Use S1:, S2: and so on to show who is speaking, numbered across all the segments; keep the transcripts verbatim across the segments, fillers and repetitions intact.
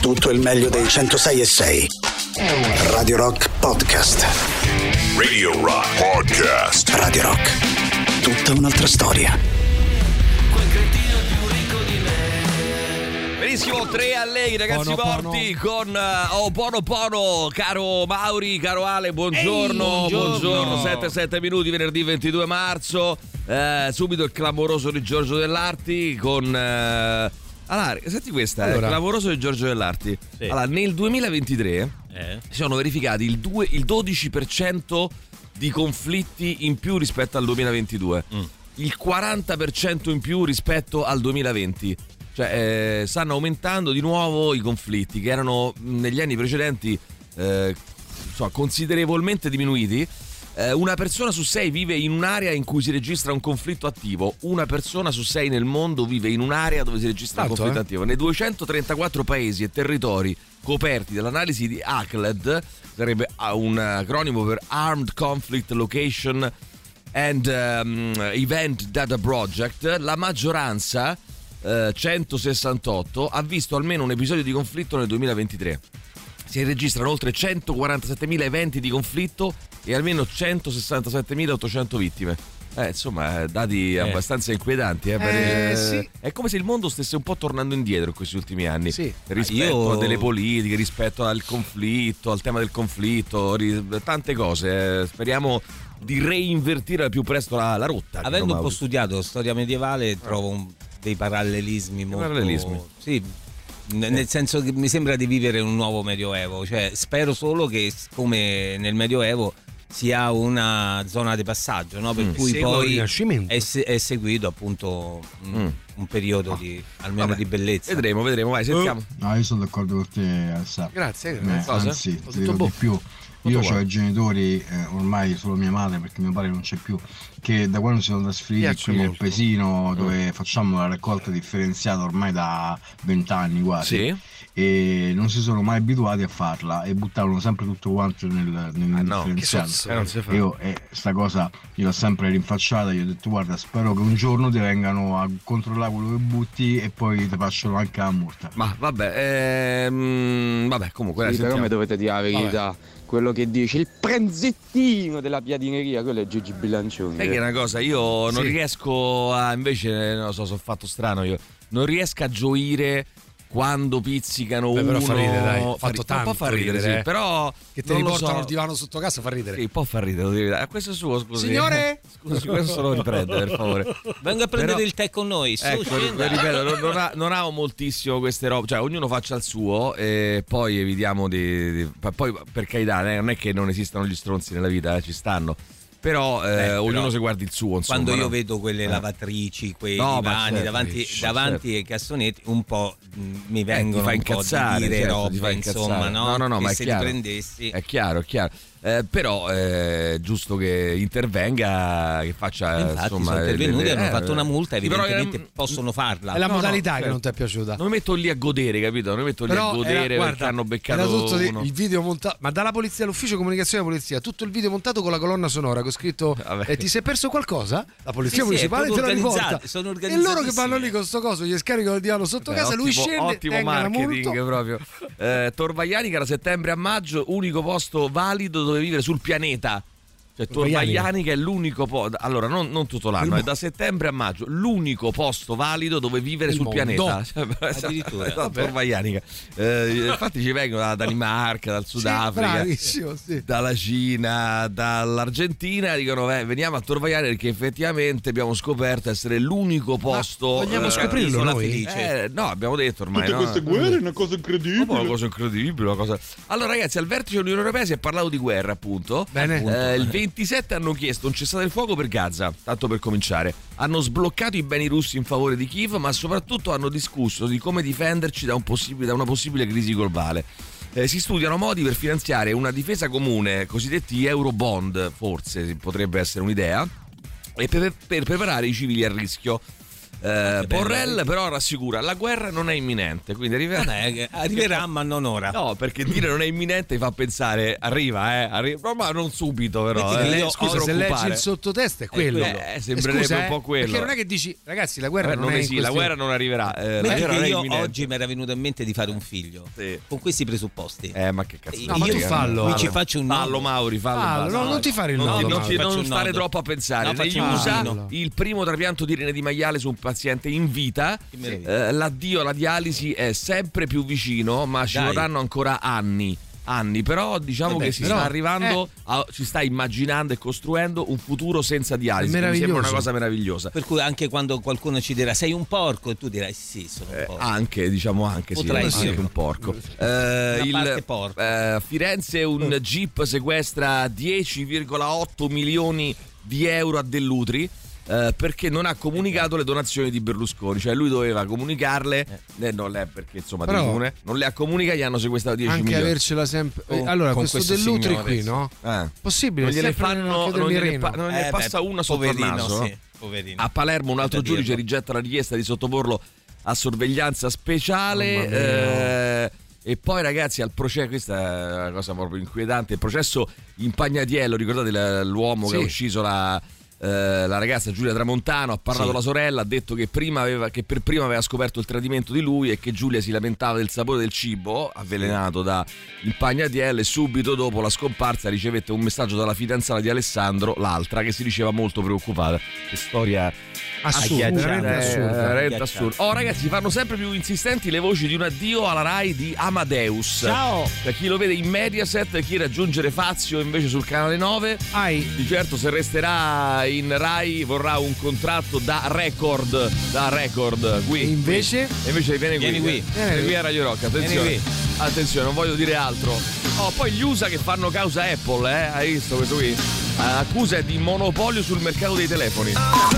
S1: Tutto il meglio dei centosei e sei. Radio Rock Podcast.
S2: Radio Rock Podcast.
S1: Radio Rock. Tutta un'altra storia.
S3: Quel cretino più ricco di me.
S4: Benissimo, tre allegri ragazzi
S5: Pono,
S4: morti pono. Con uh, oh, Pono Pono, caro Mauri, caro Ale, buongiorno.
S5: Ehi, buongiorno.
S4: buongiorno, sette sette minuti, venerdì ventidue marzo. Eh, subito il clamoroso di Giorgio Dell'Arti con... Uh, allora, senti questa,
S5: allora.
S4: eh, clamoroso di Giorgio Dell'Arti.
S5: Sì.
S4: Allora, nel duemilaventitré
S5: Eh?
S4: si sono verificati il, due, il dodici per cento di conflitti in più rispetto al duemilaventidue, mm. il quaranta per cento in più rispetto al duemilaventi. Cioè, eh, stanno aumentando di nuovo i conflitti che erano negli anni precedenti eh, insomma, considerevolmente diminuiti. Eh, una persona su sei vive in un'area in cui si registra un conflitto attivo. Una persona su sei nel mondo vive in un'area dove si registra
S5: Tanto,
S4: un conflitto
S5: eh?
S4: attivo. Nei duecentotrentaquattro paesi e territori coperti dall'analisi di A C L E D, sarebbe un acronimo per Armed Conflict Location and um, Event Data Project, la maggioranza, eh, centosessantotto, ha visto almeno un episodio di conflitto nel duemilaventitré. Si registrano oltre centoquarantasettemila eventi di conflitto e almeno centosessantasettemilaottocento vittime. Eh, insomma, dati eh. abbastanza inquietanti. Eh, per,
S5: Eh,
S4: eh,
S5: sì.
S4: È come se il mondo stesse un po' tornando indietro in questi ultimi anni.
S5: Sì.
S4: Rispetto
S5: Io...
S4: a delle politiche, rispetto al conflitto, al tema del conflitto, ri... tante cose. Eh, speriamo di reinvertire al più presto la, la rotta.
S6: Avendo un po'
S4: Mauri.
S6: studiato storia medievale, trovo un, dei parallelismi molto...
S4: Parallelismi?
S6: Sì, n- nel senso che mi sembra di vivere un nuovo medioevo. Cioè, spero solo che, come nel medioevo, sia una zona di passaggio, no? Per
S4: Mm.
S6: cui
S5: Segue il
S6: poi
S5: Rinascimento.
S6: è, se- è seguito appunto un,
S4: Mm.
S6: un periodo di almeno
S4: Vabbè,
S6: di bellezza.
S4: Vedremo, vedremo, vai, sentiamo.
S7: No, io sono d'accordo con te, Alessandro.
S5: Grazie,
S7: Eh,
S5: grazie.
S4: Cosa?
S7: anzi,
S5: Ho
S7: ti
S5: detto
S7: dirò
S5: boh.
S7: di più. Io
S4: Tutto
S7: ho
S4: qua.
S7: i genitori, eh, ormai solo mia madre, perché mio padre non c'è più, che da quando sono trasferiti
S5: Piace
S7: qui nel
S5: molto.
S7: paesino dove facciamo la raccolta differenziata ormai da vent'anni quasi,
S4: Sì.
S7: e non si sono mai abituati a farla e buttavano sempre tutto quanto nel, nel
S4: Ah, no, che
S7: differenziato.
S5: sozzo.
S4: Eh, non si fa.
S7: Io eh, sta cosa io l'ho sempre rinfacciata, gli ho detto guarda, spero che un giorno ti vengano a controllare quello che butti e poi ti facciano anche la multa.
S4: Ma vabbè, ehm, vabbè, comunque dai,
S8: Sì, però
S4: sentiamo.
S8: mi dovete dire la verità. Quello che dice il prenzettino della piadineria, quello è Gigi Bilancioni.
S4: Sai che è una cosa, io non
S5: Sì.
S4: riesco a, invece, non lo so, sono fatto strano io, non riesco a gioire quando pizzicano
S5: Beh,
S4: uno.
S5: però fa ridere, dai, fa
S4: Fa ri-
S5: tanto
S4: un po' fa ridere,
S5: ridere,
S4: sì,
S5: eh.
S4: però
S5: Che te
S4: non lo
S5: riportano
S4: so.
S5: il divano sotto casa fa ridere.
S4: Sì, un po' fa ridere, lo devi dire. Ah, questo è suo, scusi.
S5: Signore?
S4: Scusi, questo lo riprende, per favore.
S6: Venga a prendere
S4: Però-
S6: il tè con noi, su,
S4: Ecco,
S6: scenda.
S4: ripeto, non, non, ha, non ha moltissimo queste robe, cioè ognuno faccia il suo e poi evitiamo di, di poi per carità, eh, non è che non esistano gli stronzi nella vita, eh, ci stanno. Però, eh,
S6: Beh,
S4: ognuno
S6: però
S4: si guardi il suo, insomma.
S6: Quando io
S4: no?
S6: vedo quelle
S4: Eh.
S6: lavatrici, quei
S4: No, ma
S6: divani
S4: certo,
S6: davanti,
S4: certo.
S6: davanti ai cassonetti, un po' mh, mi
S4: Eh,
S6: vengono
S4: ti fa
S6: un po'
S4: incazzare,
S6: di dire
S4: certo,
S6: robe,
S4: ti fa
S6: insomma,
S4: incazzare.
S6: no?
S4: No, no, no,
S6: che
S4: ma è
S6: se
S4: chiaro.
S6: li prendessi...
S4: È chiaro, è chiaro. Eh, però eh, è giusto che intervenga, che faccia
S6: Infatti
S4: insomma,
S6: sono intervenuti
S4: le-
S6: e hanno
S4: eh,
S6: fatto una multa,
S4: sì, però
S6: evidentemente
S4: era-
S6: possono farla.
S5: È la
S4: No, no,
S5: modalità che
S4: certo.
S5: non ti è piaciuta.
S4: Non mi metto lì a godere, capito? Non mi metto lì
S5: Però
S4: a godere
S5: era,
S4: perché
S5: guarda,
S4: hanno beccato
S5: era tutto di-
S4: uno.
S5: il video montato, ma dalla polizia, l'ufficio comunicazione della polizia, tutto il video montato con la colonna sonora con scritto
S4: Vabbè.
S5: eh, ti sei perso qualcosa? La polizia
S6: Sì, sì,
S5: municipale
S6: è
S5: te la
S6: proprio
S5: riporta.
S6: organizzati, sono
S5: E loro che vanno
S6: organizzatissimi.
S5: lì con sto coso, gli scaricano il divano sotto
S4: Beh,
S5: casa, lui
S4: ottimo-
S5: scende,
S4: ottimo
S5: tenga la
S4: marketing
S5: multa.
S4: proprio. Eh, Torvaianica da settembre a maggio, unico posto valido dove vivere sul pianeta. Cioè
S5: Torvaianica.
S4: Torvaianica è l'unico posto, allora non, non tutto l'anno,
S5: Il
S4: è da settembre a maggio l'unico posto valido dove vivere
S5: Il
S4: sul
S5: mondo.
S4: pianeta. Cioè,
S6: Addirittura.
S4: esatto, Torvaianica. Eh, infatti ci vengono dalla Danimarca, dal
S5: Sì,
S4: Sudafrica,
S5: bravissimo, sì.
S4: dalla Cina, dall'Argentina, dicono "Beh, veniamo a Torvaianica perché effettivamente abbiamo scoperto essere l'unico posto.
S5: vogliamo
S4: eh,
S5: scoprirlo
S6: Isola
S5: noi?
S6: felice.
S4: eh, no, abbiamo detto ormai. no?
S8: guerre è una cosa incredibile.
S4: Dopo una cosa incredibile, una cosa... Allora ragazzi, al vertice dell'Unione Europea si è parlato di guerra, appunto.
S5: Bene.
S4: Eh, il ventisette hanno chiesto un cessate il fuoco per Gaza, tanto per cominciare. Hanno sbloccato i beni russi in favore di Kiev, ma soprattutto hanno discusso di come difenderci da, un possibile, da una possibile crisi globale. Eh, si studiano modi per finanziare una difesa comune, cosiddetti Eurobond, forse potrebbe essere un'idea, e per, per preparare i civili a rischio. Eh,
S6: Che bello,
S4: Borrell
S6: eh.
S4: però rassicura, la guerra non è imminente, quindi arriverà.
S6: Vabbè, arriverà ma non ora.
S4: No, perché dire non è imminente fa pensare arriva, eh, arriva, ma non subito però.
S6: Metti
S4: Eh.
S6: che
S5: Le-
S6: io-
S5: scusa,
S6: oh,
S5: se
S4: preoccupare.
S5: leggi il sottotesto è quello.
S4: Eh,
S5: E
S4: sembrerebbe
S5: scusa,
S4: un po'
S5: eh,
S4: quello.
S5: Perché non è che dici, ragazzi, la guerra
S4: Eh,
S5: non
S4: non
S5: è
S4: è
S5: in
S4: sì, la
S5: questione.
S4: guerra non arriverà. Eh, la
S6: Metti
S4: guerra
S6: che
S4: non è
S6: io
S4: imminente.
S6: oggi mi era venuto in mente di fare un figlio
S4: Sì.
S6: con questi presupposti.
S4: Eh, ma che cazzo.
S5: No, ma tu fallo.
S6: mi ci faccio un
S4: Fallo
S6: nodo.
S4: Mauri, fallo.
S5: Fallo,
S4: basta.
S5: no, non ti fare il
S4: Non,
S5: nodo,
S4: ti- non,
S5: Mauri.
S4: ti- non
S6: Faccio un
S4: stare
S6: nodo.
S4: troppo a pensare.
S6: No,
S4: Negli
S6: faccio un
S4: U S A
S5: nodo.
S4: il primo trapianto di rene di maiale su un paziente in vita.
S6: Che meraviglia.
S4: Eh, l'addio alla dialisi è sempre più vicino, ma ci
S6: Dai.
S4: vorranno ancora anni. Anni, però diciamo
S6: Vabbè,
S4: che
S6: sì.
S4: si
S5: Però,
S4: sta arrivando,
S5: eh.
S4: a- ci sta immaginando e costruendo un futuro senza dialisi.
S5: È
S4: che Mi sembra una
S5: meraviglioso.
S4: cosa meravigliosa.
S6: Per cui anche quando qualcuno ci dirà sei un porco e tu dirai sì, sono un
S4: Eh,
S6: porco.
S4: anche, diciamo anche, sì,
S6: Potrai
S4: anche
S6: sì.
S4: un porco. Eh,
S6: parte
S4: il,
S6: porco.
S4: eh, Firenze un jeep sequestra dieci virgola otto milioni di euro a Dell'Utri. eh, perché non ha comunicato le donazioni di Berlusconi, cioè lui doveva comunicarle, eh, non le, perché insomma
S5: Però-
S4: di comune, non le ha comunicate, gli hanno sequestrato dieci
S5: Anche
S4: milioni.
S5: avercela sempre.
S6: Con-
S5: eh, allora,
S6: con
S5: questo
S6: questo
S5: dell'Utri
S6: signore,
S5: qui,
S6: sì.
S5: no?
S4: Eh.
S5: Possibile,
S4: Non gliele
S5: sempre
S4: fanno,
S5: nell'occhio del
S4: non gliele
S5: mirino.
S4: pa- non ne
S6: Eh,
S4: passa
S6: beh,
S4: una sotto il
S6: poverino,
S4: naso.
S6: sì, poverino.
S4: A Palermo un altro
S6: C'è da
S4: giudice
S6: dirlo.
S4: rigetta la richiesta di sottoporlo a sorveglianza speciale.
S5: Mamma mia.
S4: eh, e poi ragazzi al processo, questa è una cosa proprio inquietante, il processo in Pagnatiello, ricordate l- l'uomo che
S5: Sì.
S4: ha ucciso la, eh, la ragazza Giulia Tramontano, ha parlato
S6: Sì.
S4: la sorella, ha detto che, prima aveva, che per prima aveva scoperto il tradimento di lui e che Giulia si lamentava del sapore del cibo avvelenato da il Pagnatiello, e subito dopo la scomparsa ricevette un messaggio dalla fidanzata di Alessandro, l'altra, che si diceva molto preoccupata. Che storia
S5: Assurdo,
S6: Agghiacciante.
S5: veramente
S4: eh,
S5: assurdo.
S4: veramente
S6: Agghiacciante.
S4: assurdo. Oh ragazzi, fanno sempre più insistenti le voci di un addio alla Rai di Amadeus.
S6: Ciao.
S4: Per chi lo vede in Mediaset, chi raggiungere Fazio invece sul canale nove,
S5: Hai
S4: di certo se resterà in Rai vorrà un contratto da record, da record qui.
S5: E invece?
S4: E invece viene qui.
S6: Vieni qui.
S4: Vieni qui a Radio Rock, attenzione.
S6: Vieni
S4: Attenzione, non voglio dire altro. Oh, poi gli U S A che fanno causa Apple, eh? Hai visto questo qui? Eh, accusa di monopolio sul mercato dei telefoni.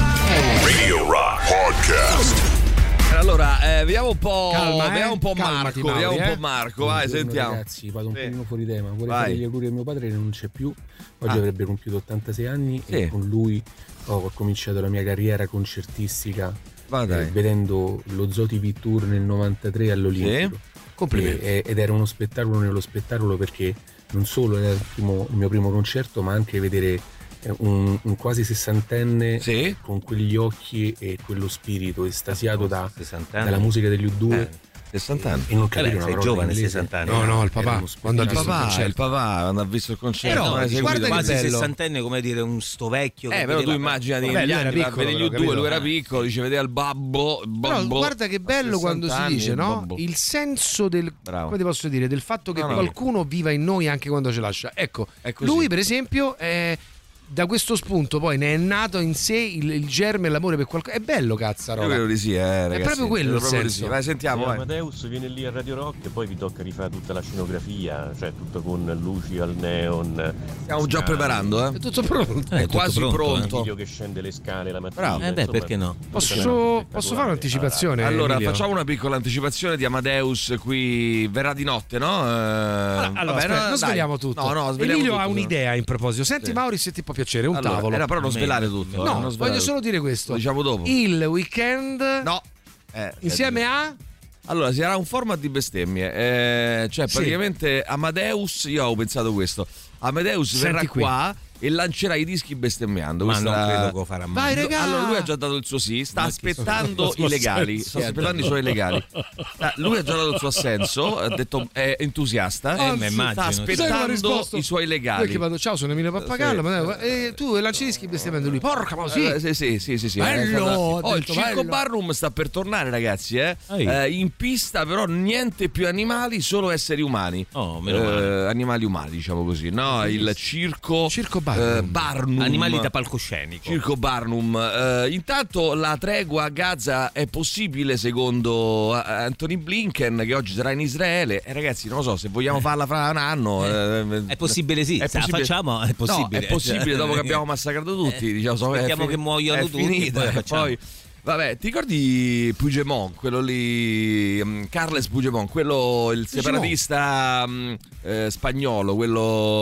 S2: Radio Rock Podcast.
S4: Allora, eh, vediamo un po',
S5: Calma, eh.
S4: vediamo un po'
S5: Calmati,
S4: Marco, vediamo
S5: Mauri,
S4: un
S5: eh.
S4: po' Marco, vai,
S9: Buongiorno,
S4: sentiamo.
S9: Ragazzi, vado un
S4: Sì.
S9: pochino fuori tema. Vorrei
S4: Vai.
S9: fare gli auguri a mio padre che non c'è più. Oggi
S4: Ah.
S9: avrebbe compiuto ottantasei anni
S4: Sì.
S9: e con lui ho cominciato la mia carriera concertistica
S4: Va
S9: eh,
S4: dai.
S9: vedendo lo Zoti V Tour nel novantatré all'Olimpico.
S5: complimenti.
S9: E- ed era uno spettacolo nello spettacolo, perché non solo era il, primo- il mio primo concerto, ma anche vedere eh, un, un quasi sessantenne
S4: Sì.
S9: con quegli occhi e quello spirito estasiato da,
S6: sessanta anni.
S9: dalla musica degli U due
S6: Eh.
S4: sessanta anni.
S9: e non capire
S6: Vabbè,
S9: una
S6: sei
S9: parola
S6: giovane,
S9: inglese.
S6: sessanta anni.
S5: No, no, il
S9: Era
S5: papà,
S9: uno
S5: quando ha
S4: Il
S5: visto il
S4: papà,
S5: concerto.
S4: il papà quando ha visto il concerto.
S5: Però,
S4: non è seguito.
S5: guarda che
S6: quasi
S5: bello.
S6: sessantenne, come dire un sto vecchio.
S4: Eh,
S6: che
S4: però tu
S6: vedeva-
S4: immagini
S5: Vabbè,
S4: negli
S5: lui era
S4: anni,
S5: piccolo,
S4: vede gli U
S5: però,
S4: due, lui era
S5: capito?
S4: piccolo, dice vedeva il babbo, il
S5: Però
S4: babbo.
S5: guarda che bello
S4: a
S5: quando si
S4: sessanta
S5: dice,
S4: anni, il
S5: no?
S4: babbo.
S5: Il senso del,
S4: Bravo.
S5: come ti posso dire, del fatto che
S4: No, no.
S5: qualcuno viva in noi anche quando ce lascia. Ecco,
S4: È così.
S5: lui per esempio è, da questo spunto poi ne è nato in sé il, il germe e l'amore per qualcosa. È bello,
S4: Io
S5: cazzarola.
S4: credo di sì, eh, ragazzi.
S5: proprio quello
S4: Credo
S5: il
S4: proprio di
S5: senso.
S4: sì. Vai, sentiamo, vai.
S10: Amadeus viene lì a Radio Rock e poi vi tocca rifare tutta la scenografia, cioè tutto con luci al neon.
S4: Stiamo già
S10: scale,
S4: preparando,
S5: È
S4: eh.
S5: tutto pronto.
S6: Eh,
S4: È
S6: tutto
S4: quasi
S6: pronto,
S4: pronto.
S10: Emilio che scende le scale la mattina.
S4: Bravo.
S6: Eh beh,
S10: insomma,
S6: perché no?
S10: tutta una
S5: Posso,
S10: spettacolare.
S5: posso fare un'anticipazione?
S4: Allora,
S5: Emilio?
S4: facciamo una piccola anticipazione di Amadeus qui. Verrà di notte, no? Eh,
S5: Allora,
S4: vabbè,
S5: aspetta,
S4: no,
S5: non
S4: dai.
S5: sveliamo tutto.
S4: No, no, sveliamo
S5: Emilio
S4: tutto,
S5: ha
S4: no.
S5: un'idea in proposito. Senti,
S4: Sì.
S5: Mauri, se ti può piacere, un
S4: Allora,
S5: tavolo.
S4: era però non
S6: Me-
S4: svelare tutto. eh,
S5: No,
S4: non
S5: voglio
S4: svelare
S5: solo
S4: tutto.
S5: dire questo.
S4: Lo diciamo dopo.
S5: Il weekend
S4: No. Eh,
S5: insieme a
S4: Allora, sarà un format di bestemmie. Eh, cioè,
S5: Sì.
S4: praticamente Amadeus, io avevo pensato questo. Amadeus
S5: Senti
S4: verrà
S5: qui.
S4: qua e lancerà i dischi bestemmiando.
S6: Ma
S4: Questa
S6: non
S4: era-
S6: credo che lo farà mai.
S5: Vai, regà.
S4: Allora, lui ha già dato il suo sì, sta
S6: Ma che
S4: aspettando
S9: so-
S4: i legali.
S9: so-
S4: Sta aspettando i suoi legali. Ah, lui ha già dato il suo assenso, ha detto è entusiasta.
S6: Eh,
S4: Anzi,
S6: ma immagino.
S4: sta
S5: Sai come ha
S4: aspettando
S5: risposto?
S4: i suoi
S5: Io
S4: legali.
S5: che vado, ciao, sono Emilio Pappagallo,
S4: Sì.
S5: ma e tu lanci dischi bestemmiando lui. Porca, ma sì.
S4: Eh, sì, sì, sì, sì, sì.
S5: Bello,
S4: Eh,
S5: ho
S4: oh, il
S5: detto,
S4: Circo
S5: bello.
S4: Barnum sta per tornare, ragazzi. Eh?
S6: Ehi.
S4: Eh, in pista, però, niente più animali, solo esseri umani.
S6: Oh, meno male.
S4: Eh, animali umani, diciamo così. No, il circo,
S5: Circo Barnum.
S4: eh, Barnum.
S6: Animali da palcoscenico.
S4: Circo Barnum. Eh, intanto la tregua a Gaza è possibile secondo eh, Anthony Blinken, che oggi sarà in Israele. E ragazzi, non lo so, se vogliamo farla fra un anno. eh,
S6: È possibile, sì. Se la facciamo, è possibile.
S4: No, è possibile dopo che abbiamo massacrato tutti.
S6: Eh,
S4: Diciamo, so, è
S6: aspettiamo
S4: fi-
S6: che muoiano
S4: è
S6: tutti,
S4: finita,
S6: poi la
S4: e
S6: facciamo.
S4: poi vabbè, ti ricordi Puigdemont, quello lì, um, Carles Puigdemont, quello il separatista um, eh, spagnolo, quello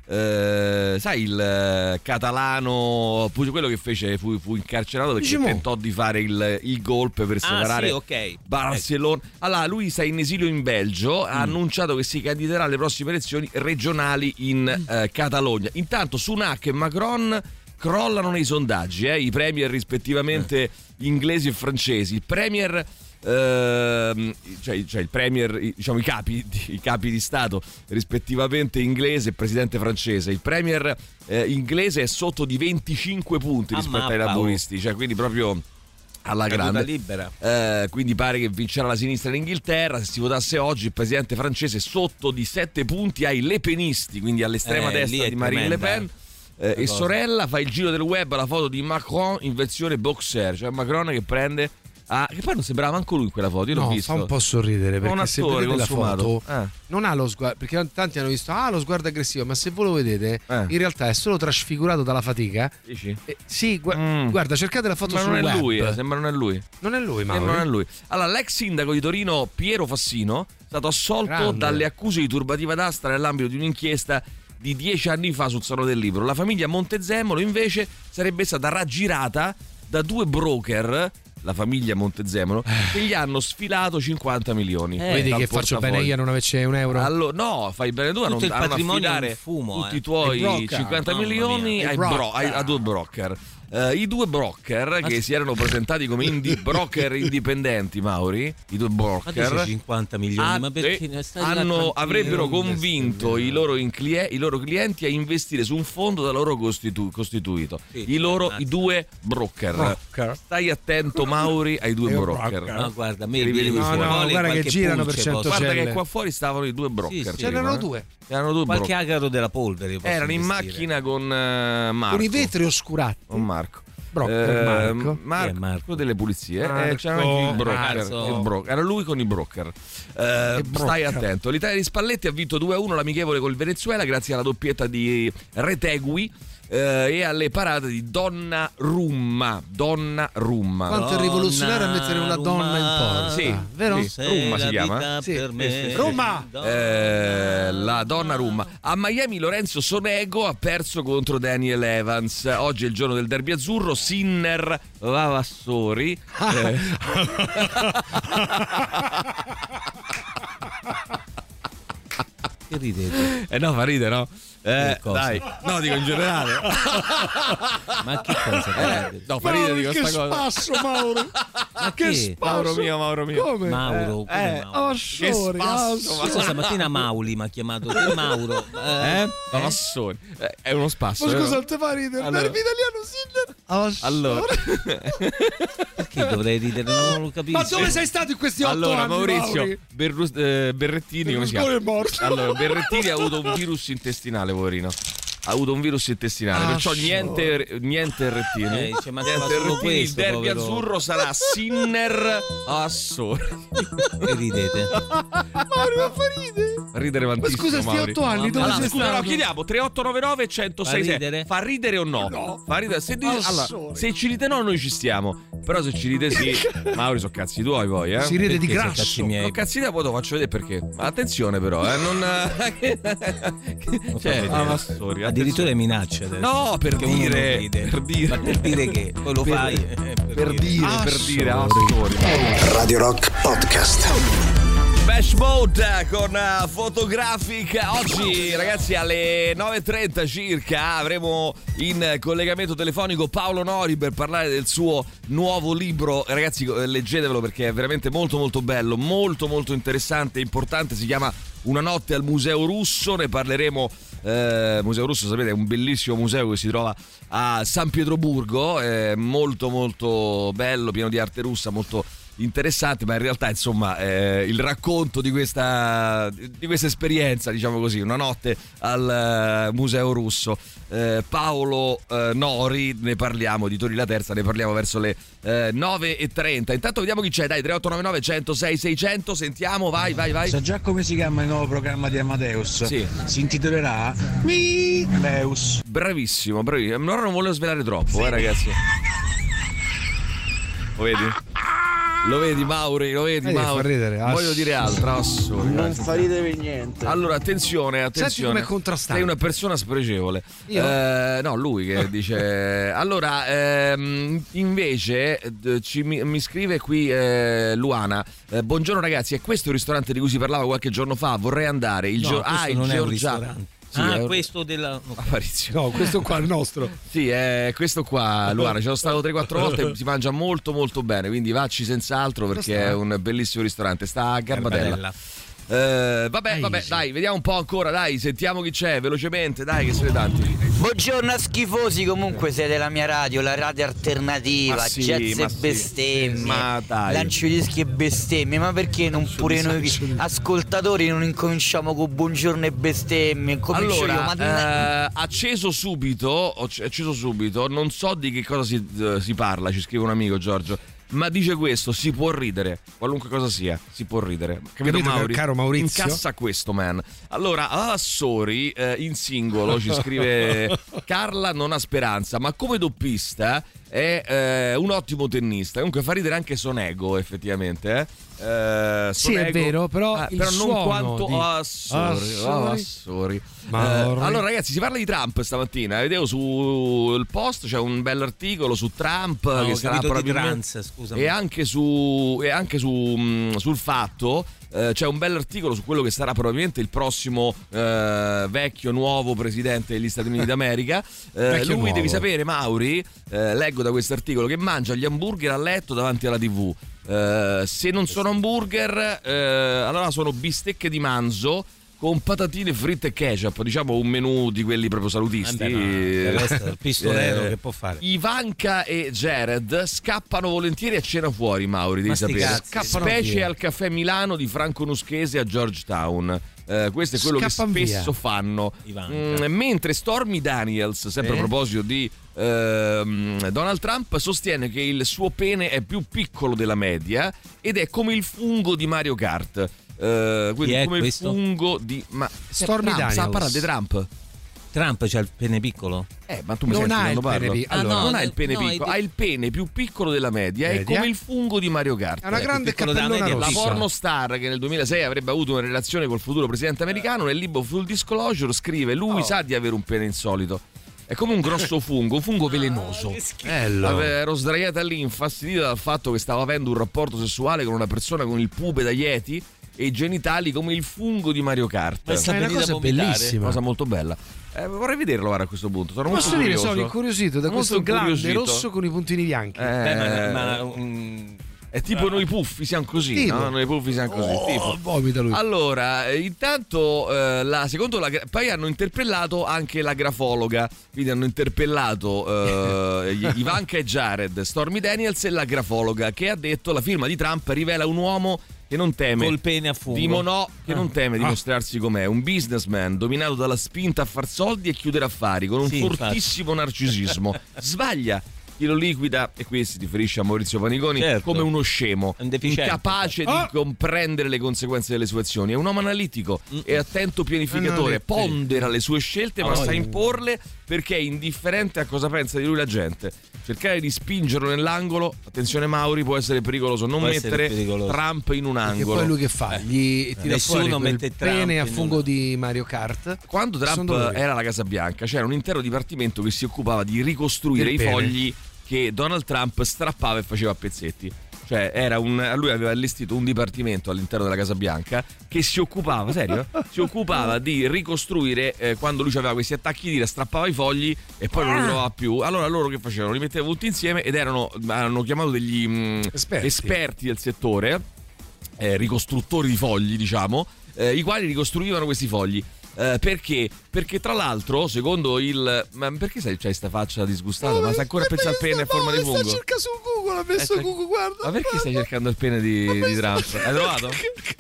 S4: Eh, sai il eh, catalano, quello che fece, fu, fu incarcerato perché
S5: Diciamo.
S4: tentò di fare il, il golpe per separare
S6: Ah, sì, ok.
S4: Barcellona. Allora, lui sta in esilio in Belgio, ha
S6: Mm.
S4: annunciato che si candiderà alle prossime elezioni regionali in eh, Catalogna. Intanto Sunak e Macron crollano nei sondaggi, eh, i premier rispettivamente inglesi e francesi. Il premier Ehm, cioè, cioè il premier, i- diciamo i capi, di- i capi di Stato rispettivamente inglese e presidente francese. Il premier eh, inglese è sotto di venticinque punti
S6: Ah,
S4: rispetto ai
S6: mappa, oh.
S4: laburisti, cioè quindi proprio alla
S6: Caduta
S4: grande.
S6: libera.
S4: Eh, quindi pare che vincerà la sinistra in Inghilterra. Se si votasse oggi, il presidente francese sotto di sette punti ai lepenisti, quindi all'estrema
S6: Eh, lì
S4: destra
S6: è
S4: di Marine Le
S6: tremenda,
S4: Pen. Eh, e
S6: cosa.
S4: sorella fa il giro del web alla foto di Macron in versione boxer, cioè Macron che prende ah, che poi non sembrava manco lui in quella foto, io l'ho
S5: No,
S4: visto.
S5: fa un po' sorridere perché
S4: un
S5: se
S4: attore
S5: vedete la
S4: consumato.
S5: foto
S4: Eh.
S5: non ha lo sguardo, perché tanti hanno visto ah lo sguardo aggressivo, ma se voi lo vedete
S4: Eh.
S5: in realtà è solo trasfigurato dalla fatica.
S4: Dici?
S5: Eh, sì, gu-
S4: Mm.
S5: guarda, cercate la foto
S4: Ma
S5: sul
S4: non è
S5: web.
S4: lui, eh, sembra non è lui.
S5: Non è lui, ma
S4: Sembra non è lui. Allora, l'ex sindaco di Torino Piero Fassino è stato assolto
S5: Grande.
S4: dalle accuse di turbativa d'asta nell'ambito di un'inchiesta di dieci anni fa sul Salone del Libro. La famiglia Montezemolo invece sarebbe stata raggirata da due broker, la famiglia Montezemolo, che gli hanno sfilato cinquanta milioni.
S6: Eh,
S5: vedi
S4: dal
S5: che faccio
S4: portafoglio.
S5: bene io a non averci un euro.
S4: Allora, no, fai bene tu a non,
S6: Tutto il
S4: a non
S6: patrimonio è
S4: affidare
S6: un fumo,
S4: tutti
S6: eh.
S4: i tuoi
S5: Il broker.
S4: cinquanta
S6: Mamma
S4: milioni
S5: mia.
S4: ai
S5: Il
S4: bro-
S5: broker.
S4: ai- a due broker. Eh, I due broker che si erano presentati come indi- broker indipendenti, Mauri, i due
S6: Ma dice
S4: broker
S6: cinquanta milioni,
S4: ah,
S6: ma perché
S4: eh,
S6: ne stai là
S4: hanno,
S6: tranquillo,
S4: avrebbero
S6: non
S4: convinto
S6: bestemmiare.
S4: i loro, inclie- i loro clienti a investire su un fondo da loro costitu- costituito.
S6: Sì,
S4: I loro
S6: ammazza.
S4: i due broker.
S5: Broker.
S4: Stai attento, Mauri, ai due
S5: E un
S4: broker.
S5: broker.
S6: No, guarda, a me
S4: Li vedi
S6: viene
S4: così.
S6: fuori
S5: No, no,
S6: qualche
S5: guarda che girano per
S6: pulce
S5: cento
S6: posso-
S4: Guarda
S5: celle.
S4: che qua fuori stavano i due broker.
S6: Sì, sì.
S4: prima,
S5: C'erano
S4: eh.
S5: due.
S4: Erano due
S6: Qualche
S4: broker.
S6: agaro della polvere io posso
S4: Erano in
S6: investire.
S4: macchina con eh, Marco.
S5: Con i vetri oscurati.
S4: Con Marco.
S5: Broker,
S4: Eh,
S5: Marco.
S4: Marco,
S6: Chi è Marco?
S4: delle pulizie. Eh,
S5: Marco,
S4: c'erano anche i broker.
S6: Marco.
S4: il bro- Era lui con i broker. Eh,
S5: broker.
S4: Stai attento. L'Italia di Spalletti ha vinto due a uno l'amichevole col Venezuela grazie alla doppietta di Retegui eh, e alle parate di Donnarumma. Donnarumma.
S5: Quanto è rivoluzionario a mettere una donna in porta.
S4: Sì,
S5: vero?
S4: sì. Rumma si chiama?
S5: Sì,
S6: per me.
S5: sì, sì. Roma!
S4: Eh, la Donnarumma. A Miami Lorenzo Sonego ha perso contro Daniel Evans. Oggi è il giorno del derby azzurro. Sinner Vavassori eh.
S6: Che ridete?
S4: Eh no, fa ridere, no? Eh,
S6: Che cosa?
S4: dai. No, dico in generale.
S6: Ma che cosa?
S4: Eh, no, fa ridere di
S5: che
S4: questa cosa.
S5: spasso, Mauro.
S6: Ma
S5: che
S6: che?
S5: spasso.
S4: Mauro mio, Mauro mio.
S5: Come?
S6: Mauro, come
S4: eh,
S6: Mauro?
S4: Che
S5: Assori,
S4: spasso,
S5: assori.
S6: Scusa, stamattina Mauli mi ha chiamato. Che Mauro?
S4: Eh?
S6: Eh?
S4: Vavassori. Eh, è uno spasso.
S5: Ma
S4: eh,
S5: scusa,
S4: no?
S5: non ti fa ridere?
S4: Allora.
S5: Derby italiano, Sinner.
S4: Allora,
S6: Perché dovrei ridere? Non lo capisco.
S5: Ma dove sei stato in questi otto
S4: allora
S5: anni,
S4: Maurizio
S5: Mauri?
S4: Berrus- eh, Berrettini, come si chiama?
S5: Berlusconi è morto.
S4: Allora, Berrettini ha avuto un virus intestinale, poverino. Ha avuto un virus intestinale,
S5: Ah,
S4: perciò
S5: solo.
S4: niente, niente Rettini.
S6: Eh, dice, ma
S4: niente
S6: fa solo
S4: Rettini. Il
S6: questo,
S4: derby
S6: povero.
S4: azzurro sarà Sinner Assori.
S6: Che ridete?
S5: Mauri, ma fa ridere.
S4: Fa ridere
S5: Ma
S4: tantissimo.
S5: scusa, sti
S4: Mauri.
S5: otto anni, dove
S4: Allora,
S5: sei
S4: scusa,
S5: stato?
S4: no, chiediamo tre otto nove nove uno zero sei
S6: Fa ridere?
S4: Fa ridere o no?
S5: No.
S4: Fa ridere. Se, dici-
S5: Assori.
S4: allora, se ci ride no, noi ci stiamo. Però se ci ride sì, Mauri, sono cazzi tuoi poi, eh.
S5: Si ride di
S6: Perché sono
S5: grasso.
S6: cazzi miei?
S4: No, cazzi da poi te lo faccio vedere perché. Ma attenzione però, eh, non cioè, ah, ma sorry,
S6: Addirittura minacce adesso.
S4: no, per
S6: Che uno
S4: dire,
S6: non ride.
S4: per dire,
S6: Ma per dire che poi lo
S4: Per-
S6: fai eh,
S4: per dire,
S5: Ah,
S4: per dire, ah,
S5: sorry.
S4: sorry.
S1: Radio Rock Podcast.
S4: Bash Mode con uh, Photographic. Oggi ragazzi alle nove e trenta circa avremo in collegamento telefonico Paolo Nori per parlare del suo nuovo libro. Ragazzi, leggetevelo perché è veramente molto molto bello, molto molto interessante e importante. Si chiama Una notte al Museo Russo. Ne parleremo. Eh, Museo Russo, sapete, è un bellissimo museo che si trova a San Pietroburgo, è molto molto bello, pieno di arte russa, molto interessante, ma in realtà insomma eh, il racconto di questa di questa esperienza, diciamo così, una notte al uh, Museo Russo. eh, Paolo eh, Nori, ne parliamo di Tori la Terza, ne parliamo verso le eh, nove e trenta. Intanto vediamo chi c'è, dai, tre otto nove nove uno zero sei sei zero zero, sentiamo, vai vai vai.
S7: Sa già come si chiama il nuovo programma di Amadeus?
S4: Sì.
S7: Si intitolerà Mi Deus.
S4: Bravissimo, bravissimo. Allora non volevo svelare troppo, eh ragazzi. Lo vedi? Lo vedi Mauri, lo vedi
S5: Eh,
S4: Mauri.
S5: fa ridere, ass-
S4: Voglio dire altro, assoli.
S11: Non fa ridere per niente.
S4: Allora, attenzione,
S5: Senti
S4: attenzione.
S5: com'è contrastante.
S4: Sei una persona spregevole.
S5: Io?
S4: Eh, no, lui che dice. Allora, ehm, invece d- ci, mi, mi scrive qui eh, Luana. Eh, buongiorno ragazzi, è questo il ristorante di cui si parlava qualche giorno fa? Vorrei andare. Il
S6: No,
S4: gio-
S6: questo
S4: ah, il
S6: non è un
S4: Georgia-
S6: ristorante.
S4: Sì,
S6: ah,
S4: è un-
S6: questo della.
S4: Apparizione.
S5: No, questo qua è il nostro.
S4: Sì, è questo qua, Luana. Ci sono stato tre quattro volte. Si mangia molto, molto bene. Quindi vacci senz'altro perché è un bellissimo ristorante. Sta a Garbatella.
S6: Garbatella.
S4: Eh, vabbè, vabbè, dai, vediamo un po' ancora. Dai, sentiamo chi c'è velocemente. Dai, che siete tanti.
S12: Buongiorno a schifosi, comunque siete la mia radio, la radio alternativa,
S4: Ma sì,
S12: jazz
S4: ma
S12: e
S4: sì.
S12: bestemmie,
S4: Ma dai.
S12: lancio dischi e bestemmie, ma perché non pure noi ascoltatori non incominciamo con buongiorno e bestemmie? Comincio
S4: Allora,
S12: io, ma
S4: eh, acceso subito, ho acceso subito, non so di che cosa si, eh, si parla, ci scrive un amico Giorgio, ma dice questo, si può ridere, qualunque cosa sia, si può ridere. Capito,
S5: Capito,
S4: Mauri?
S5: caro Maurizio?
S4: Incassa questo, man. Allora, a Assori, eh, in singolo, ci scrive Carla non ha speranza, ma come doppista è eh, un ottimo tennista. Comunque fa ridere anche Sonego, effettivamente, eh. Eh,
S5: Sì, è
S4: Sonego-
S5: vero, però
S4: eh,
S5: il
S4: però non
S5: suono
S4: quanto
S5: di-
S4: Assori.
S5: Assori.
S4: Oh, Assori.
S5: Ma-
S4: Eh, allora ragazzi, si parla di Trump stamattina. Vedevo sul post c'è un bell'articolo su Trump
S6: No,
S4: che
S6: ho
S4: sarà
S6: capito di
S4: probabilmente
S6: trans, scusami.
S4: e anche su e anche su mh, sul fatto eh, c'è un bell'articolo su quello che sarà probabilmente il prossimo eh, vecchio nuovo presidente degli Stati Uniti d'America. Eh,
S5: Vecchio
S4: lui
S5: nuovo.
S4: devi sapere, Mauri, eh, leggo da questo articolo che mangia gli hamburger a letto davanti alla tivù. Eh, se non sono hamburger, eh, allora sono bistecche di manzo con patatine fritte e ketchup, diciamo un menù di quelli proprio salutisti.
S6: Vabbè, ma del resto, il pistolero che può fare?
S4: Ivanka e Jared scappano volentieri a cena fuori, Mauri, devi
S6: Ma sti
S4: sapere.
S6: cazzi.
S5: Scappano
S4: Specie
S5: via.
S4: al caffè Milano di Franco Nuschese a Georgetown. Eh, questo è quello
S5: Scappan
S4: che spesso
S5: via.
S4: fanno.
S6: Ivanka.
S4: Mm, mentre Stormy Daniels, sempre
S5: Eh?
S4: a proposito di ehm, Donald Trump, sostiene che il suo pene è più piccolo della media ed è come il fungo di Mario Kart. Eh, quindi
S6: Chi è
S4: come
S6: questo?
S4: il fungo di ma
S5: Stormy
S4: Trump,
S5: Daniels.
S4: sta parlando di Trump.
S6: Trump c'ha il pene piccolo?
S4: Eh, ma tu mi
S5: Non
S4: senti
S5: ha
S4: quando
S5: il
S4: parlo?
S5: pene piccolo.
S4: Allora,
S6: Ah, no,
S4: non ha il pene
S6: no,
S4: piccolo,
S6: i-
S4: ha il pene più piccolo della media, è
S5: Media?
S4: come il fungo di Mario Kart.
S5: È una
S6: più
S5: grande
S6: piccolo della
S5: cappellona
S6: media,
S4: La
S5: rossa.
S4: pornostar che nel duemilasei avrebbe avuto una relazione col futuro presidente americano, nel libro Full Disclosure scrive: lui sa di avere un pene insolito. È come un grosso fungo, un fungo velenoso.
S5: Bello.
S4: Vabbè, ero sdraiata lì infastidita dal fatto che stavo avendo un rapporto sessuale con una persona con il pube da Yeti e i genitali come il fungo di Mario Kart.
S6: Ma è sta
S5: Ma è una
S6: venita
S5: cosa
S6: a vomitare?
S5: bellissima.
S4: Cosa molto bella. Eh, vorrei vederlo guarda, a questo punto. Sono
S5: Posso
S4: molto
S5: dire,
S4: curioso.
S5: sono incuriosito da
S4: Molto
S5: questo glande
S4: incuriosito.
S5: rosso con i puntini bianchi.
S4: Eh,
S6: Beh, ma, ma un-
S4: È tipo noi puffi siamo così,
S5: Tipo.
S4: no? Noi puffi siamo così.
S5: Oh,
S4: tipo.
S5: vomita lui.
S4: Allora, eh, intanto, eh, la, secondo la, poi hanno interpellato anche la grafologa, quindi hanno interpellato eh, Ivanka e Jared, Stormy Daniels e la grafologa, che ha detto la firma di Trump rivela un uomo che non teme
S6: col pene a fungo.
S4: Dimonò, che non teme di
S5: Ah.
S4: mostrarsi com'è, un businessman dominato dalla spinta a far soldi e chiudere affari con un
S6: Sì,
S4: fortissimo narcisismo. Sbaglia chi lo liquida, e qui si riferisce a Maurizio Paniconi,
S6: Certo.
S4: come uno scemo,
S6: È un deficiente.
S4: incapace
S5: Ah.
S4: di comprendere le conseguenze delle sue azioni. È un uomo analitico e attento pianificatore,
S5: Analitico.
S4: pondera le sue scelte ma
S6: Oh.
S4: sa imporle perché è indifferente a cosa pensa di lui la gente. Cercare di spingerlo nell'angolo, attenzione Mauri, può essere pericoloso. Non
S6: Può essere
S4: mettere
S6: pericoloso.
S4: Trump in un
S5: Che
S4: angolo.
S5: poi lui che fa? Gli tira
S6: nessuno
S5: fuori quel
S6: mette Trump
S5: pene a
S6: in
S5: fungo
S6: una-
S5: di Mario Kart.
S4: Quando Trump
S5: Sono dove?
S4: era alla Casa Bianca c'era un intero dipartimento che si occupava di ricostruire
S5: Del
S4: i
S5: pene.
S4: fogli che Donald Trump strappava e faceva a pezzetti. Cioè era un, lui aveva allestito un dipartimento all'interno della Casa Bianca che si occupava, serio? Si occupava di ricostruire eh, quando lui aveva questi attacchi di ira, strappava i fogli e poi non li trovava più. Allora loro che facevano? Li mettevano tutti insieme ed erano, hanno chiamato degli mh,
S5: Esperti.
S4: esperti del settore, eh, ricostruttori di fogli diciamo, eh, i quali ricostruivano questi fogli. Eh, perché? Perché tra l'altro, secondo il. Ma perché sai, c'hai sta faccia disgustata? Ma stai ancora a pensare al pene a forma di fungo?
S5: cerca su Google, ha messo
S4: Eh,
S5: Google, guarda.
S4: Ma perché stai cercando il pene di, di Trump? Hai trovato?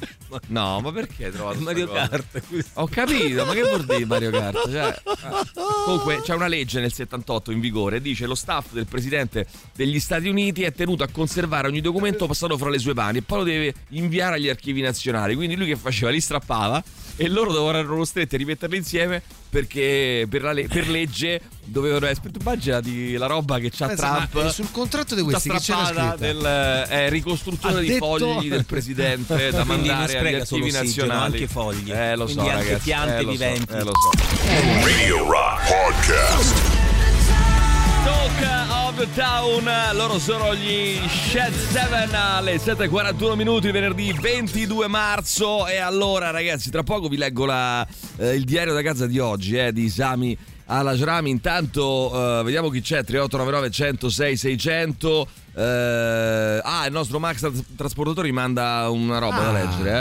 S4: No, ma perché hai trovato? sta
S6: Mario
S4: cosa?
S6: Kart. questo.
S4: Ho capito, ma che vuol dire Mario Kart? Cioè, eh. Comunque c'è una legge nel settantotto in vigore, dice lo staff del presidente degli Stati Uniti è tenuto a conservare ogni documento passato fra le sue mani e poi lo deve inviare agli archivi nazionali. Quindi lui che faceva? Li strappava e loro dovevano costretti a rimetterli insieme perché per, la le- per legge dovevano essere. Tu immaginati la roba che c'ha
S5: Pensa,
S4: Trump
S5: ma sul contratto di questi che c'era
S4: strappata
S5: scritta?
S4: del eh, ricostruzione
S5: Ha
S4: dei
S5: detto-
S4: fogli del presidente da
S6: Quindi non
S4: mandare agli
S6: spreca solo
S4: archivi
S6: ossigeno,
S4: nazionali.
S6: anche fogli.
S4: Eh lo so,
S6: Quindi anche
S4: ragazzi,
S6: piante
S4: eh, lo so,
S6: viventi.
S4: eh, lo so.
S2: Radio Rock Podcast.
S4: Talk of the Town, loro sono gli Shed Seven alle sette e quarantuno minuti, venerdì ventidue marzo. E allora ragazzi, tra poco vi leggo la, eh, il diario da casa di oggi eh, di Sami Al-Ajrami. Intanto eh, vediamo chi c'è. Tre otto nove nove uno zero sei sei zero zero. eh, Ah, il nostro Max trasportatore mi manda una roba
S5: Ah.
S4: da leggere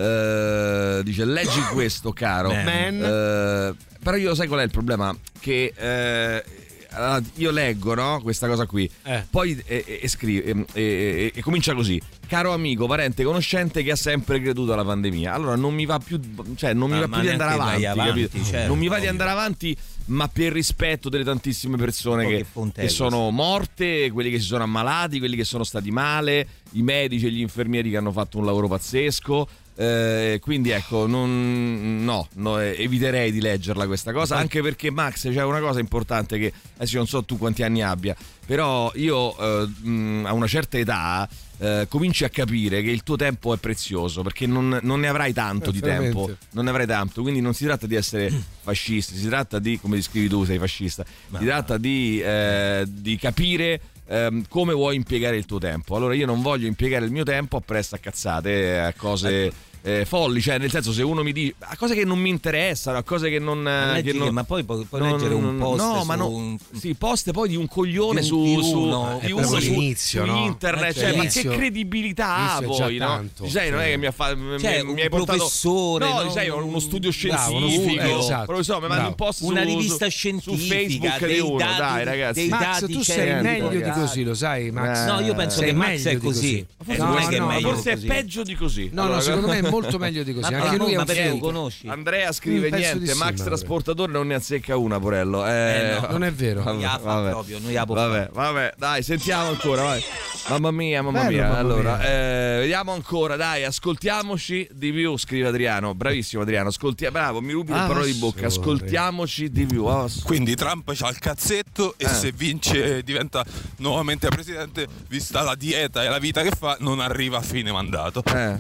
S4: eh. Eh, dice leggi questo caro
S5: Man.
S4: Eh, però io sai qual è il problema? Che eh, allora, io leggo, no, questa cosa qui,
S5: Eh.
S4: poi e, e, e scrive e, e, e comincia così: caro amico, parente, conoscente che ha sempre creduto alla pandemia. Allora non mi va più, cioè non mi
S6: Ma-
S4: va
S6: ma
S4: più di andare
S6: neanche vai
S4: avanti,
S6: avanti,
S4: capito?
S6: certo,
S4: non mi va di
S6: ovvio.
S4: andare avanti, ma per rispetto delle tantissime persone
S6: Oh,
S4: che,
S6: che fontello,
S4: che sono morte, quelli che si sono ammalati, quelli che sono stati male, i medici e gli infermieri che hanno fatto un lavoro pazzesco. Eh, quindi ecco, non, no, no, eh, eviterei di leggerla questa cosa, anche perché Max c'è una cosa importante che adesso io non so tu quanti anni abbia, però io eh, mh, a una certa età eh, cominci a capire che il tuo tempo è prezioso, perché non, non ne avrai tanto di
S5: Veramente.
S4: tempo, non ne avrai tanto, quindi non si tratta di essere fascisti, si tratta di, come descrivi tu, sei fascista, si tratta di, eh, di capire ehm, come vuoi impiegare il tuo tempo. Allora io non voglio impiegare il mio tempo appresso a cazzate, a cose eh, folli, cioè nel senso, se uno mi dice a cose che non mi interessano, a cose che non,
S6: Ma leggi
S4: che non
S6: che- ma poi puoi, puoi
S4: non-
S6: leggere un post
S4: no,
S6: su
S4: ma no,
S6: un-
S4: sì, post poi di un coglione
S6: di
S4: su,
S6: un- di
S4: su
S6: uno,
S4: di
S6: è
S4: uno
S5: proprio
S4: su,
S5: l'inizio,
S4: su
S5: no?
S4: internet,
S5: Eh,
S4: cioè, ma
S5: l'inizio-
S4: che credibilità ha
S5: l'inizio è già
S4: poi, no?
S5: tanto,
S4: Ci sai, non è
S5: sì.
S4: che mi ha fatto
S6: Cioè,
S4: mi,
S6: un
S4: mi hai portato
S6: professore,
S4: no,
S6: no?
S4: sai, uno studio
S5: Bravo, uno
S4: scientifico,
S5: studio, esatto.
S4: professore, mi mandi
S5: Bravo.
S4: un post su,
S6: Una rivista
S4: su,
S6: scientifica,
S4: su Facebook
S6: dei
S4: di uno,
S6: dati-
S4: dai ragazzi.
S6: dei
S5: Max,
S6: dati
S5: tu sei
S6: certi,
S5: meglio di
S6: ragazzi.
S5: così, lo sai, Max?
S6: No, io penso
S5: Sei
S6: che Max
S5: meglio
S6: è
S5: di
S6: così.
S5: così.
S6: Eh,
S5: No,
S6: non è che è
S5: no,
S6: meglio
S4: forse è
S6: così.
S4: peggio di così.
S5: No,
S4: Allora,
S5: no, secondo me è molto meglio di così.
S6: Ma-
S5: Anche
S6: ma-
S5: lui è
S6: ma
S5: un
S6: perché lo
S5: figo.
S6: conosci?
S4: Andrea scrive
S5: Mm, penso
S4: niente,
S5: di sì,
S4: Max
S5: ma-
S4: trasportatore non ne azzecca una, Porello. Eh,
S6: Eh, no.
S5: Non è vero.
S6: Non la fa proprio, non la può
S4: vabbè,
S6: fare.
S4: vabbè, dai, sentiamo ancora, vai. Mamma mia, mamma
S5: Bello,
S4: mia.
S5: mamma
S4: Allora,
S5: mia.
S4: eh, vediamo ancora, dai, ascoltiamoci di più, scrive Adriano. Bravissimo Adriano, ascolti- bravo, mi rubi le
S5: Ah,
S4: parole di bocca.
S5: sorry.
S4: Ascoltiamoci di più. Ah,
S11: Quindi Trump c'ha il cazzetto e
S4: Eh.
S11: se vince e diventa nuovamente presidente, vista la dieta e la vita che fa, non arriva a fine mandato.
S4: Eh,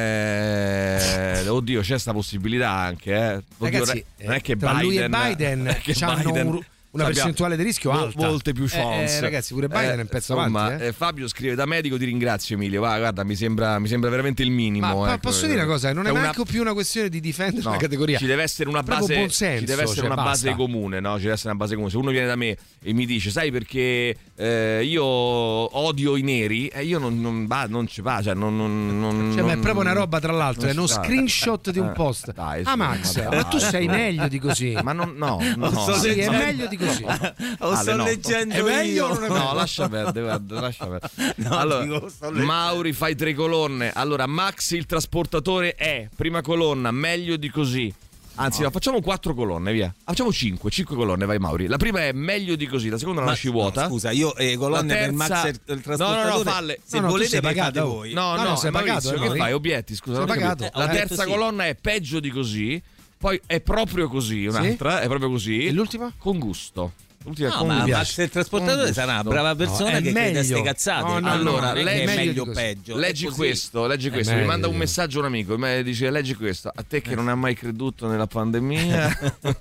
S4: eh, oddio, c'è sta possibilità anche, eh. Oddio,
S5: Ragazzi,
S4: non è che
S5: tra
S4: Biden,
S5: lui e Biden
S4: non è che
S5: c'hanno
S4: Biden
S5: un- una
S4: abbia
S5: percentuale di rischio
S4: mo-
S5: alta.
S4: molte più
S5: Eh,
S4: chance.
S5: eh, ragazzi, pure Biden è un pezzo
S4: insomma,
S5: avanti, eh.
S4: Fabio scrive: da medico ti ringrazio Emilio. Va, guarda, mi sembra, mi sembra veramente il minimo.
S5: Ma pa-
S4: ecco.
S5: posso dire una cosa? Non è
S4: C'è una-
S5: neanche più una questione di difendere
S4: No,
S5: una categoria.
S4: ci deve essere una
S5: Proprio
S4: base,
S5: buon senso,
S4: ci deve essere
S5: cioè,
S4: una
S5: basta.
S4: base comune, no? Ci deve essere una base comune. Se uno viene da me e mi dice, sai perché eh, io odio i neri, e eh, io non, non, va, non ci va, cioè non, non, non-
S5: Cioè, ma è
S4: non-
S5: proprio una roba, tra l'altro, è
S4: non
S5: uno
S4: si fa.
S5: screenshot di un
S4: Eh,
S5: post.
S4: dai,
S5: Ah,
S4: sì,
S5: Max,
S4: ma dai,
S5: ma tu sei
S4: dai.
S5: meglio di così.
S4: Ma non, no, no.
S6: Sto
S5: Sì, è
S6: leggendo-
S5: meglio di così.
S6: Lo
S4: Ale,
S6: sto
S4: no.
S6: leggendo
S5: È meglio o
S6: io.
S5: non è
S4: No, lascia perdere, guarda, lascia perdere.
S6: No,
S4: allora,
S6: dico, sto leggendo.
S4: Mauri, fai tre colonne. Allora, Max il trasportatore è prima colonna, meglio di così. Anzi, no, facciamo quattro colonne, via. Facciamo cinque, cinque colonne, vai Mauri. La prima è meglio di così, la seconda la
S6: Ma-
S4: lasci vuota.
S6: no, scusa, io eh, colonne
S4: La
S6: per Max
S4: terza-
S6: e il
S4: No, no,
S6: trasportatore.
S4: no, falle.
S6: Se
S5: No, no, tu
S6: volete
S5: sei
S6: vi fate
S5: pagato.
S6: voi.
S4: No,
S5: No,
S4: no,
S5: no, sei
S4: Maurizio,
S5: pagato,
S4: che
S5: Mauri?
S4: fai? Obietti, scusa.
S5: Sei
S4: non ho
S5: pagato.
S4: capito. La
S6: Ho detto
S4: terza
S6: sì.
S4: colonna è peggio di così. Poi è proprio così, un'altra è proprio così.
S5: E l'ultima?
S4: Con gusto. L'ultima
S6: No,
S4: con
S6: ma
S4: gusto.
S6: Max il trasportatore
S4: Con
S6: sarà una
S4: gusto.
S6: brava persona
S5: No, è
S6: che crede a ste
S5: meglio.
S6: cazzate.
S5: No, no,
S6: allora,
S4: no,
S6: non è
S4: lei-
S6: che è
S5: meglio
S6: meglio
S5: di
S6: o
S5: così.
S6: peggio.
S4: Leggi
S6: è così.
S4: questo, leggi
S5: È
S4: questo. Mi
S5: meglio
S4: manda un
S5: di-
S4: messaggio un amico, mi dice leggi questo. A te che non hai mai creduto nella pandemia.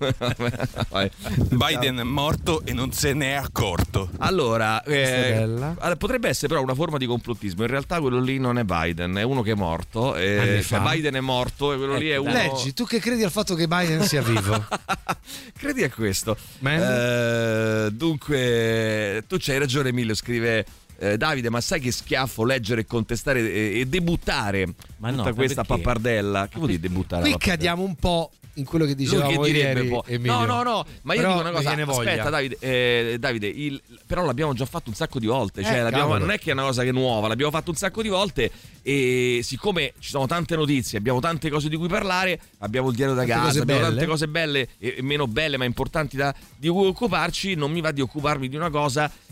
S4: Vai.
S11: Biden è morto e non se n'è accorto.
S4: Allora,
S5: Questa è
S4: eh,
S5: bella.
S4: allora, potrebbe essere però una forma di complottismo. In realtà quello lì non è Biden, è uno che è morto.
S5: Anni
S4: Eh,
S5: fa.
S4: cioè Biden è morto e quello lì è
S6: Ecco,
S4: uno.
S5: Leggi, tu che credi al fatto che Biden sia vivo?
S4: Credi a questo?
S5: Man?
S4: Eh, dunque, tu c'hai ragione, Emilio. Scrive eh, Davide, ma sai che schiaffo leggere e contestare e, e debuttare
S6: Ma
S4: tutta
S6: no, ma
S4: questa
S6: perché?
S4: pappardella? Che vuol dire debuttare?
S5: Qui
S4: la pappardella?
S5: cadiamo un po' in quello che
S4: Lui
S5: dicevamo
S4: che direbbe
S5: ieri,
S4: poi.
S5: Emilio.
S4: No, no, no, ma io
S5: Però
S4: dico una
S5: mi
S4: cosa.
S5: viene voglia.
S4: Aspetta, Davide, eh, Davide il- però l'abbiamo già fatto un sacco di volte. Cioè,
S5: Eh,
S4: l'abbiamo-
S5: cavolo.
S4: non è che è una cosa che è nuova, l'abbiamo fatto un sacco di volte. E siccome ci sono tante notizie, abbiamo tante cose di cui parlare, abbiamo il diario da
S5: Tante
S4: casa,
S5: cose
S4: abbiamo
S5: belle.
S4: tante cose belle e e meno belle, ma importanti da, di cui occuparci. Non mi va di occuparmi di una cosa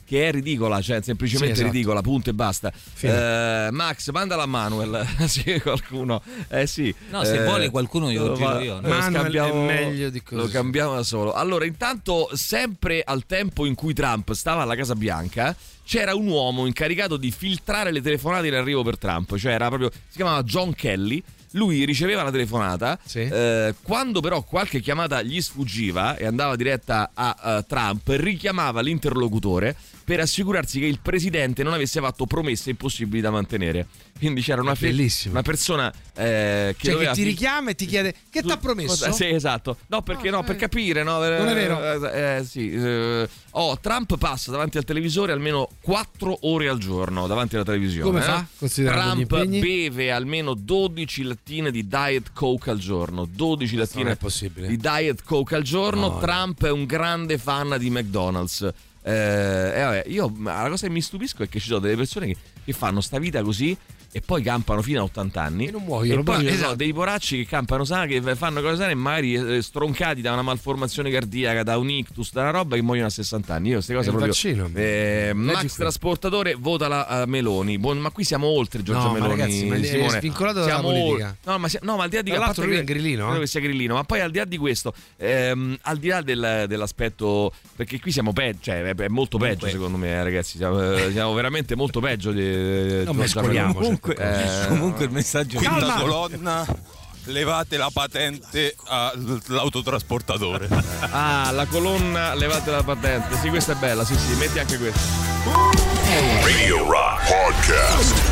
S4: che è ridicola, cioè semplicemente
S5: sì, esatto.
S4: ridicola, punto e basta. Eh, Max, mandala a Manuel. Sì, qualcuno. Eh sì.
S6: No, se
S4: eh,
S6: vuole qualcuno glielo giro io.
S4: Lo
S5: Manuel
S4: scambiamo,
S5: è meglio di così.
S4: Lo cambiamo da solo. Allora, intanto, sempre al tempo in cui Trump stava alla Casa Bianca, c'era un uomo incaricato di filtrare le telefonate in arrivo per Trump, cioè era proprio, si chiamava John Kelly. Lui riceveva la telefonata,
S5: sì.
S4: eh, quando però qualche chiamata gli sfuggiva e andava diretta a, a Trump, richiamava l'interlocutore per assicurarsi che il presidente non avesse fatto promesse impossibili da mantenere. Quindi c'era una, fe- una persona eh, che,
S5: cioè che ti
S4: fi-
S5: richiama e ti chiede che ti ha promesso?
S4: Cosa? Sì, esatto. No, perché
S5: ah,
S4: no,
S5: eh.
S4: per capire, no?
S5: Non è vero.
S4: Eh, eh, sì. Eh, oh, Trump passa davanti al televisore almeno quattro ore al giorno davanti alla televisione.
S5: Come
S4: eh?
S5: fa? Considerando
S4: Trump
S5: gli impegni?
S4: beve almeno dodici lattine di Diet Coke al giorno. dodici lattine
S5: non è possibile.
S4: di Diet Coke al giorno.
S5: No,
S4: Trump no. è un grande fan di McDonald's. Eh, e vabbè, io la cosa che mi stupisco è che ci sono delle persone che, che fanno sta vita così e poi campano fino a ottanta anni
S5: e non muoiono.
S4: E poi ci sono
S5: esatto.
S4: dei poracci che campano sana, che fanno cose sane e magari stroncati da una malformazione cardiaca, da un ictus, da una roba, che muoiono a sessanta anni. Io queste cose
S5: è
S4: proprio
S5: vaccino.
S4: eh, Max
S5: qui.
S4: Trasportatore vota la uh, Meloni. Buon, ma qui siamo oltre Giorgia
S5: no,
S4: Meloni.
S5: ma ragazzi, ma
S4: Simone.
S5: è svincolato dalla
S4: siamo
S5: politica.
S4: Ol- no, ma, si- no, ma al di là di
S5: Tra l'altro lui è grillino,
S4: credo
S5: eh?
S4: che sia grillino, ma poi al di là di questo, ehm, al di là del, dell'aspetto, perché qui siamo peggio, cioè è, è molto peggio Comunque. secondo me, ragazzi, siamo, siamo veramente molto peggio di
S5: non mescoliamo
S6: comunque,
S4: eh,
S6: comunque il messaggio
S11: Quinta
S5: Calma.
S11: colonna, levate la patente all'autotrasportatore.
S4: Ah, la colonna, levate la patente. Sì, questa è bella, sì, sì, metti anche questa.
S2: Radio Rock Podcast.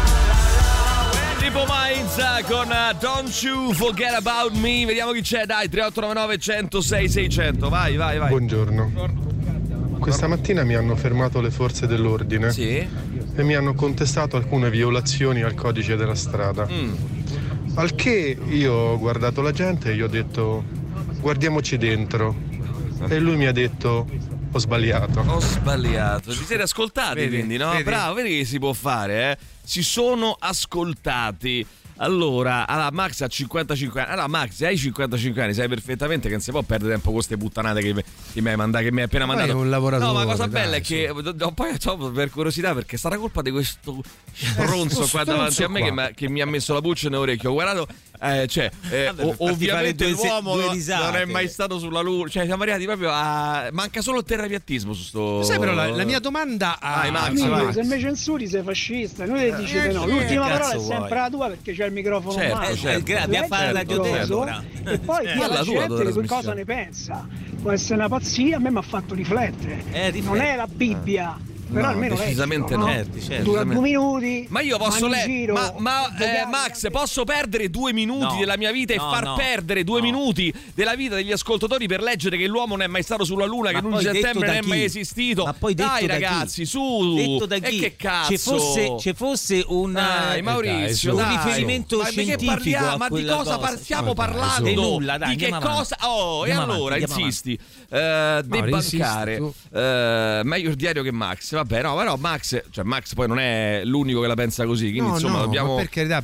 S4: Tipo Minds con uh, Don't You Forget About Me. Vediamo chi c'è, dai, tre otto nove nove uno zero sei sei zero zero. Vai, vai, vai.
S13: Buongiorno. Questa mattina mi hanno fermato le forze dell'ordine
S4: sì.
S13: e mi hanno contestato alcune violazioni al codice della strada.
S4: Mm.
S13: Al che io ho guardato la gente e gli ho detto guardiamoci dentro. E lui mi ha detto ho sbagliato.
S4: Ho sbagliato. Vi siete ascoltati,
S5: vedi,
S4: quindi, no?
S5: vedi?
S4: Bravo, vedi che si può fare, eh? Si sono ascoltati. Allora, allora, Max ha cinquantacinque anni. Allora, Max, hai cinquantacinque anni, sai perfettamente che non si può perdere tempo con queste puttanate che, che mi hai mandato, che mi hai appena
S5: Poi
S4: mandato.
S5: è un lavoratore,
S4: no, ma la cosa
S5: dai,
S4: bella è che no, poi no, per curiosità, perché sarà colpa di questo stronzo qua davanti a me che, ma, che mi ha messo la buccia nell'orecchio. Ho guardato, eh, cioè, eh,
S6: Vabbè,
S4: o, ovviamente
S6: due,
S4: l'uomo
S6: due
S4: no,
S6: risate.
S4: non è mai stato sulla luna. Cioè, siamo arrivati proprio a. Manca solo il terrapiattismo su sto.
S5: Sai, però la, la mia domanda a
S4: Vai, Max,
S5: a-
S4: vai.
S14: Se mi censuri sei fascista, noi ti dicete no. L'ultima
S6: cazzo
S14: parola è
S6: vuoi?
S14: sempre la tua perché c'è il microfono
S4: Certo,
S14: in mano.
S4: certo.
S6: Eh, abbiamo fatto la
S14: Leggi il coso
S6: allora.
S14: e poi
S4: Eh,
S14: poi
S4: alla
S14: la
S4: tua,
S14: gente
S4: tua
S14: di che cosa
S4: trasmissione.
S14: ne pensa. Può essere una pazzia, a me mi ha fatto riflettere.
S6: Eh, rifletti.
S14: Non è la Bibbia. Però
S4: No,
S14: almeno
S4: decisamente
S14: leggilo,
S4: no.
S6: Certo, certo.
S14: Dura due minuti.
S4: Ma io posso
S14: mani in
S4: le-
S14: giro,
S4: ma, ma eh,
S14: vocali,
S4: Max,
S14: anche-
S4: posso perdere due minuti
S6: No,
S4: della mia vita e
S6: no,
S4: far
S6: no,
S4: perdere due
S6: no.
S4: minuti della vita degli ascoltatori per leggere che l'uomo non è mai stato sulla luna,
S6: Ma
S4: che l'undici
S6: poi detto
S4: settembre
S6: da
S4: non è mai
S6: chi?
S4: esistito.
S6: Ma poi detto
S4: Dai
S6: da chi?
S4: ragazzi, su.
S6: Detto da
S4: E
S6: chi?
S4: che cazzo?
S6: Ci fosse, ci fosse un,
S4: Dai,
S6: eh,
S4: Maurizio,
S6: un
S4: dai.
S6: riferimento
S4: Ma di che
S6: scientifico
S4: parliamo?
S6: a
S4: Ma di
S6: quella
S4: cosa
S6: cosa.
S4: par- stiamo
S5: Ma dai,
S4: parlando?
S6: Di nulla, dai,
S4: di che
S6: andiamo
S4: cosa?
S6: avanti.
S4: Oh, e
S6: Andiamo
S4: allora
S6: avanti, andiamo
S4: insisti. Eh,
S5: Mauri,
S4: debancare
S5: insisti
S4: eh, meglio il diario che Max. Vabbè, no, però Max, cioè Max poi non è l'unico che la pensa così. Quindi
S5: No,
S4: insomma
S5: no,
S4: dobbiamo.
S5: ma per carità.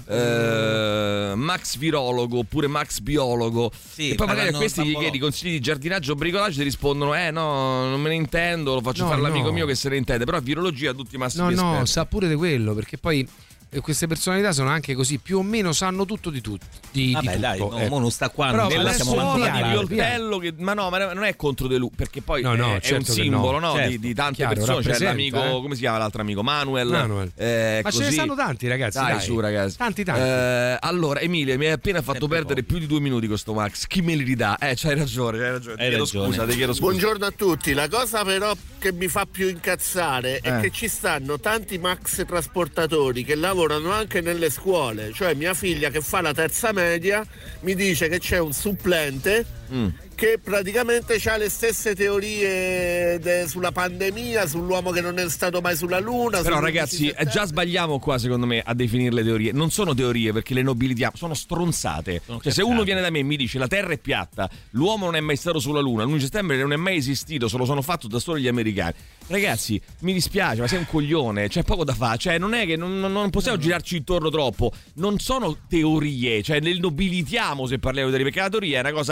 S4: eh, Max virologo oppure Max biologo.
S6: Sì,
S4: e poi magari a
S6: faranno
S4: questi
S6: il
S4: gli
S6: bambolò.
S4: chiedi consigli di giardinaggio o bricolaggio, ti rispondono: Eh no, non me ne intendo, lo faccio
S5: No,
S4: fare l'amico
S5: no.
S4: mio che se ne intende. Però a virologia tutti i
S5: No,
S4: massimi
S5: no,
S4: esperti.
S5: sa pure di quello, perché poi eh, queste personalità sono anche così, più o meno sanno tutto di tutto. Di,
S6: Vabbè,
S5: di
S6: dai,
S5: tutto,
S6: no,
S5: ecco.
S6: mo non sta qua.
S5: Però
S6: non
S4: Nella
S5: adesso
S6: stiamo
S4: suola di
S5: mangiando,
S4: Pioltello che, ma no, ma non è contro De Lu, perché poi
S5: No, no,
S4: è, è
S5: certo
S4: un
S5: che
S4: simbolo
S5: no.
S4: no,
S6: Certo.
S4: di, di tante
S5: Chiaro,
S4: persone. C'è
S5: rappresenta,
S4: l'amico,
S5: eh.
S4: come si chiama l'altro amico? Manuel.
S5: Manuel.
S4: Eh,
S5: Ma ce ne
S4: così.
S5: stanno tanti, ragazzi.
S4: Dai,
S5: Dai,
S4: su, ragazzi.
S5: Tanti, tanti.
S4: Eh, allora, Emilia, mi hai appena fatto
S6: Sempre
S4: perdere
S6: poco.
S4: più di due minuti questo Max. Chi me li ridà? Eh, c'hai ragione, c'hai ragione. Ti
S6: Hai
S4: chiedo
S6: ragione.
S4: scusa, ti chiedo scusa.
S15: Buongiorno a tutti, la cosa però che mi fa più incazzare è
S4: Eh.
S15: che ci stanno tanti Max trasportatori che lavorano anche nelle scuole, cioè mia figlia che fa la terza media mi dice che c'è un supplente
S4: Mm.
S15: che praticamente ha le stesse teorie de- sulla pandemia, sull'uomo che non è stato mai sulla luna.
S4: Però
S15: sull'undici
S4: ragazzi,
S15: settembre.
S4: già sbagliamo qua secondo me a definire le teorie. Non sono teorie perché le nobilitiamo, sono stronzate.
S6: Sono
S4: Cioè se
S6: cazzate.
S4: uno viene da me e mi dice la Terra è piatta, l'uomo non è mai stato sulla Luna, l'undici settembre non è mai esistito, se lo sono fatto da solo gli americani. Ragazzi, mi dispiace, ma sei un coglione, c'è poco da fare. Cioè non è che non, non- non possiamo girarci intorno troppo. Non sono teorie, cioè le nobilitiamo se parliamo di teorie, perché la teoria è una cosa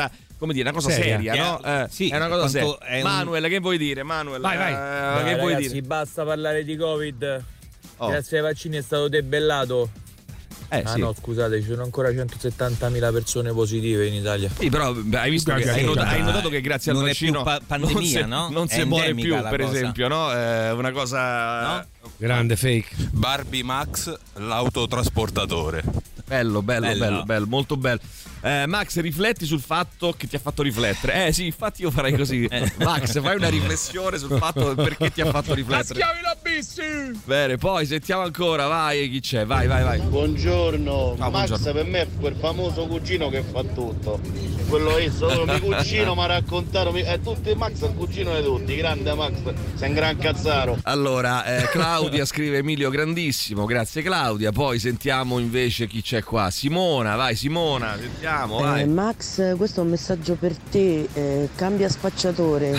S4: come dire, una cosa
S6: Seria.
S4: seria, no? Eh,
S6: Sì,
S4: è una cosa
S6: quanto
S4: seria.
S6: è un-
S4: Manuel, che vuoi dire? Manuel,
S5: Vai, vai.
S4: eh,
S16: Dai,
S4: che vuoi
S16: ragazzi,
S4: dire?
S16: basta parlare di Covid.
S4: Oh.
S16: Grazie ai vaccini è stato debellato.
S4: Eh,
S16: ah
S4: sì.
S16: no, scusate, ci sono ancora centosettantamila persone positive in Italia.
S4: Sì, però beh, hai visto che hai notato, hai notato che grazie al
S6: Non è
S4: vaccino
S6: più pa- pandemia,
S4: non si,
S6: no?
S4: non
S6: È
S4: si muore
S6: endemica
S4: più,
S6: la
S4: per
S6: cosa.
S4: esempio, no? È una cosa
S5: grande fake.
S11: Barbie Max, l'autotrasportatore.
S4: Bello, bello, bello,
S11: Bello.
S4: bello, molto bello. Eh, Max, rifletti sul fatto che ti ha fatto riflettere. Eh sì, infatti io farei così. Max, fai una riflessione sul fatto perché ti ha fatto riflettere.
S16: la bissi!
S4: Bene, poi sentiamo ancora, vai, chi c'è? Vai, vai, vai.
S17: Buongiorno,
S4: Ah,
S17: Max
S4: buongiorno.
S17: per me è quel famoso cugino che fa tutto. Quello è solo mio cugino mi ha raccontato, mi- è tutti Max è il cugino di tutti, grande Max, sei un gran cazzaro.
S4: Allora, eh, Claudia scrive Emilio grandissimo, grazie Claudia. Poi sentiamo invece chi c'è qua. Simona, vai Simona, sentiamo, vai.
S18: Eh, Max, questo è un messaggio per te, eh, cambia spacciatore,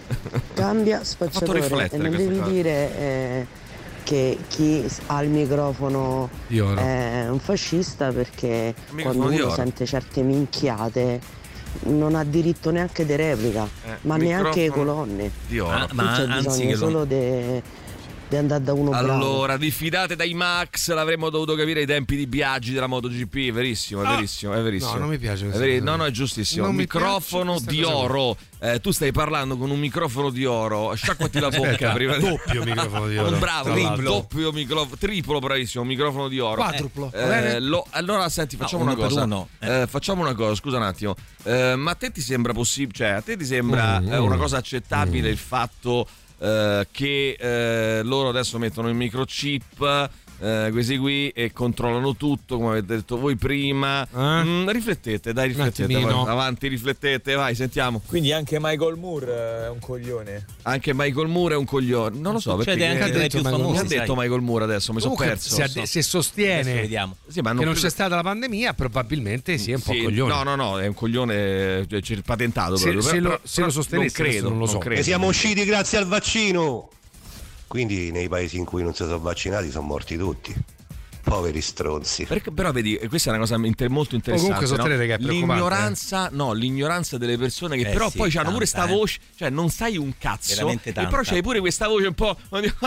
S18: cambia spacciatore e
S4: riflettere
S18: non
S4: questa
S18: devi
S4: cosa.
S18: dire eh, che chi ha il microfono
S5: Di oro.
S18: è un fascista, perché
S4: microfono
S18: quando
S4: di
S18: uno
S4: oro.
S18: sente certe minchiate non ha diritto neanche di replica,
S4: Eh,
S18: ma neanche le
S4: microfono
S18: colonne.
S4: di oro.
S6: Ah,
S18: Qui
S6: ma
S18: c'è
S6: anzi
S18: bisogno
S6: che lo-
S18: solo di andare da uno bravo.
S4: Allora, diffidate dai Max, l'avremmo dovuto capire ai tempi di Biaggi della MotoGP, verissimo, è
S5: Ah.
S4: verissimo, è verissimo.
S5: No, non mi piace
S4: È
S5: questa
S4: veri-
S5: cosa.
S4: No, no, è giustissimo.
S5: Non mi
S4: Microfono
S5: piace
S4: di
S5: questa cosa.
S4: oro. Eh, tu stai parlando con un microfono di oro. Sciacquati la bocca
S5: Aspetta,
S4: prima.
S5: doppio microfono di oro.
S4: Un bravo,
S5: Tra l'altro.
S4: doppio microfono, triplo bravissimo, microfono di oro.
S5: Quadruplo,
S4: Eh,
S5: va bene?
S4: eh, lo- allora senti, facciamo
S6: No,
S4: una
S6: uno per
S4: cosa.
S6: uno.
S4: Eh, facciamo una cosa, scusa un attimo. Eh, ma a te ti sembra possibile, cioè a te ti sembra
S5: Mm,
S4: eh, una
S5: mm.
S4: cosa accettabile il fatto eh, che eh, loro adesso mettono il microchip, eh, questi qui, e controllano tutto, come avete detto voi prima? Mm, riflettete, dai, riflettete,
S5: attimino.
S4: vai, avanti, riflettete, vai, sentiamo.
S16: Quindi anche Michael Moore è un coglione.
S4: Anche Michael Moore è un coglione. Non lo so,
S6: Succede
S4: perché
S6: anche tra i più
S4: mi ha
S6: famosi,
S4: detto
S6: sai.
S4: Michael Moore adesso, mi sono
S5: Comunque,
S4: perso.
S5: se,
S4: so.
S5: se sostiene
S6: Adesso vediamo.
S4: Sì, ma
S5: che
S4: non
S5: non
S4: credo-
S5: c'è stata la pandemia, probabilmente sì, è un po'
S4: Sì,
S5: coglione.
S4: No, no, no, è un coglione, cioè, c'è il patentato
S5: Se-
S4: proprio.
S5: se
S4: Però-
S5: lo-
S4: però-
S5: se lo
S4: però
S5: sostenesse,
S4: non credo,
S5: non lo so.
S4: credo.
S19: E siamo usciti grazie al vaccino. Quindi nei paesi in cui non si sono vaccinati sono morti tutti. Poveri stronzi.
S4: Perché, però vedi, questa è una cosa inter- molto interessante.
S5: comunque sostenere
S4: no?
S5: che è preoccupante,
S4: l'ignoranza, no, l'ignoranza delle persone che
S6: Eh
S4: però
S6: sì,
S4: poi hanno
S6: tanta,
S4: pure sta
S6: eh.
S4: voce, cioè non sai un cazzo,
S6: Veramente
S4: e
S6: tanta.
S4: però c'hai pure questa voce un po'.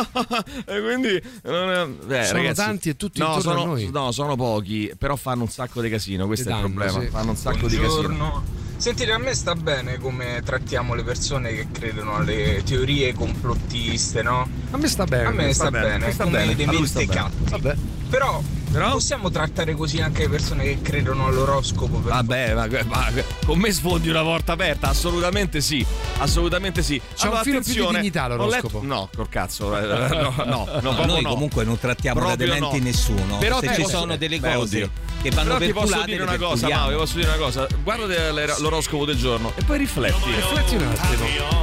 S4: E quindi non è- beh,
S5: Sono
S4: ragazzi,
S5: tanti e tutti
S4: no,
S5: intorno
S4: sono,
S5: a noi.
S4: No, sono pochi, però fanno un sacco di casino. Questo
S5: Che
S4: è il
S5: danno,
S4: problema.
S5: sì.
S4: Fanno un sacco di casino.
S16: Buongiorno. Sentite, a me sta bene come trattiamo le persone che credono alle teorie complottiste, no?
S5: A me sta bene.
S16: A me sta, bene,
S4: sta
S16: come
S4: bene,
S16: dei
S4: a lui sta
S16: mentecatti.
S4: bene.
S5: Vabbè.
S16: Però,
S4: Però?
S16: possiamo trattare così anche le persone che credono all'oroscopo. Per
S4: Vabbè, ma, ma con me sfondi una porta aperta, assolutamente sì, assolutamente sì.
S5: C'ha un filo più di
S4: attenzione,
S5: dignità
S4: ho
S5: l'oroscopo.
S4: letto- No, col cazzo, eh, no, no, no,
S6: No,
S4: proprio
S6: noi
S4: no.
S6: comunque non trattiamo
S4: Proprio
S6: radimenti
S4: no.
S6: nessuno.
S4: Però
S6: se
S4: ti
S6: ci
S4: posso-
S6: sono delle
S4: Beh,
S6: cose
S4: oddio.
S6: che vanno
S4: Però ti posso
S6: perculate,
S4: dire
S6: le
S4: una cosa,
S6: perculiamo.
S4: Mauro, ti posso dire una cosa. Guarda l'era- l'oroscopo del giorno e poi rifletti.
S5: Rifletti un attimo.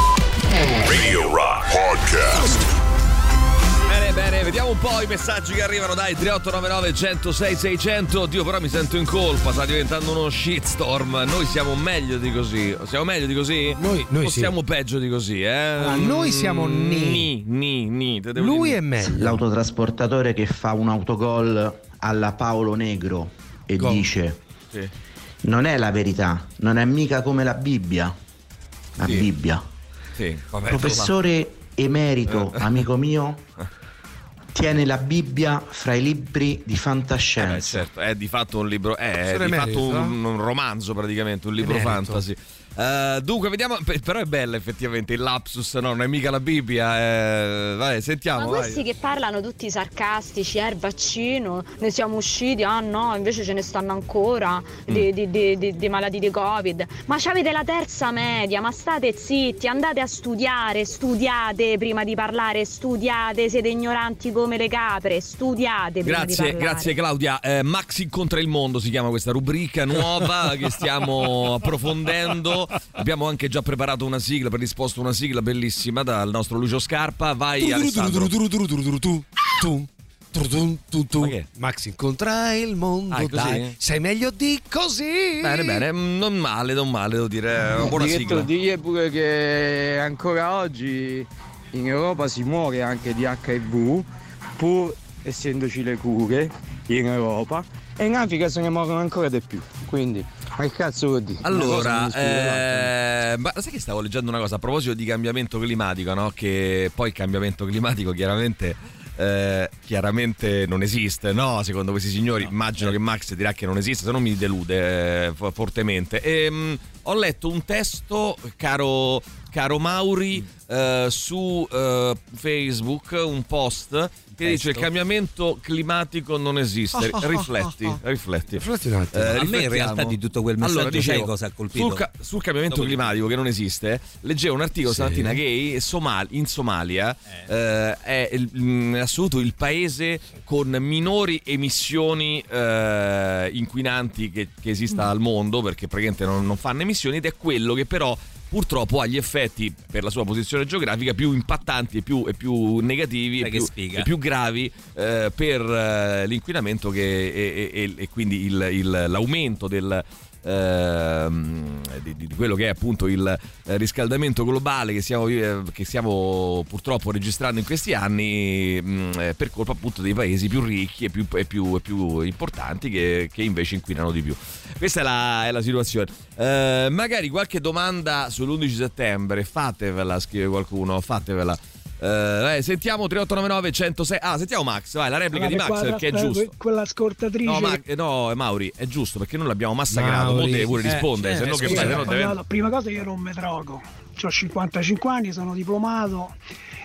S2: Radio Rock Podcast.
S4: Bene, bene, vediamo un po' i messaggi che arrivano, dai, tre otto nove nove, uno zero sei, sei zero zero. Dio, però mi sento in colpa, sta diventando uno shitstorm. Noi siamo meglio di così. Siamo meglio di così?
S5: Noi- noi
S4: o
S5: sì.
S4: siamo peggio di così, eh?
S5: Ah, noi siamo ni.
S4: Ni, ni, ni. Te devo
S5: Lui
S4: dire.
S5: è meglio.
S20: L'autotrasportatore che fa un autogol alla Paolo Negro e
S5: Gol.
S20: dice:
S4: Sì.
S20: non è la verità, non è mica come la Bibbia. La
S4: Sì.
S20: Bibbia.
S4: Sì, vabbè,
S20: Professore emerito, amico mio, tiene la Bibbia fra i libri di
S4: Eh,
S20: fantascienza.
S4: certo, è di fatto un libro, è
S5: Professore
S4: di fatto
S5: emerito,
S4: un, un romanzo praticamente, un libro
S5: Emerito.
S4: fantasy. Eh, dunque, vediamo, pe- però è bella effettivamente il lapsus, no, non è mica la Bibbia. eh, vai, sentiamo.
S21: Ma
S4: vai.
S21: questi che parlano tutti sarcastici, eh, il vaccino, ne siamo usciti, ah no, invece ce ne stanno ancora di, di, di, di- di malati di Covid. Ma c'avete la terza media, ma state zitti, andate a studiare, studiate prima di parlare, studiate, siete ignoranti come le capre, studiate prima di
S4: Grazie,
S21: parlare.
S4: grazie Claudia. Eh, Max incontra il mondo si chiama questa rubrica nuova che stiamo approfondendo. Abbiamo anche già preparato una sigla, predisposto una sigla bellissima dal nostro Lucio Scarpa. Vai Alessandro. Ma che?
S5: Max incontra il mondo,
S4: Ah, è così?
S5: dai. Sei meglio di così.
S4: Bene, bene, non male, non male, devo dire. È una buona sigla.
S8: Digli pure che ancora oggi in Europa si muore anche di acca i vu, pur essendoci le cure, in Europa e in Africa se ne muovono ancora di più. Quindi, ma che cazzo vuol dire?
S4: Allora, eh, ma sai che stavo leggendo una cosa a proposito di cambiamento climatico, no? Che poi il cambiamento climatico chiaramente eh, chiaramente non esiste, no? Secondo questi signori, no, immagino che Max dirà che non esiste, se no mi delude eh, fortemente. E, mh, ho letto un testo, caro, caro Mauri, eh, su eh, Facebook, un post che dice il cambiamento climatico non esiste. Rifletti, rifletti.
S5: Rifletti un attimo.
S6: Eh, a me in realtà di tutto quel messaggio
S4: allora, dicevo,
S6: sai cosa ha colpito?
S4: Sul, ca- sul cambiamento
S6: Dopo
S4: climatico che non esiste, leggevo un articolo
S5: Sì.
S4: stamattina che Somal- in Somalia eh. Eh, è il, in assoluto il paese con minori emissioni eh, inquinanti che, che esista al mondo, perché praticamente non, non fanno emissioni, ed è quello che però purtroppo ha gli effetti, per la sua posizione geografica, più impattanti e più, e più negativi e più, e più gravi eh, per eh, l'inquinamento che, e, e, e quindi il, il, l'aumento del eh, di, di quello che è appunto il riscaldamento globale che stiamo, che stiamo purtroppo registrando in questi anni mh, per colpa appunto dei paesi più ricchi e più, e più, e più importanti che, che invece inquinano di più. Questa è la, è la situazione. Eh, magari qualche domanda sull'undici settembre fatevela, scrive qualcuno, fatevela. Eh, sentiamo tre otto nove nove uno zero sei. Ah, sentiamo Max, vai, la replica
S14: Allora,
S4: di Max,
S14: quella,
S4: perché è giusto.
S14: Quella ascoltatrice.
S4: No, ma, no, Mauri, è giusto perché noi l'abbiamo massacrato. Mo devi pure
S14: eh,
S4: rispondere, se no che fai? Se no deve...
S14: Prima cosa, io non mi drogo. Ho cinquantacinque anni, sono diplomato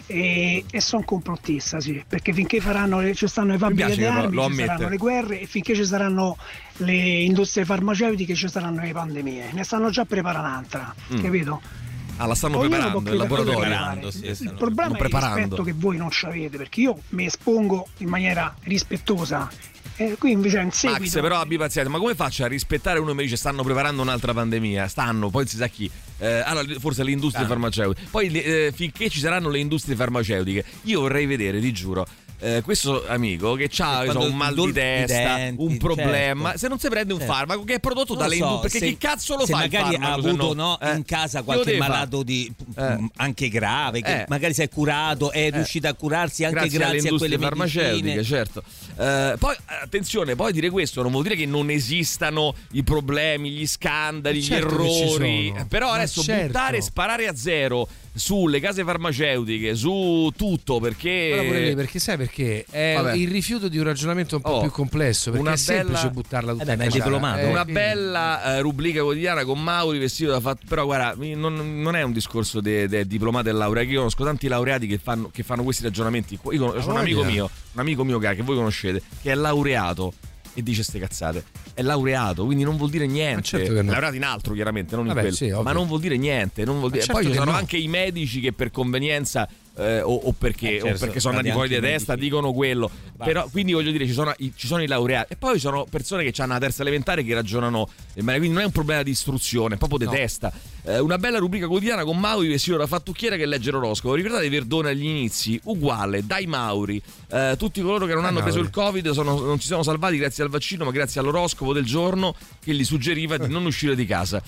S14: e, e sono complottista, sì, perché finché faranno le, ci stanno le fabbriche di armi, ci
S4: ammette.
S14: saranno le guerre, e finché ci saranno le industrie farmaceutiche ci saranno le pandemie. Ne stanno già preparando un'altra, mm. capito?
S4: Ah, la stanno
S14: Ognuno
S4: preparando, il laboratorio.
S14: Sì, il problema è il rispetto che voi non ci avete, perché io mi espongo in maniera rispettosa. E qui invece in seguito...
S4: Max, però abbi pazienza, ma come faccio a rispettare? Uno mi dice stanno preparando un'altra pandemia, stanno, poi si sa chi. Eh, allora forse le industrie ah. farmaceutiche. Poi eh, finché ci saranno le industrie farmaceutiche, io vorrei vedere, ti giuro, Eh, questo amico che ha so, un mal di testa, denti, un problema, certo. se non si prende un certo. farmaco che è prodotto dalle so, industrie, perché se, chi cazzo lo
S6: se
S4: fa
S6: magari
S4: il farmaco,
S6: ha avuto
S4: no?
S6: no,
S4: eh.
S6: in casa qualche malato di, eh. anche grave che eh. magari si è curato, è eh. riuscito a curarsi anche grazie, grazie a quelle
S4: farmaceutiche, certo. Eh, poi attenzione, poi dire questo non vuol dire che non esistano i problemi, gli scandali, certo gli errori, però ma adesso certo. buttare e sparare a zero sulle case farmaceutiche, su tutto, perché
S5: lì, perché sai perché è Vabbè. il rifiuto di un ragionamento un po'
S4: oh,
S5: più complesso, perché
S4: una
S5: è semplice
S4: bella...
S5: buttarla tutta
S6: eh
S5: in
S6: beh, diplomato.
S5: eh,
S4: una
S5: quindi...
S4: bella uh, rubrica quotidiana con Mauri vestito da fatto, però guarda, non, non è un discorso del diplomato e laurea, che io conosco tanti laureati che fanno, che fanno questi ragionamenti. Io conosco un amico mio, un amico mio che voi conoscete, che è laureato e dice ste cazzate, è laureato, quindi non vuol dire niente.
S5: Certo che no.
S4: Laureato in altro chiaramente, non
S5: Vabbè,
S4: in quello,
S5: sì,
S4: ma non vuol dire niente, non vuol dire...
S5: certo
S4: poi ci sono
S5: no.
S4: anche i medici che per convenienza eh, o, o, perché,
S6: eh, certo,
S4: o perché sono andati fuori di testa dicono quello. Basta. Però quindi voglio dire ci sono, i, ci sono i laureati e poi ci sono persone che hanno la terza elementare che ragionano, quindi non è un problema di istruzione, è proprio di no. testa. Eh, una bella rubrica quotidiana con Mauri vestito da fattucchiera che legge l'oroscopo. Ricordate Verdone agli inizi? Uguale, dai Mauri. Eh, tutti coloro che non hanno preso il Covid sono, non si sono salvati grazie al vaccino, ma grazie all'oroscopo del giorno che gli suggeriva di non uscire di casa.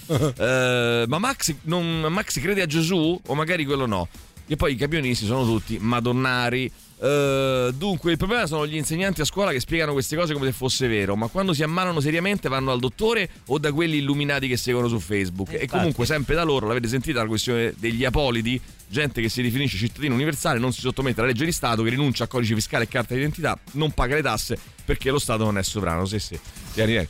S4: Eh, ma Max, non, Max crede a Gesù? O magari quello no? E poi i camionisti sono tutti madonnari. Uh, dunque il problema sono gli insegnanti a scuola che spiegano queste cose come se fosse vero, ma quando si ammalano seriamente vanno al dottore o da quelli illuminati che seguono su Facebook. E, e comunque sempre da loro, l'avete sentita la questione degli apolidi, gente che si definisce cittadino universale, non si sottomette alla legge di Stato, che rinuncia a codice fiscale e carta d'identità, non paga le tasse perché lo Stato non è sovrano. Sì sì, vieni,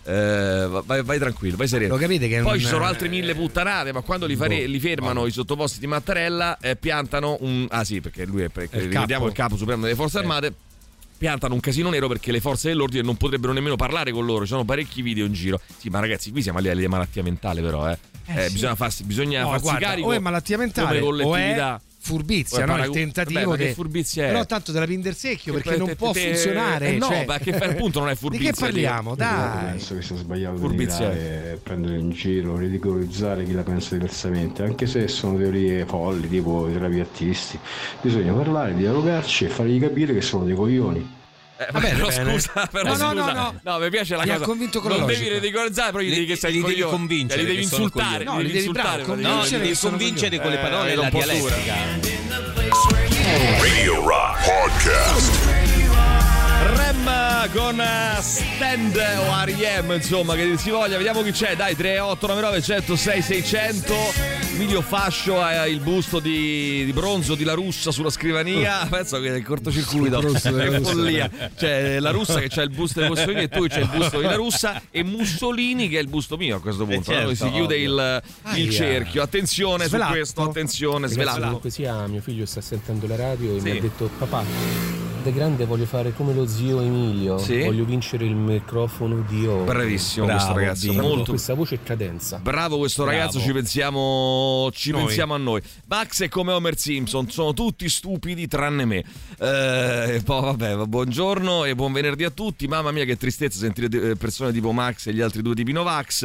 S4: Uh, vai, vai tranquillo, vai sereno.
S5: Lo capite che
S4: poi
S5: non...
S4: ci sono altre mille puttanate, ma quando li, fare, li fermano i sottoposti di Mattarella eh, piantano un... Ah sì, perché lui è, perché il ricordiamo il capo supremo delle forze eh. armate. Piantano un casino nero perché le forze dell'ordine non potrebbero nemmeno parlare con loro. Ci sono parecchi video in giro. Sì, ma ragazzi, qui siamo a livelli di malattia mentale, però eh, eh, eh sì. bisogna farsi, bisogna
S5: no,
S4: farsi
S5: guarda,
S4: carico
S5: o è malattia mentale
S4: come collettività.
S5: O è furbizia, no? Il tentativo
S4: Vabbè,
S5: che
S4: furbizia è?
S5: Però tanto della pindersecchio perché
S4: te,
S5: non
S4: te,
S5: può
S4: te,
S5: funzionare
S4: eh no,
S5: cioè...
S4: perché appunto non è furbizia.
S5: Di che parliamo? Dai.
S7: Penso che sia sbagliato
S4: furbizia
S7: denigrare, prendere in giro, ridicolizzare chi la pensa diversamente, anche se sono teorie folli tipo i terapiattisti. Bisogna parlare, dialogarci e fargli capire che sono dei coglioni.
S4: Eh, Vabbè, però bene. scusa, però
S5: no,
S4: scusa.
S5: No, no, no.
S4: No, mi piace la
S5: mi
S4: cosa.
S5: Ha convinto con
S4: non
S5: la
S4: devi ridicolizzare, però gli devi che sei
S6: li devi convincere,
S4: li devi insultare,
S5: no, li devi insultare,
S6: bravo, no, li devi convincere con le parole e la dialettica.
S2: Radio Rock Podcast.
S4: Rem M con uh, Stand o R E M, insomma, che si voglia. Vediamo chi c'è, dai. Tre otto nove nove uno zero sei sei zero zero. Emilio Fascio ha il busto di, di bronzo di La Russa sulla scrivania. Penso che il cortocircuito è follia. Cioè la Russa che c'ha il busto di Mussolini e tu che c'hai il busto di La Russa, e Mussolini che è il busto mio a questo punto. Eh certo, no? Si chiude il, il cerchio. Attenzione svelato. Su questo, attenzione, svelato.
S9: Così a mio figlio sta sentendo la radio e
S4: sì.
S9: mi ha detto: papà, da grande voglio fare come lo zio Emilio, sì. voglio vincere il microfono di oro.
S4: Bravissimo. Bravo, questo ragazzo, molto
S9: questa voce e cadenza.
S4: Bravo questo
S9: Bravo.
S4: ragazzo, ci pensiamo ci
S9: noi.
S4: pensiamo a noi. Max è come Homer Simpson, sono tutti stupidi tranne me. Eh, poi vabbè, buongiorno e buon venerdì a tutti. Mamma mia che tristezza sentire persone tipo Max e gli altri due tipi Novax.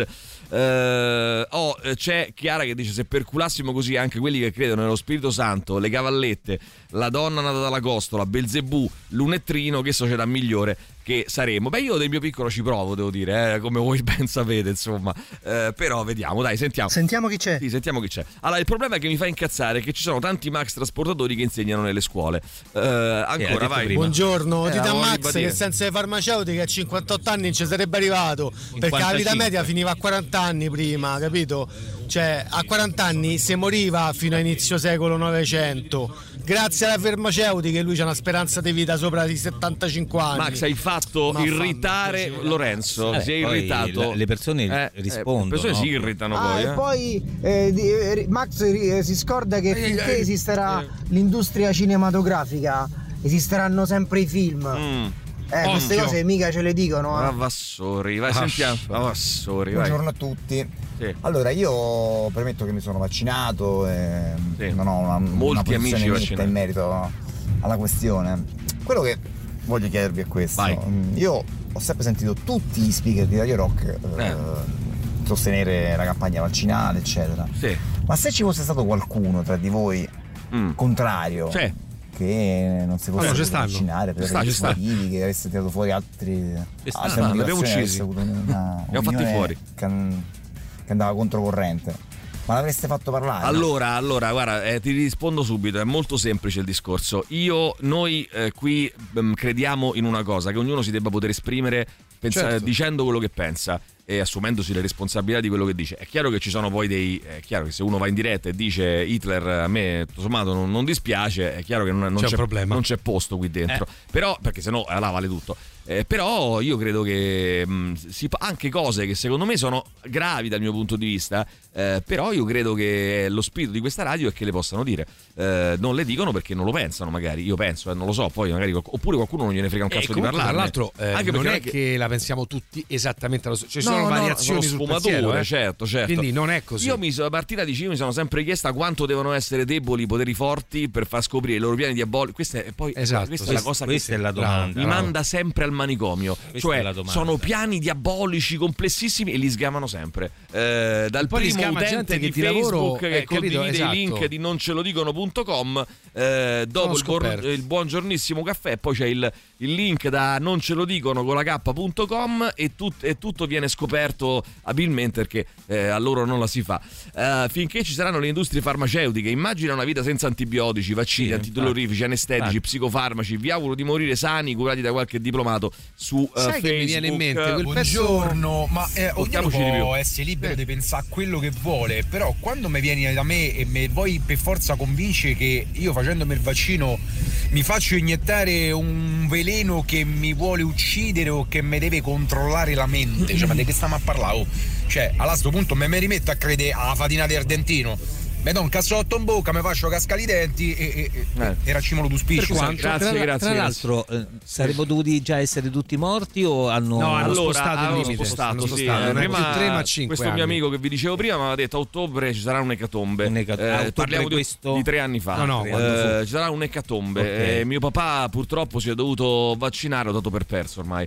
S4: Eh, oh, c'è Chiara che dice: se perculassimo così anche quelli che credono nello Spirito Santo, le cavallette, la donna nata dalla costola, Belzebù, l'unettrino, che società migliore che saremmo. Beh, io del mio piccolo ci provo, devo dire, eh, come voi ben sapete, insomma. Eh, però vediamo, dai, sentiamo.
S3: Sentiamo chi c'è.
S4: Sì, sentiamo chi c'è. Allora, il problema è che mi fa incazzare che ci sono tanti Max trasportatori che insegnano nelle scuole. Eh, ancora,
S3: eh,
S4: vai.
S3: Buongiorno,
S4: eh,
S3: dite a Max che senza le farmaceutiche a cinquantotto anni non ci sarebbe arrivato, perché la vita media finiva a quaranta anni prima, capito? Cioè, a quaranta anni si moriva fino a inizio secolo novecento. Grazie alle farmaceutiche lui c'ha una speranza di vita sopra i settantacinque anni.
S4: Max, hai fatto Ma irritare fanno, Lorenzo, eh, si è irritato.
S6: Le persone
S4: eh,
S6: rispondono.
S4: Le persone
S6: no?
S4: si irritano
S3: ah,
S4: poi.
S3: E
S4: eh.
S3: poi eh, Max eh, si scorda che finché esisterà l'industria cinematografica esisteranno sempre i film. Mm. Eh, Onchio. Queste cose mica ce le dicono.
S4: Eh. Vassori, vai, ah, sentiamo. Vassori, vai.
S22: Buongiorno a tutti.
S4: Sì.
S22: Allora, io premetto che mi sono vaccinato e sì. non ho una,
S4: molti
S22: una
S4: amici
S22: vaccinata in merito alla questione. Quello che voglio chiedervi è questo.
S4: Vai.
S22: Io ho sempre sentito tutti gli speaker di Radio Rock eh. Eh, sostenere la campagna vaccinale, eccetera.
S4: Sì.
S22: Ma se ci fosse stato qualcuno tra di voi mm. contrario,
S4: sì.
S22: che non si fosse
S5: allora,
S22: vaccinare per dei motivi, che avesse tirato fuori altri
S4: altre motivazioni, avesse
S22: avuto una
S4: abbiamo fatti fuori
S22: che, che andava controcorrente, ma l'avreste fatto parlare?
S4: Allora,
S22: no?
S4: allora guarda, eh, ti rispondo subito, è molto semplice il discorso. Io, noi eh, qui mh, crediamo in una cosa, che ognuno si debba poter esprimere pensa, certo. dicendo quello che pensa e assumendosi le responsabilità di quello che dice. È chiaro che ci sono poi dei è chiaro che se uno va in diretta e dice Hitler a me tutto sommato non, non dispiace, è chiaro che non, non, c'è, c'è, non c'è posto qui dentro, eh. però perché sennò eh, là vale tutto. Eh, però io credo che mh, si, anche cose che secondo me sono gravi dal mio punto di vista, eh, però io credo che lo spirito di questa radio è che le possano dire. Eh, non le dicono perché non lo pensano, magari io penso, eh, non lo so, poi magari oppure qualcuno non gliene frega un cazzo di parlare.
S5: Tra l'altro eh, anche non è che... che la pensiamo tutti esattamente allo stesso, ci no, sono no, variazioni
S4: sono
S5: sul pensiero, eh?
S4: certo, certo.
S5: Quindi non è così.
S4: Io mi Martina Dicino mi sono sempre chiesta quanto devono essere deboli i poteri forti per far scoprire i loro piani diabolici. Questa è poi
S5: esatto,
S4: questa, questa è la cosa
S6: questa
S4: che
S6: è la domanda,
S4: mi
S6: no?
S4: manda sempre al manicomio.
S6: Questa
S4: cioè sono piani diabolici complessissimi e li sgamano sempre. Eh, dal
S5: poi
S4: primo utente di Facebook che
S5: eh,
S4: condivide
S5: capito, esatto.
S4: i link di non ce lo dicono punto com, eh, dopo il, buon, il buongiornissimo caffè, poi c'è il, il link da non ce lo dicono con la k punto com e, tut, e tutto viene scoperto abilmente perché eh, a loro non la si fa. Uh, finché ci saranno le industrie farmaceutiche, immagina una vita senza antibiotici, vaccini, sì, antidolorifici, anestetici, psicofarmaci. Vi auguro di morire sani, curati da qualche diplomato su uh,
S5: Sai
S4: Facebook.
S5: Che mi viene in mente quel
S23: buongiorno,
S5: pezzo...
S23: ma eh, ognuno può essere libero eh. di pensare a quello che vuole, però quando mi vieni da me e mi vuoi per forza convincere che io facendomi il vaccino mi faccio iniettare un veleno che mi vuole uccidere o che mi deve controllare la mente, cioè ma di che stiamo a parlare? Oh? Cioè a questo punto me mi rimetto a credere alla fatina di Ardentino, mi do un cazzotto in bocca, mi faccio cascare i denti e, e, eh. e raccimolo tu spicci.
S4: Grazie,
S6: tra,
S4: grazie,
S6: tra
S4: grazie.
S6: l'altro eh, sarebbero dovuti già essere tutti morti o hanno,
S5: no, hanno
S4: allora,
S5: spostato il limite,
S4: spostato,
S5: hanno
S4: sì,
S5: spostato,
S4: eh,
S5: non
S4: prima,
S5: è più tre ma cinque
S4: questo
S5: anni.
S4: mio amico che vi dicevo prima mi aveva detto a ottobre ci sarà un'ecatombe,
S6: Un'ecat-
S4: eh, parliamo di, di tre anni fa,
S5: no, no,
S4: eh, ci sarà un'ecatombe, okay. eh, mio papà purtroppo si è dovuto vaccinare, ho dato per perso ormai,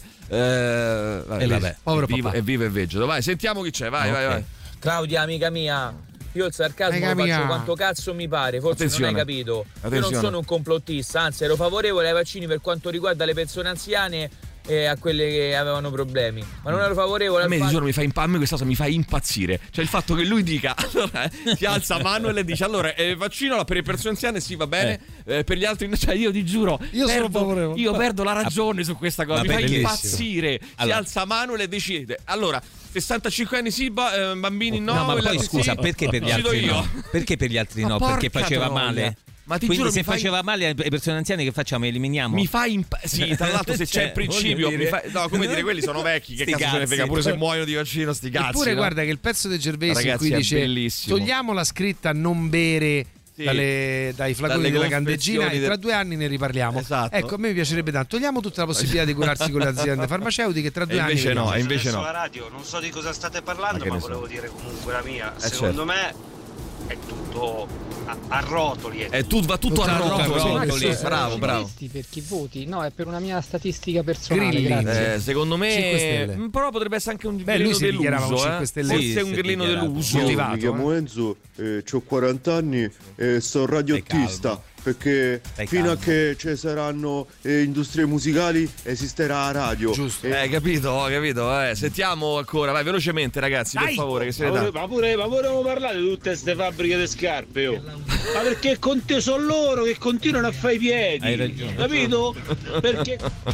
S4: eh, vabbè,
S6: e vabbè,
S4: povero è, vivo, è vivo e vegeto. Vai, sentiamo chi c'è, vai, okay. vai, vai.
S24: Claudia, amica mia, io il sarcasmo
S5: amica
S24: lo faccio
S5: mia.
S24: quanto cazzo mi pare, forse
S4: Attenzione.
S24: non hai capito.
S4: Attenzione.
S24: Io non sono un complottista, anzi ero favorevole ai vaccini per quanto riguarda le persone anziane e a quelle che avevano problemi. Ma non ero favorevole
S4: a
S24: al
S4: me
S24: fatto...
S4: giorno mi fa imp- a me questa cosa mi fa impazzire. Cioè il fatto che lui dica allora, eh, si alza Manuel e dice allora eh, vaccino per le persone anziane sì va bene, eh. Eh, per gli altri no. Cioè io ti giuro
S5: io
S4: perdo,
S5: sono favorevole.
S4: Io perdo la ragione su questa cosa,
S6: Ma
S4: mi fa
S6: bellissimo.
S4: impazzire.
S6: Allora.
S4: Si alza Manuel e decide allora sessantacinque anni sì, ba- bambini no.
S6: No, ma poi scusa,
S4: sì,
S6: perché per gli altri
S4: io.
S6: no? Perché per gli altri
S4: Ma
S6: no? Perché
S4: porca
S6: faceva
S4: troia.
S6: male?
S4: Ma ti
S6: Quindi
S4: giuro,
S6: se
S4: mi fai-
S6: faceva male alle persone anziane che facciamo? Eliminiamo?
S4: Mi fa imp- sì, tra l'altro se c'è il principio mi fa- no, come dire, quelli sono vecchi, che
S6: Sti
S4: cazzo se ne
S6: cazzi.
S4: frega, pure se muoiono di vaccino sti cazzi.
S5: Eppure
S4: no?
S5: guarda che il pezzo di Gervais in
S4: Ragazzi,
S5: cui
S4: è
S5: dice
S4: bellissimo.
S5: togliamo la scritta non bere
S4: Sì.
S5: dalle- dai flaconi
S4: Dalle
S5: della candeggina e
S4: confezioni
S5: tra
S4: del-
S5: due anni ne riparliamo.
S4: Esatto.
S5: Ecco, a me piacerebbe tanto. Togliamo tutta la possibilità di curarsi con le aziende farmaceutiche e tra due
S4: E
S5: anni
S4: invece no,
S5: vediamo.
S4: e invece no.
S1: Sulla radio non so di cosa state parlando,
S4: Ma che
S1: ma,
S4: ne so.
S1: volevo dire comunque la mia.
S4: Eh,
S1: Secondo
S4: certo.
S1: me è tutto a, a rotoli. È
S4: Eh, tu, va tutto a rotoli. Bravo, bravo.
S10: Per chi voti? No, è per una mia statistica personale.
S5: Grilli.
S10: Grazie.
S4: Eh, secondo
S5: cinque
S4: me
S5: stelle.
S4: mm, però potrebbe essere anche un
S5: Beh,
S4: grillino
S5: lui si dichiarava un
S4: deluso,
S5: cinque
S4: eh.
S5: stelle.
S4: Forse
S6: Sì,
S4: è un
S6: si è
S4: grillino
S6: dichiarato.
S4: deluso.
S5: Motivato,
S12: Mi chiamo
S5: eh.
S12: Enzo, eh, ho quaranta anni e sono radioattista perché
S6: Stai
S12: fino
S6: calmo.
S12: a che ci saranno eh, industrie musicali esisterà la radio.
S5: Giusto.
S12: E-
S4: Eh, capito, ho capito. Eh. Sentiamo ancora, vai velocemente ragazzi, per favore, che se ne
S13: Ma
S4: dà.
S13: pure, ma pure, ma vorremmo parlare di tutte queste fabbriche di scarpe, oh. Ma perché con te sono loro che continuano a fare i piedi?
S6: Hai ragione.
S13: Capito? Perché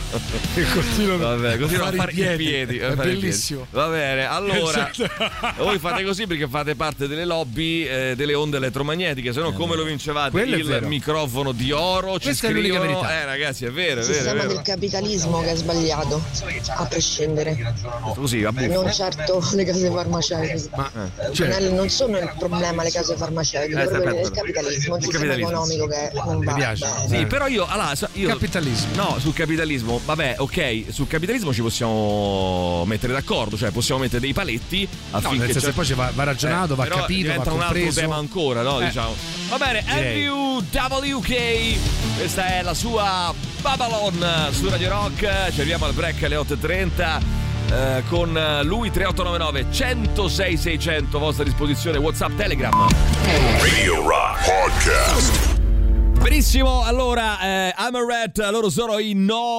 S4: Vabbè, continuano a fare i piedi,
S5: piedi.
S4: a
S5: È
S4: fare i
S5: bellissimo.
S4: piedi. Va bene, allora
S5: Esatto.
S4: voi fate così perché fate parte delle lobby eh, delle onde elettromagnetiche, se no come lo vincevate
S5: Quello è
S4: il
S5: vero.
S4: microfono di oro? Ci
S5: Questa è l'unica
S4: scrivono-
S5: verità.
S4: Eh ragazzi, è vero, è
S18: Il
S4: vero, è
S18: sistema
S4: vero.
S18: del capitalismo che è sbagliato, a prescindere.
S4: Così, a buffo.
S18: Non certo le case farmaceutiche.
S5: Ma
S4: Eh.
S5: cioè,
S18: Non è- non sono il problema le case farmaceutiche,
S4: Eh,
S18: è proprio
S4: aspetta,
S18: il capitalismo, il
S4: il
S18: sistema
S4: capitalismo.
S18: economico che non
S5: mi
S18: va
S5: piace.
S18: bene.
S4: Sì, però io, allora, so- io
S5: capitalismo.
S4: no, sul capitalismo, vabbè, ok, sul capitalismo ci possiamo mettere d'accordo, cioè possiamo mettere dei paletti
S5: No,
S4: affinché
S5: nel senso
S4: c'è-
S5: che poi ci va, va ragionato,
S4: Eh,
S5: va
S4: però
S5: capito,
S4: diventa
S5: va
S4: un altro
S5: compreso.
S4: tema ancora, no?
S5: Eh.
S4: Diciamo. Va bene,
S5: Direi.
S4: Andrew W K, questa è la sua Babylon su Radio Rock. Ci arriviamo al break alle otto e trenta. eh, con lui tre otto nove nove, uno zero sei sei zero zero a vostra disposizione, WhatsApp, Telegram.
S2: Radio Rock Podcast.
S4: Benissimo, allora eh, Amaret, loro sono i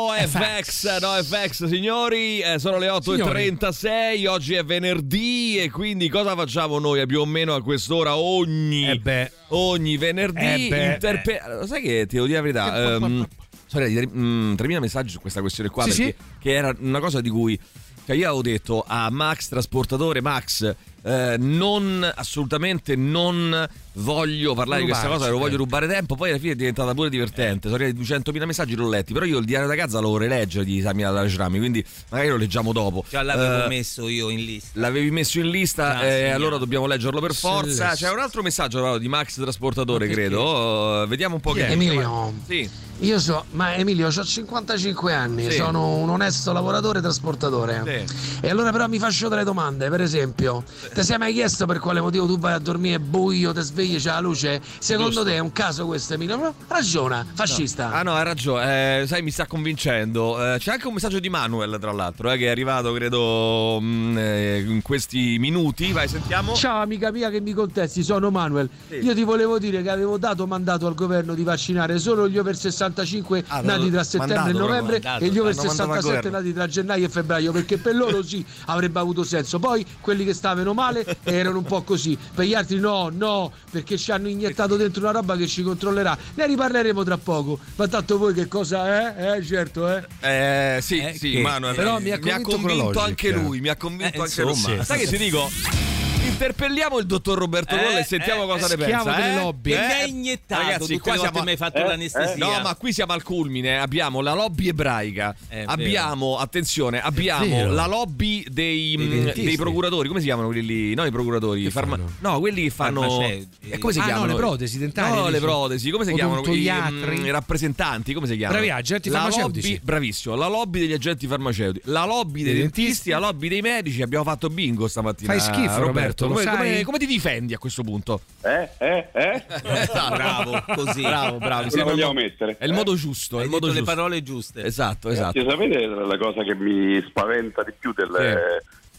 S4: NoFX, NoFX signori, eh, sono le otto e trentasei, oggi è venerdì e quindi cosa facciamo noi più o meno a quest'ora ogni,
S5: Eh beh.
S4: ogni venerdì?
S5: Eh beh.
S4: interpe- Sai che ti devo dire la verità, ehm, sorry, ter- mm, termina messaggio su questa questione qua
S5: Sì,
S4: perché che era una cosa di cui cioè io avevo detto a Max Trasportatore, Max eh, non assolutamente non voglio parlare di questa
S5: Rubarci,
S4: cosa, lo voglio
S5: eh.
S4: rubare tempo, poi alla fine è diventata pure divertente, sono arrivati duecentomila messaggi, l'ho letti, però io il diario da casa lo vorrei leggere di Samir Al-Rami, quindi magari lo leggiamo dopo.
S6: Già l'avevo
S4: Eh,
S6: messo io in lista.
S4: L'avevi messo in lista,
S6: Ah,
S4: eh,
S6: sì,
S4: allora
S6: no.
S4: dobbiamo leggerlo per forza.
S5: Celeste.
S4: C'è un altro messaggio però, di Max Trasportatore, credo. Eh, vediamo un po' che
S25: Emilio,
S4: Sì.
S25: io so, ma Emilio, ho cinquantacinque anni,
S4: Sì.
S25: sono un onesto lavoratore trasportatore.
S4: Sì.
S25: E allora però mi faccio delle domande, per esempio, ti sei mai chiesto per quale motivo tu vai a dormire buio, ti svegli, c'è la luce? Secondo
S4: Giusto.
S25: te è un caso questo, Emilio? No, ragiona, fascista.
S4: Ah no, hai ragione, eh, sai, mi sta convincendo. Eh, c'è anche un messaggio di Manuel, tra l'altro, eh, che è arrivato, credo, mh, eh, in questi minuti. Vai, sentiamo.
S25: Ciao amica mia che mi contesti, sono Manuel.
S4: Sì.
S25: Io ti volevo dire che avevo dato mandato al governo di vaccinare solo gli over sessantacinque
S4: Ah,
S25: nati tra settembre
S4: mandato
S25: e novembre
S4: proprio,
S25: e gli over
S4: mandato, hanno mandato al
S25: sessantasette
S4: governo.
S25: nati tra gennaio e febbraio, perché per loro sì avrebbe avuto senso. Poi quelli che stavano male erano un po' così, per gli altri no, no, perché ci hanno iniettato dentro una roba che ci controllerà. Ne riparleremo tra poco. Ma tanto voi che cosa è? Eh, certo, eh.
S4: Eh sì, sì,
S25: che-
S4: Manuel.
S25: però mi ha convinto con la logica.
S4: anche lui, mi ha convinto
S25: Eh,
S4: anche lui.
S25: insomma.
S4: Sai che ti dico? Interpelliamo il dottor Roberto
S6: Eh,
S4: Rolla e sentiamo
S6: eh,
S4: cosa
S6: eh,
S4: ne
S6: schiavo
S4: pensa.
S6: delle
S4: eh?
S6: lobby. Che mi ha iniettato
S4: Ragazzi,
S6: tutte
S4: qua
S6: le volte
S4: siamo...
S6: che mi hai fatto l'anestesia.
S4: No, ma qui siamo al culmine. Abbiamo la lobby ebraica.
S6: È
S4: abbiamo, attenzione, abbiamo
S5: vero.
S4: la lobby dei,
S5: Dei
S4: mh,
S5: dentisti.
S4: dei procuratori. Come si chiamano quelli lì? No, i procuratori.
S5: Che
S4: Farma-
S5: fanno?
S4: No, quelli che fanno.
S6: Farmaceutici.
S4: Eh, come si
S5: Ah, no,
S4: chiamano?
S5: le protesi dentali,
S4: No, le
S5: dici?
S4: protesi. Come si chiamano? I,
S5: Odontoiatri.
S4: mh, i rappresentanti. Come si chiamano?
S5: Bravi, agenti
S4: La
S5: farmaceutici.
S4: lobby- bravissimo. La lobby degli agenti farmaceutici. La lobby dei
S5: Dei
S4: dentisti.
S5: dentisti.
S4: La lobby dei medici. Abbiamo fatto bingo stamattina.
S5: Fai schifo, Roberto, lo
S4: Come,
S5: sai?
S4: come- come ti difendi a questo punto?
S26: Eh, eh, eh?
S4: Bravo, così. Bravo, bravo. Mi
S26: Cosa
S4: sembra
S26: vogliamo
S4: il mo-
S26: mettere?
S4: È il modo giusto. È
S6: Hai
S4: il modo
S6: detto le
S4: giusto.
S6: parole giuste.
S4: Esatto, esatto.
S26: Ragazzi, sapete la cosa che mi spaventa di più del,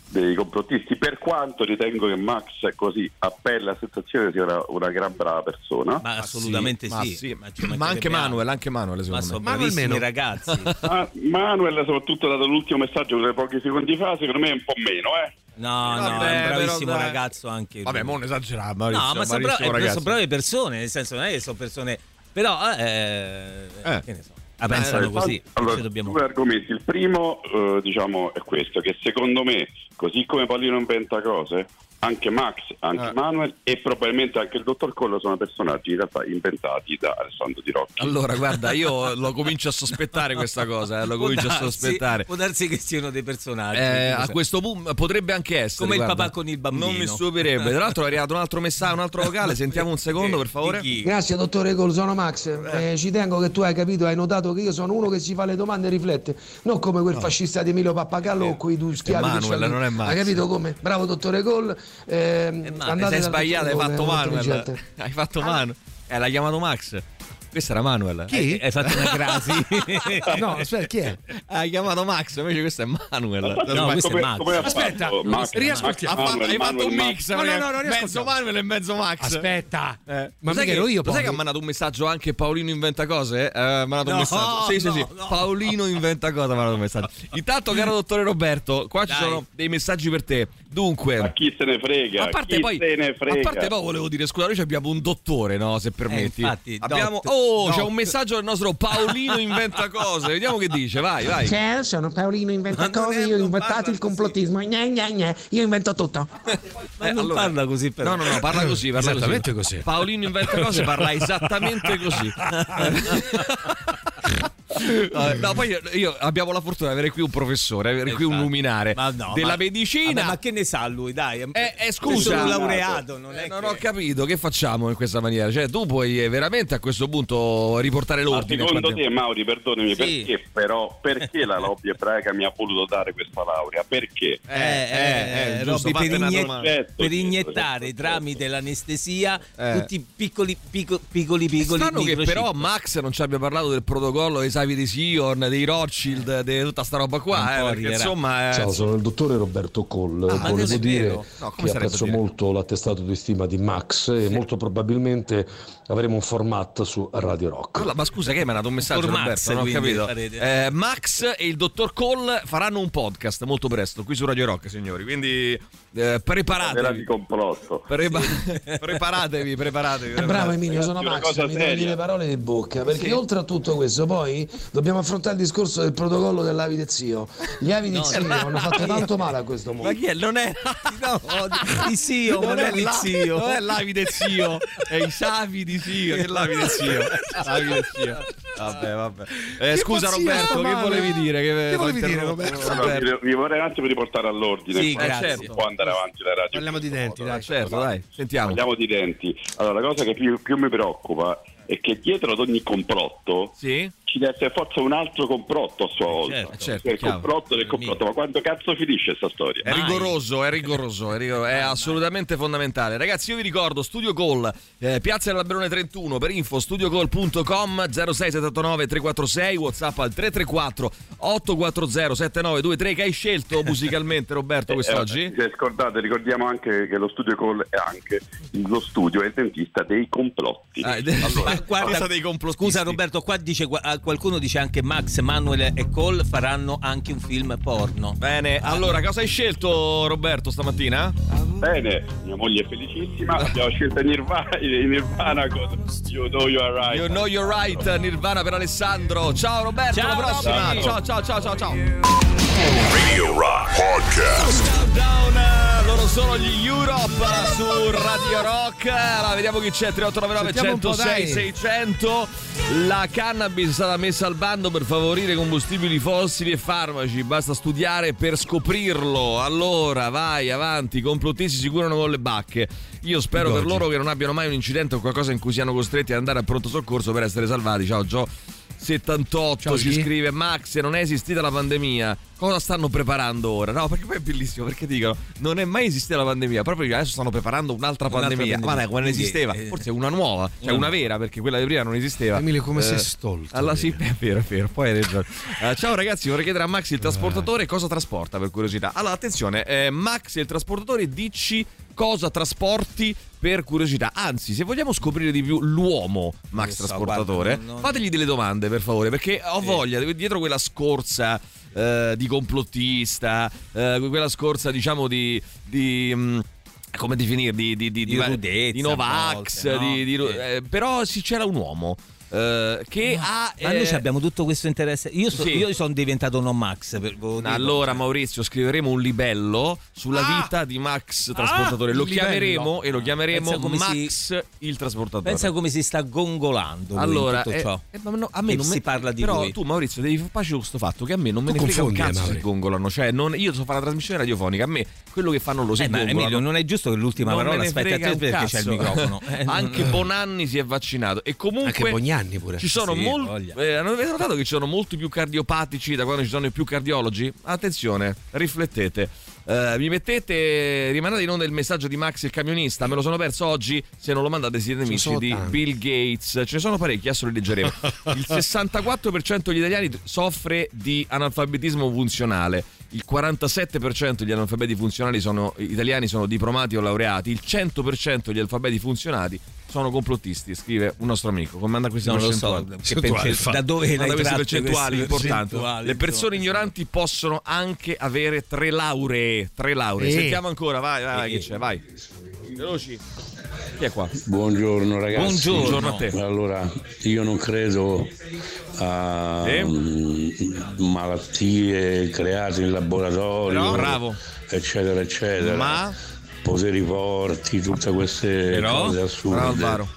S11: dei complottisti, per quanto ritengo che Max così a pelle a sensazione sia una, una gran brava persona.
S6: Ma assolutamente
S4: ma
S6: sì,
S4: sì.
S6: Ma,
S4: ma anche Manuel, anche Manuel secondo
S6: ma sono
S4: me.
S6: bravissimi ragazzi.
S11: Ma Manuel soprattutto dato l'ultimo messaggio per pochi secondi fa, secondo me è un po' meno, eh.
S6: No, no,
S4: Vabbè,
S6: è un bravissimo
S4: però,
S6: ragazzo anche lui.
S4: Vabbè, non esagerare,
S6: no, ma sono, bra- sono brave persone, nel senso non è che sono persone, però eh, eh. che ne so. Ah, pensano
S11: eh,
S6: così.
S11: Allora,
S6: dobbiamo...
S11: due argomenti. Il primo, eh, diciamo, è questo: che secondo me, così come Paolino inventa cose, anche Max, anche
S4: eh.
S11: Manuel e probabilmente anche il dottor Collo sono personaggi in realtà inventati da Alessandro Di Rocchi.
S4: Allora, guarda, io lo comincio a sospettare questa cosa, eh, lo comincio
S6: darsi,
S4: a sospettare.
S6: Può darsi che siano dei personaggi.
S4: Eh, a questo punto potrebbe anche essere.
S6: Come
S4: guarda,
S6: il papà con il bambino.
S4: Non mi stupirebbe. Tra l'altro è arrivato un altro messaggio, un altro vocale. Sentiamo un secondo, per favore.
S25: Grazie dottore Cole, sono Max. Eh, ci tengo che tu hai capito, hai notato che io sono uno che si fa le domande e riflette, non come quel no. fascista di Emilio Pappagallo o quei due schiavi.
S4: Manuel, non è Max.
S25: Hai capito come? Bravo dottore Cole. Eh,
S4: Ma sei sbagliato, hai fatto Manuel. Hai fatto Manuel. Eh, l'ha chiamato Max. Questo era Manuel.
S6: Chi? Hai fatto una crasi?
S25: No, aspetta, chi è?
S4: Hai chiamato Max, invece questo è Manuel.
S6: No, questo
S11: come,
S6: è Max.
S11: come
S25: Aspetta,
S11: Max,
S25: riascoltiamo.
S11: Max, Manuel,
S4: hai fatto
S11: Manuel,
S4: un
S11: Max.
S4: mix,
S25: No, no, no, no,
S4: mezzo Manuel e mezzo Max.
S25: Aspetta,
S4: eh.
S25: ma mica
S4: che
S25: ero io.
S4: Lo
S25: poi.
S4: sai che ha mandato un messaggio anche Paolino inventa cose? Eh, ha mandato
S6: no,
S4: un messaggio. Sì, sì, sì.
S6: No, no.
S4: Paolino inventa cose. Ha mandato un messaggio. Intanto, caro dottore Roberto, qua
S6: Dai.
S4: ci sono dei messaggi per te. Dunque,
S11: ma chi se ne frega?
S4: A parte
S11: chi
S4: poi,
S11: se ne frega?
S4: a parte poi volevo dire, scusa, noi abbiamo un dottore, no? Se permetti.
S6: Eh, infatti,
S4: abbiamo,
S6: dot,
S4: oh,
S6: dot.
S4: c'è un messaggio del nostro Paolino inventa cose. Vediamo che dice. Vai, vai.
S25: Ciao, sono Paolino inventa cose. Io ho inventato il complottismo. Gne, gne, gne. Io invento tutto.
S6: Ma
S4: Eh,
S6: non
S4: allora-
S6: parla così, però.
S4: No, no, no, parla così, parla
S5: Esattamente così.
S4: Paolino inventa cose, parla esattamente così. Eh, no, poi io, io abbiamo la fortuna di avere qui un professore, avere qui un luminare
S6: Ma no,
S4: della
S6: ma-
S4: medicina.
S6: Vabbè, ma che ne sa lui, dai?
S4: Eh, eh,
S6: È
S4: scusa,
S6: solo laureato, non è
S4: Eh, non
S6: che-
S4: ho capito che facciamo in questa maniera. Cioè, tu puoi eh, veramente a questo punto riportare
S11: Ma
S4: l'ordine.
S11: secondo
S4: guardiamo.
S11: te, Mauri, perdonami,
S6: Sì.
S11: perché però perché la lobby ebraica mi ha voluto dare questa laurea? Perché?
S4: Eh, eh, eh, giusto,
S6: Robby, per,
S4: fate una
S6: inie-
S4: domanda.
S11: Certo,
S6: per
S11: certo,
S6: iniettare
S11: certo,
S6: tramite l'anestesia
S4: Eh.
S6: tutti i piccoli piccoli piccoli piccoli
S4: Strano che
S6: microchip.
S4: però Max non ci abbia parlato del protocollo dei Savi di Sion, dei Rothschild, di tutta sta roba
S6: Un
S4: qua,
S6: po'
S4: eh, perché
S6: arriverà.
S4: insomma eh,
S15: Ciao, sono il dottore Roberto Coll.
S4: Ah, ma non
S15: Volevo
S4: è
S15: dire
S4: vero. No, come
S15: che
S4: sarebbe
S15: apprezzo
S4: dire?
S15: molto l'attestato di stima di Max e molto probabilmente avremo un format su Radio Rock.
S4: Allora, ma scusa, che hai mandato un messaggio,
S6: Dottor
S4: Roberto?
S6: Max,
S4: Non ho
S6: quindi,
S4: capito.
S6: farete.
S4: Eh, Max e il dottor Cole faranno un podcast molto presto qui su Radio Rock, signori. Quindi eh,
S11: Era di
S4: preparatevi.
S11: complotto.
S4: Prepa- preparatevi, preparatevi.
S25: Eh, bravo Emilio, sono
S11: Una
S25: Max,
S11: cosa
S25: mi togli
S11: seria.
S25: le parole di bocca, perché oltre a tutto questo poi dobbiamo affrontare il discorso del protocollo dell'avi di zio. Gli avi di
S6: No,
S25: zio
S6: no.
S25: hanno fatto tanto male a questo
S4: Ma
S25: mondo.
S4: chi è? Non è
S6: No, di zio,
S4: non
S6: non è di
S4: la-
S6: zio.
S4: Non è l'avi del zio, è i savi di zio, che è l'avi del zio. L'avi del zio. Vabbè, vabbè. Eh,
S5: Che
S4: scusa
S5: pazzia,
S4: Roberto, che
S5: male.
S4: volevi dire? Che,
S5: Che volevi
S4: t'ho
S5: dire,
S4: interrotto,
S5: Roberto?
S11: Allora, vi, vi vorrei un attimo riportare all'ordine.
S6: Sì,
S11: qua.
S6: grazie.
S11: Non può andare avanti la radio.
S5: Parliamo di denti, dai.
S4: Certo, dai, sentiamo.
S11: Parliamo di denti. Allora, la cosa che più, più mi preoccupa è che dietro ad ogni complotto
S4: Sì?
S11: ci deve essere forse un altro complotto a sua volta.
S6: certo,
S4: certo,
S11: Cioè, il
S4: chiaro.
S11: complotto del complotto. Ma quando cazzo finisce sta storia?
S4: È rigoroso, è rigoroso, è, rigoroso, è assolutamente fondamentale. Ragazzi, io vi ricordo Studio Call, eh, Piazza dell'Alberone trentuno, per info studiocall punto com, zero sei sette otto nove tre quattro sei, WhatsApp al tre tre quattro otto quattro zero sette nove due tre. Che hai scelto musicalmente, Roberto, quest'oggi?
S11: Eh, eh, scordate, ricordiamo anche che lo studio Call è anche lo studio e il dentista dei complotti.
S4: Ah, de-
S11: Allora,
S6: Ma guarda,
S4: Pensa dei complottisti.
S6: scusa Roberto, qua dice ah, qualcuno dice anche Max, Manuel e Cole faranno anche un film porno.
S4: Bene, allora cosa hai scelto, Roberto, stamattina?
S11: bene, mia moglie è felicissima. Abbiamo scelto Nirvana, Nirvana con You Know You Are Right.
S4: You Know You're Right, Nirvana per Alessandro. Ciao Roberto,
S6: Ciao,
S4: alla prossima.
S6: Robby.
S4: Ciao, ciao, ciao, ciao, ciao.
S2: Radio Rock Podcast.
S4: Countdown, loro sono gli Europe su Radio Rock. Allora, vediamo chi c'è. tre otto nove nove
S5: Sentiamo un po',
S4: centosei
S5: dai.
S4: seicento. La cannabis è stata messa al bando per favorire combustibili fossili e farmaci. Basta studiare per scoprirlo. Allora, vai avanti. Complottisti si curano con le bacche. Io spero per loro che non abbiano mai un incidente o qualcosa in cui siano costretti ad andare a pronto soccorso per essere salvati. Ciao Gio. settantotto
S5: Ciao,
S4: ci
S5: chi?
S4: scrive: Max, se non è esistita la pandemia, cosa stanno preparando ora? No, perché poi è bellissimo, perché dicono non è mai esistita la pandemia, proprio adesso stanno preparando un'altra,
S6: Un'altra
S4: pandemia.
S6: pandemia.
S4: Ma quando
S6: Quindi,
S4: esisteva,
S6: eh,
S4: forse una nuova, cioè una vera, perché quella di prima non esisteva.
S5: Emilio, come
S4: Eh,
S5: sei stolto.
S4: Allora sì, è vero, è vero, poi hai ragione. Eh, ciao ragazzi, vorrei chiedere a Max il trasportatore cosa trasporta, per curiosità. Allora attenzione, eh, Max il trasportatore, dici cosa trasporti per curiosità. Anzi, se vogliamo scoprire di più l'uomo Max
S6: so,
S4: trasportatore,
S6: guarda, non- non-
S4: fategli delle domande per favore, perché ho voglia, dietro quella scorza eh, di complottista, eh, quella scorsa diciamo di... di mh, come definire di, di, di,
S6: Di rudezza,
S4: di Novax,
S6: a volte, no?
S4: di, di, eh, però sì, c'era un uomo eh, che ha
S6: Ma noi
S4: eh,
S6: abbiamo tutto questo interesse. Io, so-
S4: sì.
S6: io sono diventato non Max. Per, ve lo dico.
S4: Allora Maurizio, scriveremo un libello sulla
S6: Ah!
S4: vita di Max trasportatore. Lo
S6: il libello.
S4: chiameremo e lo chiameremo
S6: Pensa come
S4: Max il trasportatore.
S6: Pensa come si sta gongolando lui
S4: Allora,
S6: in tutto
S4: eh,
S6: ciò.
S4: eh, ma no, a me
S6: E
S4: non
S6: si
S4: me-
S6: parla di
S4: però
S6: lui.
S4: tu Maurizio devi far pace con questo fatto che a me non me
S5: Tu
S4: ne frega un
S5: confondi,
S4: cazzo
S5: Mauri.
S4: se gongolano, cioè non, io so fare la trasmissione radiofonica, a me quello che fanno lo si
S6: Eh, ma
S4: gongolano.
S6: Emilio, non è giusto che l'ultima
S4: Non
S6: parola
S4: me ne
S6: aspetti a
S4: frega
S6: te
S4: un
S6: perché c'è il
S4: cazzo.
S6: microfono. Eh, non-
S4: Anche Bonanni si è vaccinato e comunque
S5: Anche Bognanni pure.
S4: ci sono
S6: Sì,
S4: molti
S6: voglia.
S4: eh, avete notato che ci sono molti più cardiopatici da quando ci sono i più cardiologi? Attenzione, riflettete. Eh, mi mettete, rimandate in onda il messaggio di Max il camionista, me lo sono perso oggi, se non lo mandate siete
S5: ne
S4: amici
S5: sono
S4: di
S5: tanti.
S4: Bill Gates, ce ne sono parecchi, adesso li leggeremo. Il sessantaquattro per cento degli italiani soffre di analfabetismo funzionale, il quarantasette per cento degli analfabeti funzionali sono italiani sono diplomati o laureati, il cento per cento degli alfabeti funzionati sono complottisti, scrive un nostro amico. Come manda questi
S6: Non lo so,
S4: percentuali?
S6: che perce- da dove
S4: Manda
S6: l'hai
S4: queste
S6: tratte
S4: percentuali
S6: queste
S4: importanti.
S6: percentuali,
S4: Le persone
S6: insomma.
S4: ignoranti possono anche avere tre lauree. Tre lauree.
S5: Eh.
S4: Sentiamo ancora, vai, vai, vai,
S6: Eh.
S4: che c'è, vai. Veloci. Chi è qua?
S15: Buongiorno ragazzi.
S6: Buongiorno.
S4: Buongiorno a te.
S15: Allora, io non credo a
S4: Sì.
S15: mm, malattie create in laboratorio,
S4: Però, bravo.
S15: eccetera, eccetera.
S4: Ma
S15: Poteri forti, tutte queste
S6: Però,
S15: cose
S4: bravo
S15: assurde.
S4: Alvaro.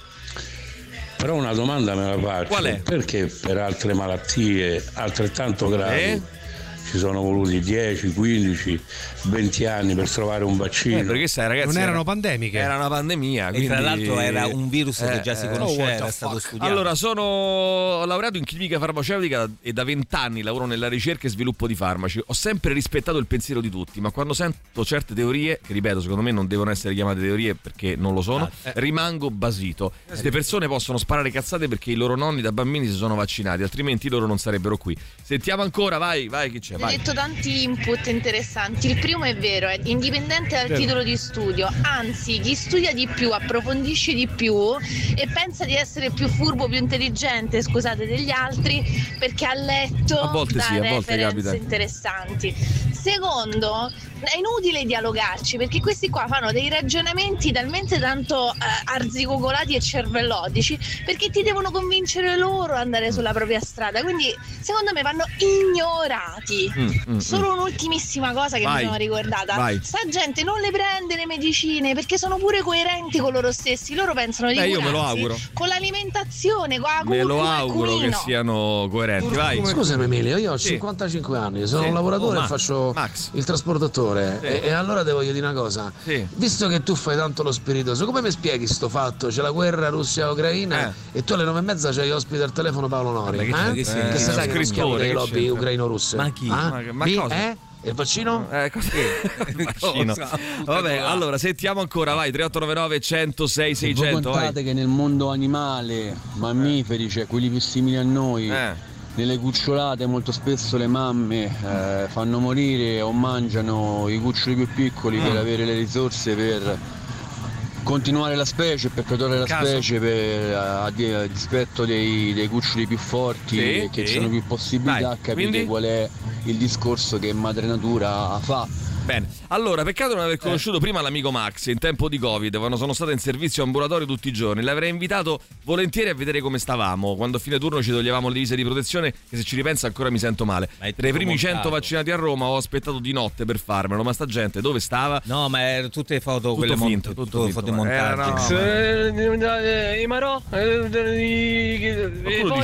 S15: Però una domanda me la faccio.
S4: Qual è?
S15: Perché per altre malattie altrettanto gravi
S4: Eh?
S15: ci sono voluti dieci, quindici, venti anni per trovare un vaccino?
S4: Eh, perché sai, ragazzi,
S5: Non erano
S4: era-
S5: pandemiche.
S4: Era una pandemia.
S6: E
S4: Quindi...
S6: tra l'altro era un virus che
S4: Eh,
S6: già si
S4: eh,
S6: conosceva,
S5: oh, what
S6: era
S5: the
S6: stato
S5: fuck.
S6: studiato.
S4: Allora, sono laureato in chimica farmaceutica e da vent'anni lavoro nella ricerca e sviluppo di farmaci. Ho sempre rispettato il pensiero di tutti, ma quando sento certe teorie, che ripeto, secondo me non devono essere chiamate teorie perché non lo sono,
S6: Ah, eh.
S4: rimango basito. Queste persone possono sparare cazzate perché i loro nonni da bambini si sono vaccinati, altrimenti loro non sarebbero qui. Sentiamo ancora, vai, vai, chi c'è?
S16: Hai
S4: Vai.
S16: detto tanti input interessanti. Il primo è vero, è indipendente dal titolo di studio. Anzi, chi studia di più approfondisce di più e pensa di essere più furbo, più intelligente, scusate, degli altri perché ha letto
S4: A volte
S16: da
S4: sì, a volte
S16: reference
S4: capita.
S16: interessanti. Secondo, è inutile dialogarci perché questi qua fanno dei ragionamenti talmente tanto eh, arzigogolati e cervellotici perché ti devono convincere loro ad andare sulla propria strada. Quindi, secondo me, vanno ignorati.
S4: Mm, mm,
S16: Solo un'ultimissima cosa che
S4: Vai,
S16: mi sono ricordata.
S4: vai.
S16: Sta gente non le prende le medicine perché sono pure coerenti con loro stessi. Loro pensano di
S4: Beh, io
S16: curarsi
S4: me lo auguro.
S16: con l'alimentazione, con la
S4: Me lo
S16: curcuma e il
S4: auguro che
S16: cumino.
S4: siano coerenti, vai.
S25: Scusami Emilio, io ho
S4: Sì.
S25: cinquantacinque anni, sono
S4: Sì.
S25: un lavoratore
S4: Oh,
S25: e
S4: ma-
S25: faccio
S4: Max.
S25: il trasportatore.
S4: Sì.
S25: E, e allora devo dire una cosa.
S4: Sì.
S25: Visto che tu fai tanto lo spiritoso, come mi spieghi sto fatto? C'è la guerra Russia-Ucraina e tu alle nove e mezza c'hai ospite al telefono Paolo Nori.
S6: Vabbè, che-
S25: eh?
S6: che sei-
S25: che
S6: eh,
S25: sai che non
S4: scrittore,
S25: schiavo
S4: che
S25: delle lobby
S4: c'entra?
S25: ucraino-russe?
S6: Ma chi?
S25: Ah?
S4: Ma- ma
S25: Mi-
S4: cosa?
S25: Eh? E il vaccino?
S4: Eh, così. Il vaccino. Vabbè, allora sentiamo ancora, vai, tre otto nove nove uno zero sei
S17: Se voi
S4: seicento, vai.
S17: contate che nel mondo animale, mammiferi, cioè quelli più simili a noi,
S4: Eh.
S17: nelle cucciolate molto spesso le mamme eh, fanno morire o mangiano i cuccioli più piccoli
S4: Mm.
S17: per avere le risorse per continuare la specie, per perpetuare la
S4: Caso.
S17: specie per, a, a di- a dispetto dei, dei cuccioli più forti
S4: Sì,
S17: e che
S4: sì.
S17: hanno più possibilità,
S4: Vai,
S17: capite
S4: quindi?
S17: qual è il discorso che madre natura fa.
S4: Bene, allora, peccato non aver conosciuto prima l'amico Max in tempo di Covid, quando sono stato in servizio ambulatorio tutti i giorni. L'avrei invitato volentieri a vedere come stavamo. Quando a fine turno ci toglievamo le divise di protezione, che se ci ripenso ancora mi sento male.
S6: Ma è
S4: Tra i
S6: tutto
S4: primi cento
S6: montato.
S4: vaccinati a Roma ho aspettato di notte per farmelo, ma sta gente dove stava?
S6: No, ma erano tutte foto
S4: Tutto
S6: quelle
S4: finto,
S6: mont-
S4: tutto finto,
S6: foto
S4: ma era
S6: montate.
S4: no, ma-
S19: I marò, i
S4: Qualcuno dice,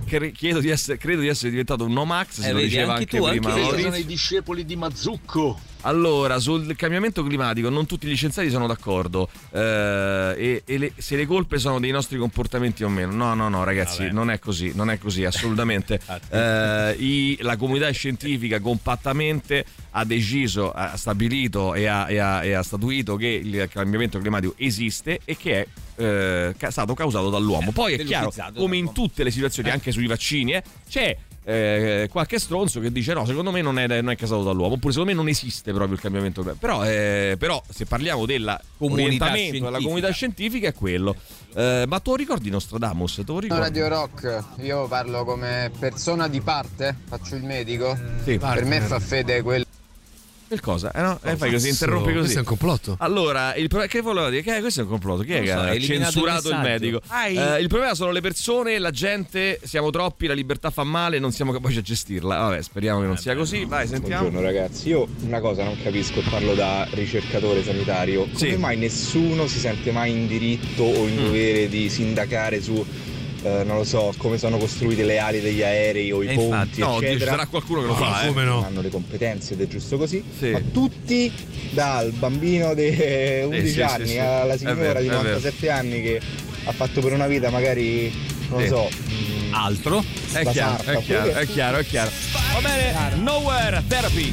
S4: cre- chiedo di essere, credo di essere diventato un Nomax, se
S6: Eh,
S4: lo
S6: vedi,
S4: diceva
S6: anche
S4: anche,
S6: tu,
S4: prima
S6: anche
S4: Maurizio.
S8: Sono i discepoli di Mazzucco.
S4: Allora, sul cambiamento climatico non tutti gli scienziati sono d'accordo, eh, e, e le, se le colpe sono dei nostri comportamenti o meno. No, no, no, ragazzi,
S6: Vabbè.
S4: non è così, non è così, assolutamente. eh, i, la comunità scientifica compattamente ha deciso, ha stabilito e ha, e ha, e ha statuito che il cambiamento climatico esiste e che è eh, ca- stato causato dall'uomo. Poi è chiaro,
S6: velocizzato
S4: come in
S6: dall'uomo.
S4: tutte le situazioni, anche sui vaccini, eh, c'è eh, qualche stronzo che dice no, secondo me non è, non è causato dall'uomo, oppure secondo me non esiste proprio il cambiamento climatico. Però, eh, però se parliamo della
S6: Comunità
S4: orientamento della
S6: scientifica.
S4: comunità scientifica è quello. Eh, ma tu lo ricordi Nostradamus? Te lo ricordi?
S14: Radio Rock, io parlo come persona di parte, faccio il medico.
S4: Sì.
S14: Per me fa fede quello.
S4: Che cosa? Eh no? Eh, fai così, interrompi così.
S5: Questo è un complotto.
S4: Allora, il pro- che volevo dire? Che questo è un complotto. Chi è
S6: Non
S4: che
S6: so,
S4: ha
S6: hai eliminato
S4: censurato
S6: il
S4: il,
S6: messaggio.
S4: medico?
S5: Ai.
S4: Eh, il problema sono le persone, la gente, siamo troppi, la libertà fa male, non siamo capaci a gestirla. Vabbè, speriamo che non sia così. Vai, sentiamo.
S22: Buongiorno ragazzi, io una cosa non capisco, parlo da ricercatore sanitario, come
S4: Sì.
S22: mai nessuno si sente mai in diritto o in
S4: Mm.
S22: dovere di sindacare su, eh, non lo so, come sono costruite le ali degli aerei o i
S4: E
S22: ponti,
S4: infatti, no,
S22: eccetera.
S4: ci sarà qualcuno che lo
S22: No,
S4: fa, eh.
S5: come no?
S22: hanno le competenze ed è giusto così,
S4: Sì.
S22: ma tutti dal bambino di undici
S4: sì,
S22: anni
S4: sì, sì.
S22: alla
S4: È
S22: signora
S4: vero,
S22: di
S4: è vero.
S22: novantasette anni che ha fatto per una vita magari, non
S4: Sì.
S22: lo so, mh,
S6: Altro?
S4: È
S22: la
S4: chiaro,
S22: sarta,
S4: è chiaro,
S22: oppure-
S4: è chiaro, è chiaro. Va bene, Nowhere Therapy.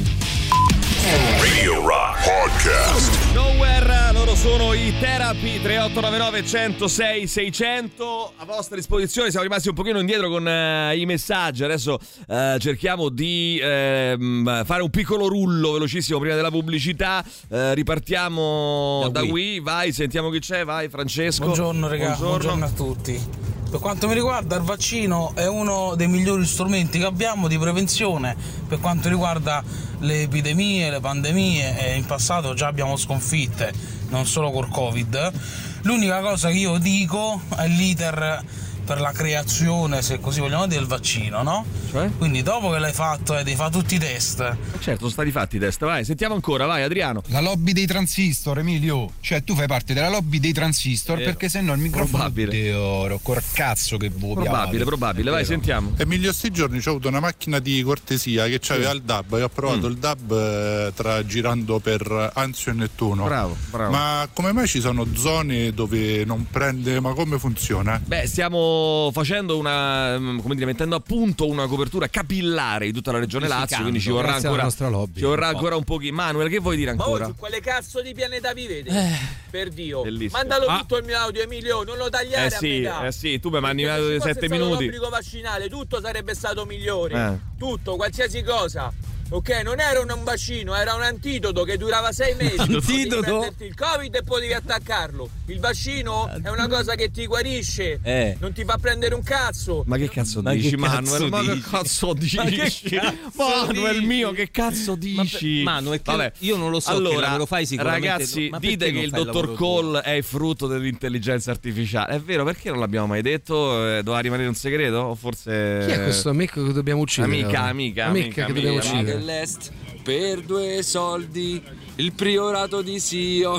S2: Radio Rock Podcast.
S4: Nowhere, loro sono i Therapy. Tre otto nove nove uno zero sei sei zero zero a vostra disposizione. Siamo rimasti un pochino indietro con eh, i messaggi. Adesso eh, cerchiamo di ehm, fare un piccolo rullo velocissimo prima della pubblicità. Eh, ripartiamo da,
S6: Da
S4: qui. Vai, sentiamo chi c'è. Vai, Francesco.
S19: Buongiorno ragazzi, buongiorno a tutti. Per quanto mi riguarda, il vaccino è uno dei migliori strumenti che abbiamo di prevenzione per quanto riguarda le epidemie, le pandemie, e in passato già abbiamo sconfitte, non solo col Covid. L'unica cosa che io dico è l'iter per la creazione, se così vogliamo dire, del vaccino, no?
S4: Cioè?
S19: Quindi dopo che l'hai fatto e devi fare tutti i test.
S4: Certo, sono stati fatti i test. Vai, sentiamo ancora. Vai, Adriano.
S23: La lobby dei transistor, Emilio. Cioè, tu fai parte della lobby dei transistor,
S4: Vero.
S23: perché se no il microfono
S4: Probabile.
S23: di oro, col cazzo che vuoi.
S4: Probabile, probabile. Vai, sentiamo.
S20: Emilio, sti giorni ho avuto una macchina di cortesia che c'aveva il D A B e ho provato
S4: Mm.
S20: il D A B eh, tra girando per Anzio e Nettuno.
S4: Bravo, bravo.
S20: Ma come mai ci sono zone dove non prende? Ma come funziona?
S4: Beh, stiamo facendo una, come dire, mettendo a punto una copertura capillare di tutta la regione Lazio, quindi ci vorrà
S5: Grazie alla
S4: ancora,
S5: nostra lobby.
S4: ci vorrà ancora un pochino. Manuel, che vuoi dire
S24: Ma voi
S4: ancora?
S24: su quale cazzo di pianeta vivete?
S4: Eh.
S24: Per Dio.
S4: Bellissimo.
S24: Mandalo
S4: Ah.
S24: tutto il mio audio, Emilio, non lo tagliare
S4: Eh sì,
S24: a metà.
S4: eh sì, tu mi mandi
S24: Perché se ci fosse
S4: sette
S24: stato
S4: minuti.
S24: l'obbligo vaccinale, tutto sarebbe stato migliore.
S4: Eh.
S24: Tutto, qualsiasi cosa. Ok, non era un vaccino, era un antidoto che durava sei mesi.
S6: Antidoto?
S24: Potevi prenderti il Covid e potevi attaccarlo. Il vaccino è una cosa che ti guarisce,
S6: Eh.
S24: non ti fa prendere un cazzo.
S4: Ma che cazzo
S6: Ma
S4: dici,
S6: che
S4: Manuel?
S6: cazzo
S4: Ma che
S6: dici?
S4: cazzo dici?
S6: Ma che cazzo
S4: Manuel
S6: dici?
S4: mio, che cazzo dici?
S6: Ma- Manu, è che
S4: Vabbè.
S6: io non lo so che
S4: Allora,
S6: lavoro fai sicuramente.
S4: ragazzi,
S6: Ma
S4: dite
S6: perché
S4: che
S6: non
S4: il
S6: fai il
S4: dottor
S6: lavoro tuo?
S4: Cole è il frutto dell'intelligenza artificiale. È vero, perché non l'abbiamo mai detto? Eh, doveva rimanere un segreto? O forse.
S5: Chi è questo amico che dobbiamo uccidere?
S4: Amica, amica,
S5: amica
S4: amica,
S5: che dobbiamo
S4: amica.
S5: uccidere.
S21: dell'Est per due soldi il priorato di Sion,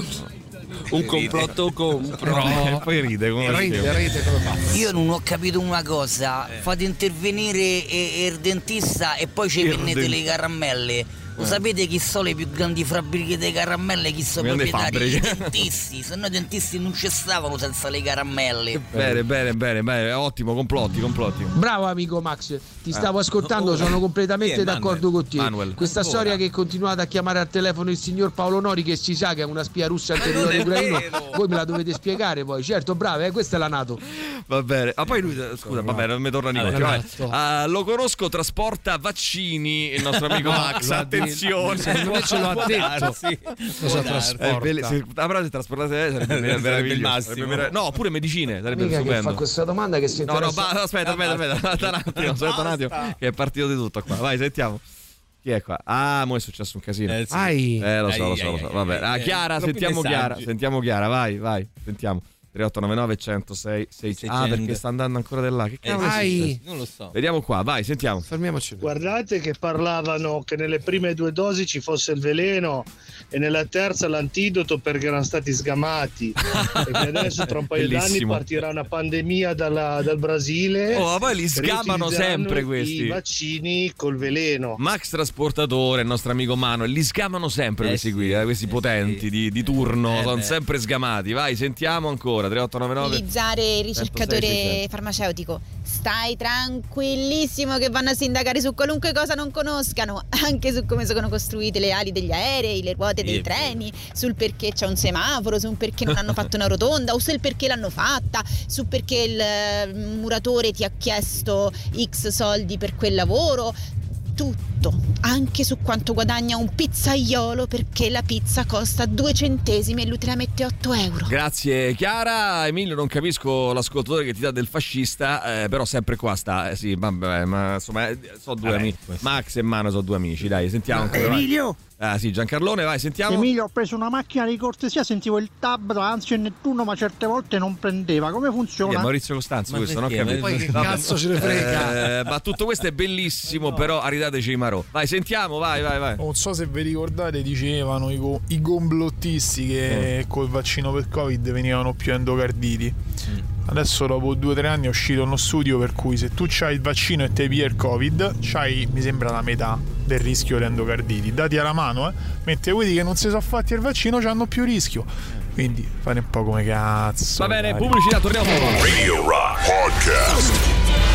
S21: un complotto compro.
S4: E poi ride come
S5: Ride, ride come fa.
S26: Io non ho capito una cosa, fate intervenire eh, il dentista e poi ci
S4: Il
S26: prendete
S4: dent-
S26: le caramelle. Lo
S4: Eh.
S26: sapete chi sono le più grandi fabbriche di caramelle? Chi sono i
S4: Grandi
S26: proprietari? I
S4: fabbriche.
S26: dentisti, se no i dentisti non ci stavano senza le caramelle.
S4: Bene, bene, bene, bene, ottimo, complotti, complotti.
S25: Bravo amico Max, ti stavo
S4: Eh.
S25: ascoltando,
S4: Oh.
S25: sono completamente
S4: Chi è Manuel?
S25: d'accordo con te.
S4: Manuel.
S25: Questa
S4: Ancora?
S25: storia che continuate a chiamare al telefono il signor Paolo Nori, che si sa che è una spia russa al territorio ucraino, voi me la dovete spiegare poi. Certo, bravo, eh, questa è la NATO.
S4: Va bene, ma poi lui, scusa, vabbè, non mi torna niente.
S25: Allora,
S4: vabbè.
S25: esatto.
S4: Ah, lo conosco, trasporta vaccini, il nostro amico
S5: No,
S4: Max,
S5: lo ha
S4: attenzione.
S5: detto. Secondo me ce lo ha
S4: Può
S5: detto.
S4: darsi.
S5: Cosa
S4: Può
S5: trasporta?
S4: darsi. Eh, belle- se- ah, però se trasportate sarebbe
S6: Sarebbe
S4: meraviglioso.
S6: il massimo.
S4: Sarebbe merav- no, pure medicine, sarebbe
S25: Mica che
S4: stupendo.
S25: fa questa domanda che si
S4: No, no,
S25: interessa.
S4: ba- aspetta, aspetta, aspetta, aspetta un attimo, aspetta un attimo, che è partito di tutto qua. Vai, sentiamo. Chi è qua? Ah, mo è successo un casino.
S6: Eh, sì.
S4: Ai. Eh, lo so,
S6: Ai,
S4: lo so, lo
S6: ai,
S4: so.
S6: ai,
S4: Vabbè.
S6: ai,
S4: Ah,
S6: ai,
S4: Chiara,
S6: troppi
S4: sentiamo
S6: messaggi.
S4: Chiara, sentiamo Chiara, vai, vai, sentiamo. tre otto nove nove uno zero sei sei cento. Ah, perché sta andando ancora di là. Che cavolo
S5: eh,
S6: non lo so.
S4: Vediamo qua, vai, sentiamo.
S5: Fermiamoci.
S1: Guardate che parlavano che nelle prime due dosi ci fosse il veleno e nella terza l'antidoto perché erano stati sgamati. E che adesso tra un paio d'anni partirà una pandemia dalla, dal Brasile.
S4: Oh, ma poi li sgamano sempre questi.
S1: I vaccini col veleno.
S4: Max Trasportatore, il nostro amico Manuel, li sgamano sempre
S6: eh
S4: questi
S6: sì,
S4: qui, eh, questi
S6: eh
S4: potenti
S6: sì.
S4: di, di turno,
S6: eh
S4: sono
S6: beh.
S4: sempre sgamati. Vai, sentiamo ancora. tre otto nove nove
S3: Utilizzare il ricercatore farmaceutico. Stai tranquillissimo che vanno a sindacare su qualunque cosa non conoscano, anche su come sono costruite le ali degli aerei, le ruote dei treni, sul perché c'è un semaforo, sul perché non hanno fatto una rotonda o sul perché l'hanno fatta, su perché il muratore ti ha chiesto X soldi per quel lavoro. Tutto, anche su quanto guadagna un pizzaiolo perché la pizza costa due centesimi e lui te la mette otto euro.
S4: Grazie Chiara. Emilio, non capisco l'ascoltatore che ti dà del fascista, eh, però sempre qua sta, eh, sì, vabbè, ma insomma, eh, sono due
S6: vabbè,
S4: amici. Max e Mano sono due amici, dai, sentiamo ancora.
S7: Emilio!
S4: Ah sì, Giancarlone, vai, sentiamo.
S7: Emilio, ho preso una macchina di cortesia, sentivo il tab, anzi il Nettuno, ma certe volte non prendeva. Come funziona?
S4: È Maurizio Costanzo,
S6: ma
S4: questo, non
S6: perché?
S4: capito.
S5: Poi che cazzo ce ne frega?
S4: Eh, ma tutto questo è bellissimo, però aridateci i marò. Vai, sentiamo, vai, vai, vai.
S9: Non so se vi ricordate, dicevano i, go- i complottisti che mm. col vaccino per Covid venivano più endocarditi. Mm. Adesso dopo due o tre anni è uscito uno studio per cui se tu c'hai il vaccino e te pigli il Covid, c'hai, mi sembra, la metà del rischio di endocarditi. Dati alla mano, eh, mentre quelli che non si sono fatti il vaccino hanno più rischio. Quindi fate un po' come cazzo.
S4: Va bene,
S9: dai.
S4: pubblicità, torniamo.
S2: Radio Rock Podcast.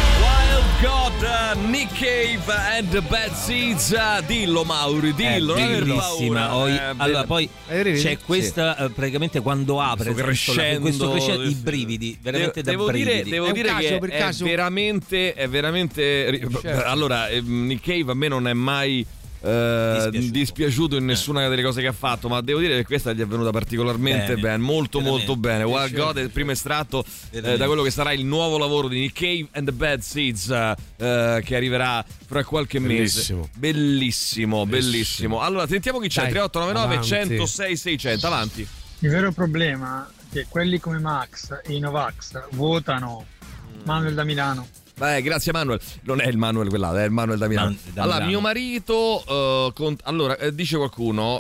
S4: God, uh, Nick Cave and the Bad Seeds. Uh, dillo Mauri, dillo.
S6: È
S4: non
S6: bellissima.
S4: Oi,
S6: eh, allora poi c'è questa sì. uh, praticamente quando apre
S4: questo crescendo,
S6: questo crescendo i brividi, veramente
S4: devo,
S6: da
S4: devo
S6: brividi.
S4: dire, devo
S5: è
S4: dire
S5: caso,
S4: che
S5: per
S4: è
S5: caso...
S4: veramente è veramente certo. Allora, Nick Cave a me non è mai Uh, dispiaciuto. dispiaciuto in nessuna delle cose che ha fatto, ma devo dire che questa gli è venuta particolarmente bene, bene molto veramente. molto bene. Wild God è il primo estratto eh, da quello che sarà il nuovo lavoro di Nick Cave and the Bad Seeds, uh, che arriverà fra qualche
S5: bellissimo.
S4: mese. Bellissimo, bellissimo, bellissimo. Allora sentiamo chi c'è. tre otto nove nove uno zero sei sei zero zero, avanti.
S10: Il vero problema è che quelli come Max e i Novax votano Manuel da Milano.
S4: Beh, grazie Manuel. Non è il Manuel quell'altro, è il Manuel da Milano. Da allora, Milano. Mio marito uh, con... Allora, eh, dice qualcuno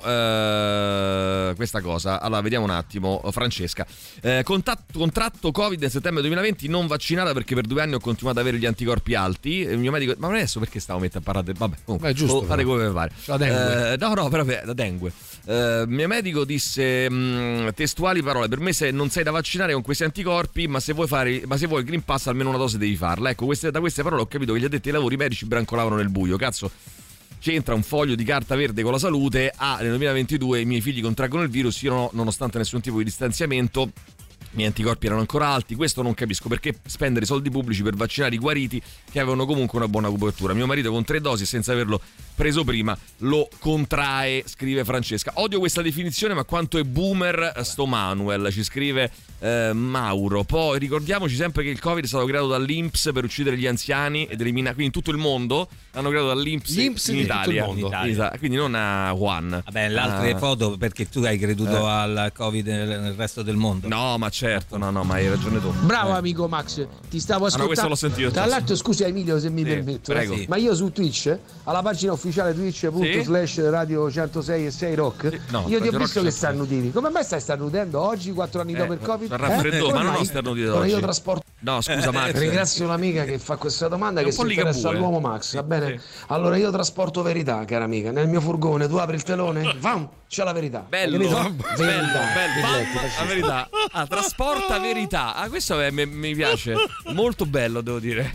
S4: uh, questa cosa. Allora, vediamo un attimo. Francesca. Eh, contatto, contratto Covid nel settembre duemilaventi, non vaccinata perché per due anni ho continuato ad avere gli anticorpi alti. Il mio medico... Ma adesso perché stavo a mettere a parlare? Vabbè, comunque. Beh, giusto. Fate come vi pare.
S5: La dengue.
S4: Eh, no, no, però la dengue. Uh, mio medico disse mh, testuali parole: per me se non sei da vaccinare con questi anticorpi, ma se vuoi fare ma se vuoi il Green Pass almeno una dose devi farla. Ecco, queste, da queste parole ho capito che gli addetti ai lavori medici brancolavano nel buio. Cazzo, c'entra un foglio di carta verde con la salute. Ah, nel duemilaventidue i miei figli contraggono il virus, io no, nonostante nessun tipo di distanziamento. I miei anticorpi erano ancora alti. Questo non capisco perché spendere soldi pubblici per vaccinare i guariti che avevano comunque una buona copertura. Mio marito con tre dosi senza averlo preso prima lo contrae, scrive Francesca. Odio questa definizione, ma quanto è boomer sto Manuel, ci scrive eh, Mauro. Poi ricordiamoci sempre che il Covid è stato creato dall'I N P S per uccidere gli anziani ed eliminare, quindi in tutto il mondo l'hanno creato dall'I N P S,
S5: L'I N P S
S4: in Italia,
S6: in Italia.
S4: quindi non a Wuhan.
S6: Vabbè, le altre
S4: ah.
S6: foto perché tu hai creduto
S4: eh.
S6: al Covid nel resto del mondo.
S4: No, ma certo, no, no, ma hai ragione tu.
S25: Bravo
S4: eh.
S25: amico Max, ti stavo ascoltando.
S4: Ah, no, questo l'ho sentito.
S25: Tra l'altro, scusa Emilio se mi
S4: sì,
S25: permetto,
S4: prego.
S25: ma io su Twitch, alla pagina ufficiale twitch punto slash radio centosei e sei rock,
S4: sì. no,
S25: io ti ho
S4: rock
S25: visto che starnutiri. Come mai stai starnutendo oggi, quattro anni
S4: eh,
S25: dopo il Covid?
S4: Raffreddò,
S25: eh?
S4: ma non ho starnutito oggi.
S25: Io trasporto.
S4: No, scusa Max.
S25: Ringrazio un'amica che fa questa domanda
S4: è
S25: che si interessa all'uomo Max, sì, va bene? Sì. Allora io trasporto verità, cara amica. Nel mio furgone tu apri il telone, vam, c'è la verità.
S4: Bello,
S25: verità.
S4: bello, bello. La verità. Ah, trasporta verità. Ah, questo è, mi, mi piace. Molto bello, devo dire.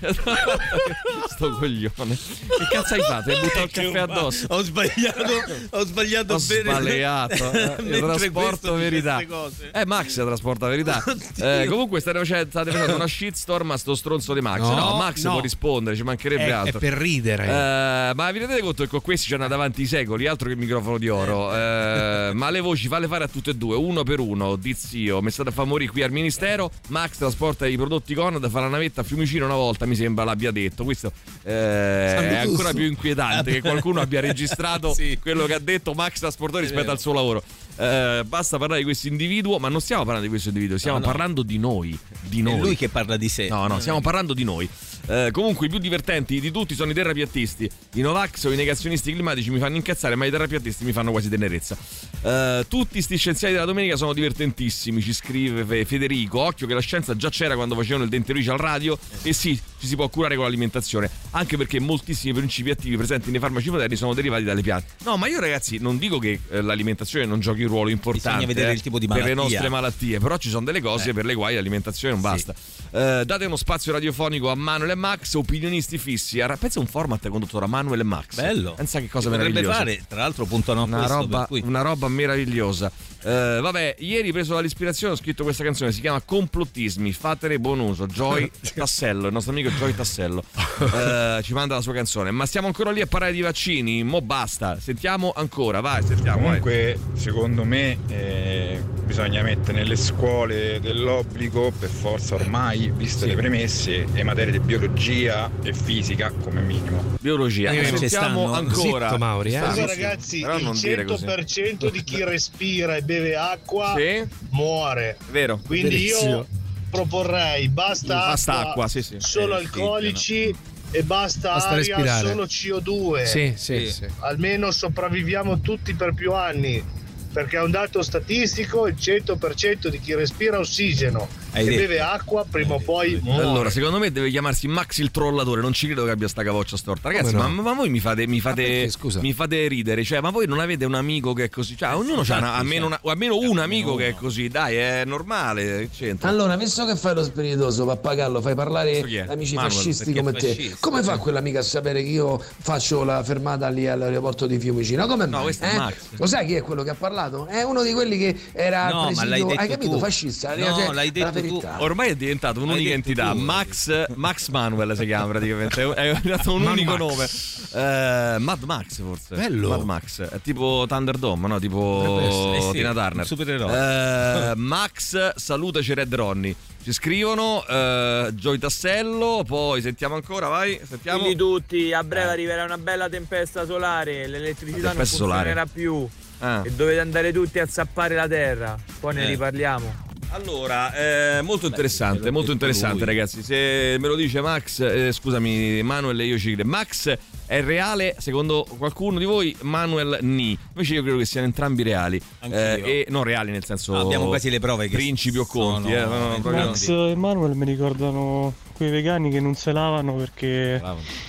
S4: Sto coglione. Che cazzo hai fatto? Hai buttato il caffè addosso.
S6: Ho sbagliato, ho sbagliato
S4: ho
S6: bene.
S4: sbagliato. Eh, trasporto verità. Eh, Max trasporta verità. Eh, comunque state facendo, state facendo una shitstorm a sto stronzo di Max. No, no Max no. può rispondere, ci mancherebbe
S5: è,
S4: altro.
S5: È per ridere.
S4: Eh, ma vi rendete conto che con questi ci hanno davanti i secoli, altro che il microfono di oro. Eh, ma le voci falle fare a tutte e due, uno per uno. Di zio, mi è stata a far morire qui al ministero. Max trasporta i prodotti Conad, fa la navetta a Fiumicino una volta, mi sembra l'abbia detto. Questo eh, è ancora più inquietante che qualcuno abbia registrato sì. quello che ha detto Max trasportore rispetto al suo lavoro. Eh, basta parlare di questo individuo, ma non stiamo parlando di questo individuo, stiamo
S6: No, no.
S4: parlando di noi, di noi.
S6: È lui che parla di sé.
S4: No, no, stiamo parlando di noi. Eh, comunque i più divertenti di tutti sono i terrapiattisti. I Novax o i negazionisti climatici mi fanno incazzare, ma i terrapiattisti mi fanno quasi tenerezza. Eh, tutti sti scienziati della domenica sono divertentissimi, ci scrive Fe- Federico. Occhio che la scienza già c'era quando facevano il dentifricio al radio, e sì, ci si può curare con l'alimentazione, anche perché moltissimi principi attivi presenti nei farmaci moderni sono derivati dalle piante. No, ma io ragazzi non dico che eh, l'alimentazione non giochi un ruolo importante.
S6: Bisogna vedere
S4: eh,
S6: il tipo di
S4: per le
S6: malattia.
S4: nostre malattie, però ci sono delle cose
S6: Eh.
S4: per le quali l'alimentazione non basta. Eh, date uno spazio radiofonico a Manuel e Max, opinionisti fissi. Ara- Pensa a un format condotto da Manuel e Max.
S6: Bello.
S4: Pensa che cosa
S6: Si potrebbe
S4: meravigliosa.
S6: fare, tra l'altro puntano a
S4: Una
S6: questo,
S4: roba,
S6: per cui-
S4: una roba meravigliosa. Eh, vabbè, ieri preso dall'ispirazione ho scritto questa canzone, si chiama Complottismi, fatene buon uso. Joy Tassello, il nostro amico Joy Tassello eh, ci manda la sua canzone. Ma stiamo ancora lì a parlare di vaccini? Mo basta, sentiamo ancora, vai, sentiamo.
S11: Comunque, secondo me eh, bisogna mettere nelle scuole dell'obbligo, per forza ormai, viste le premesse, le materie di biologia e fisica come minimo.
S4: Biologia,
S11: Eh,
S4: eh, sentiamo ancora.
S11: Zitto, Mauri, eh.
S1: Allora,
S11: Sì, sì.
S1: ragazzi,
S4: Però
S1: il
S4: non dire così.
S1: cento per cento di chi respira e beve acqua
S4: Sì.
S1: muore.
S4: Vero.
S1: Quindi
S4: Verissimo.
S1: io proporrei basta,
S4: Basta
S1: acqua,
S4: acqua, sì, sì.
S1: solo
S4: Eh,
S1: alcolici e basta,
S5: Basta
S1: aria,
S5: respirare.
S1: solo C O due.
S5: Sì, sì, sì.
S1: Almeno sopravviviamo tutti per più anni. Perché è un dato statistico, il cento per cento di chi respira ossigeno
S4: Hai
S1: e
S4: detto.
S1: beve acqua prima o poi muore.
S4: Allora, secondo me deve chiamarsi Max il trollatore. Non ci credo che abbia sta cavoccia storta. Ragazzi,
S5: Come
S4: ma,
S5: no?
S4: ma voi mi fate, mi fate,
S5: perché, scusa?
S4: mi fate ridere. Cioè, ma voi non avete un amico che è così? Cioè, ognuno ha una- almeno, una- o almeno un amico che è così. Dai, è normale. Che c'entra?
S25: Allora, visto che fai lo spiritoso, pappagallo, fai parlare
S4: Questo chi è?
S25: amici
S4: Manuel,
S25: fascisti
S4: perché
S25: come
S4: è
S25: te.
S4: fascista.
S25: Come fa quell'amica a sapere che io faccio la fermata lì all'aeroporto di Fiumicino? Come mai?
S4: questo è
S25: eh?
S4: Max.
S25: Lo sai chi è quello che ha parlato? È uno di quelli che era
S6: No,
S25: al
S6: ma l'hai
S25: presidio, hai
S6: detto
S25: capito?
S6: tu.
S25: Fascista.
S6: No,
S25: cioè,
S6: l'hai
S25: la
S6: detto tu.
S25: verità.
S4: Ormai è diventato un'unica
S6: Hai detto
S4: entità.
S6: tu.
S4: Max, Max Manuel si chiama praticamente. È diventato un
S5: Mad
S4: unico
S5: Max.
S4: nome. Eh, Mad Max, forse.
S5: Bello.
S4: Mad Max. È tipo Thunderdome, no?
S6: Potrebbe essere.
S4: Tipo
S6: Eh sì,
S4: Tina
S6: un
S4: Turner.
S6: supereroe.
S4: Eh, Max, salutaci Red Ronnie. Ci scrivono eh, Joy Tassello. Poi sentiamo ancora, vai. Sentiamo.
S24: Quindi tutti, a breve arriverà una bella tempesta solare, l'elettricità non
S4: tempesta solare.
S24: funzionerà più
S4: Ah.
S24: e dovete andare tutti a zappare la terra, poi ne
S4: Eh.
S24: riparliamo.
S4: Allora, eh, molto interessante,
S6: l'ho
S4: molto
S6: detto
S4: interessante,
S6: lui.
S4: ragazzi. Se me lo dice Max, eh, scusami, Manuel, io ci credo. Max è reale, secondo qualcuno di voi, Manuel ni. Invece io credo che siano entrambi reali.
S6: Anch'io.
S4: Eh, e non reali nel senso.
S6: No, abbiamo quasi le prove che
S4: principi o conti,
S6: sono
S4: eh, no, no, proprio no.
S12: Max e Manuel mi ricordano quei vegani che non se lavano perché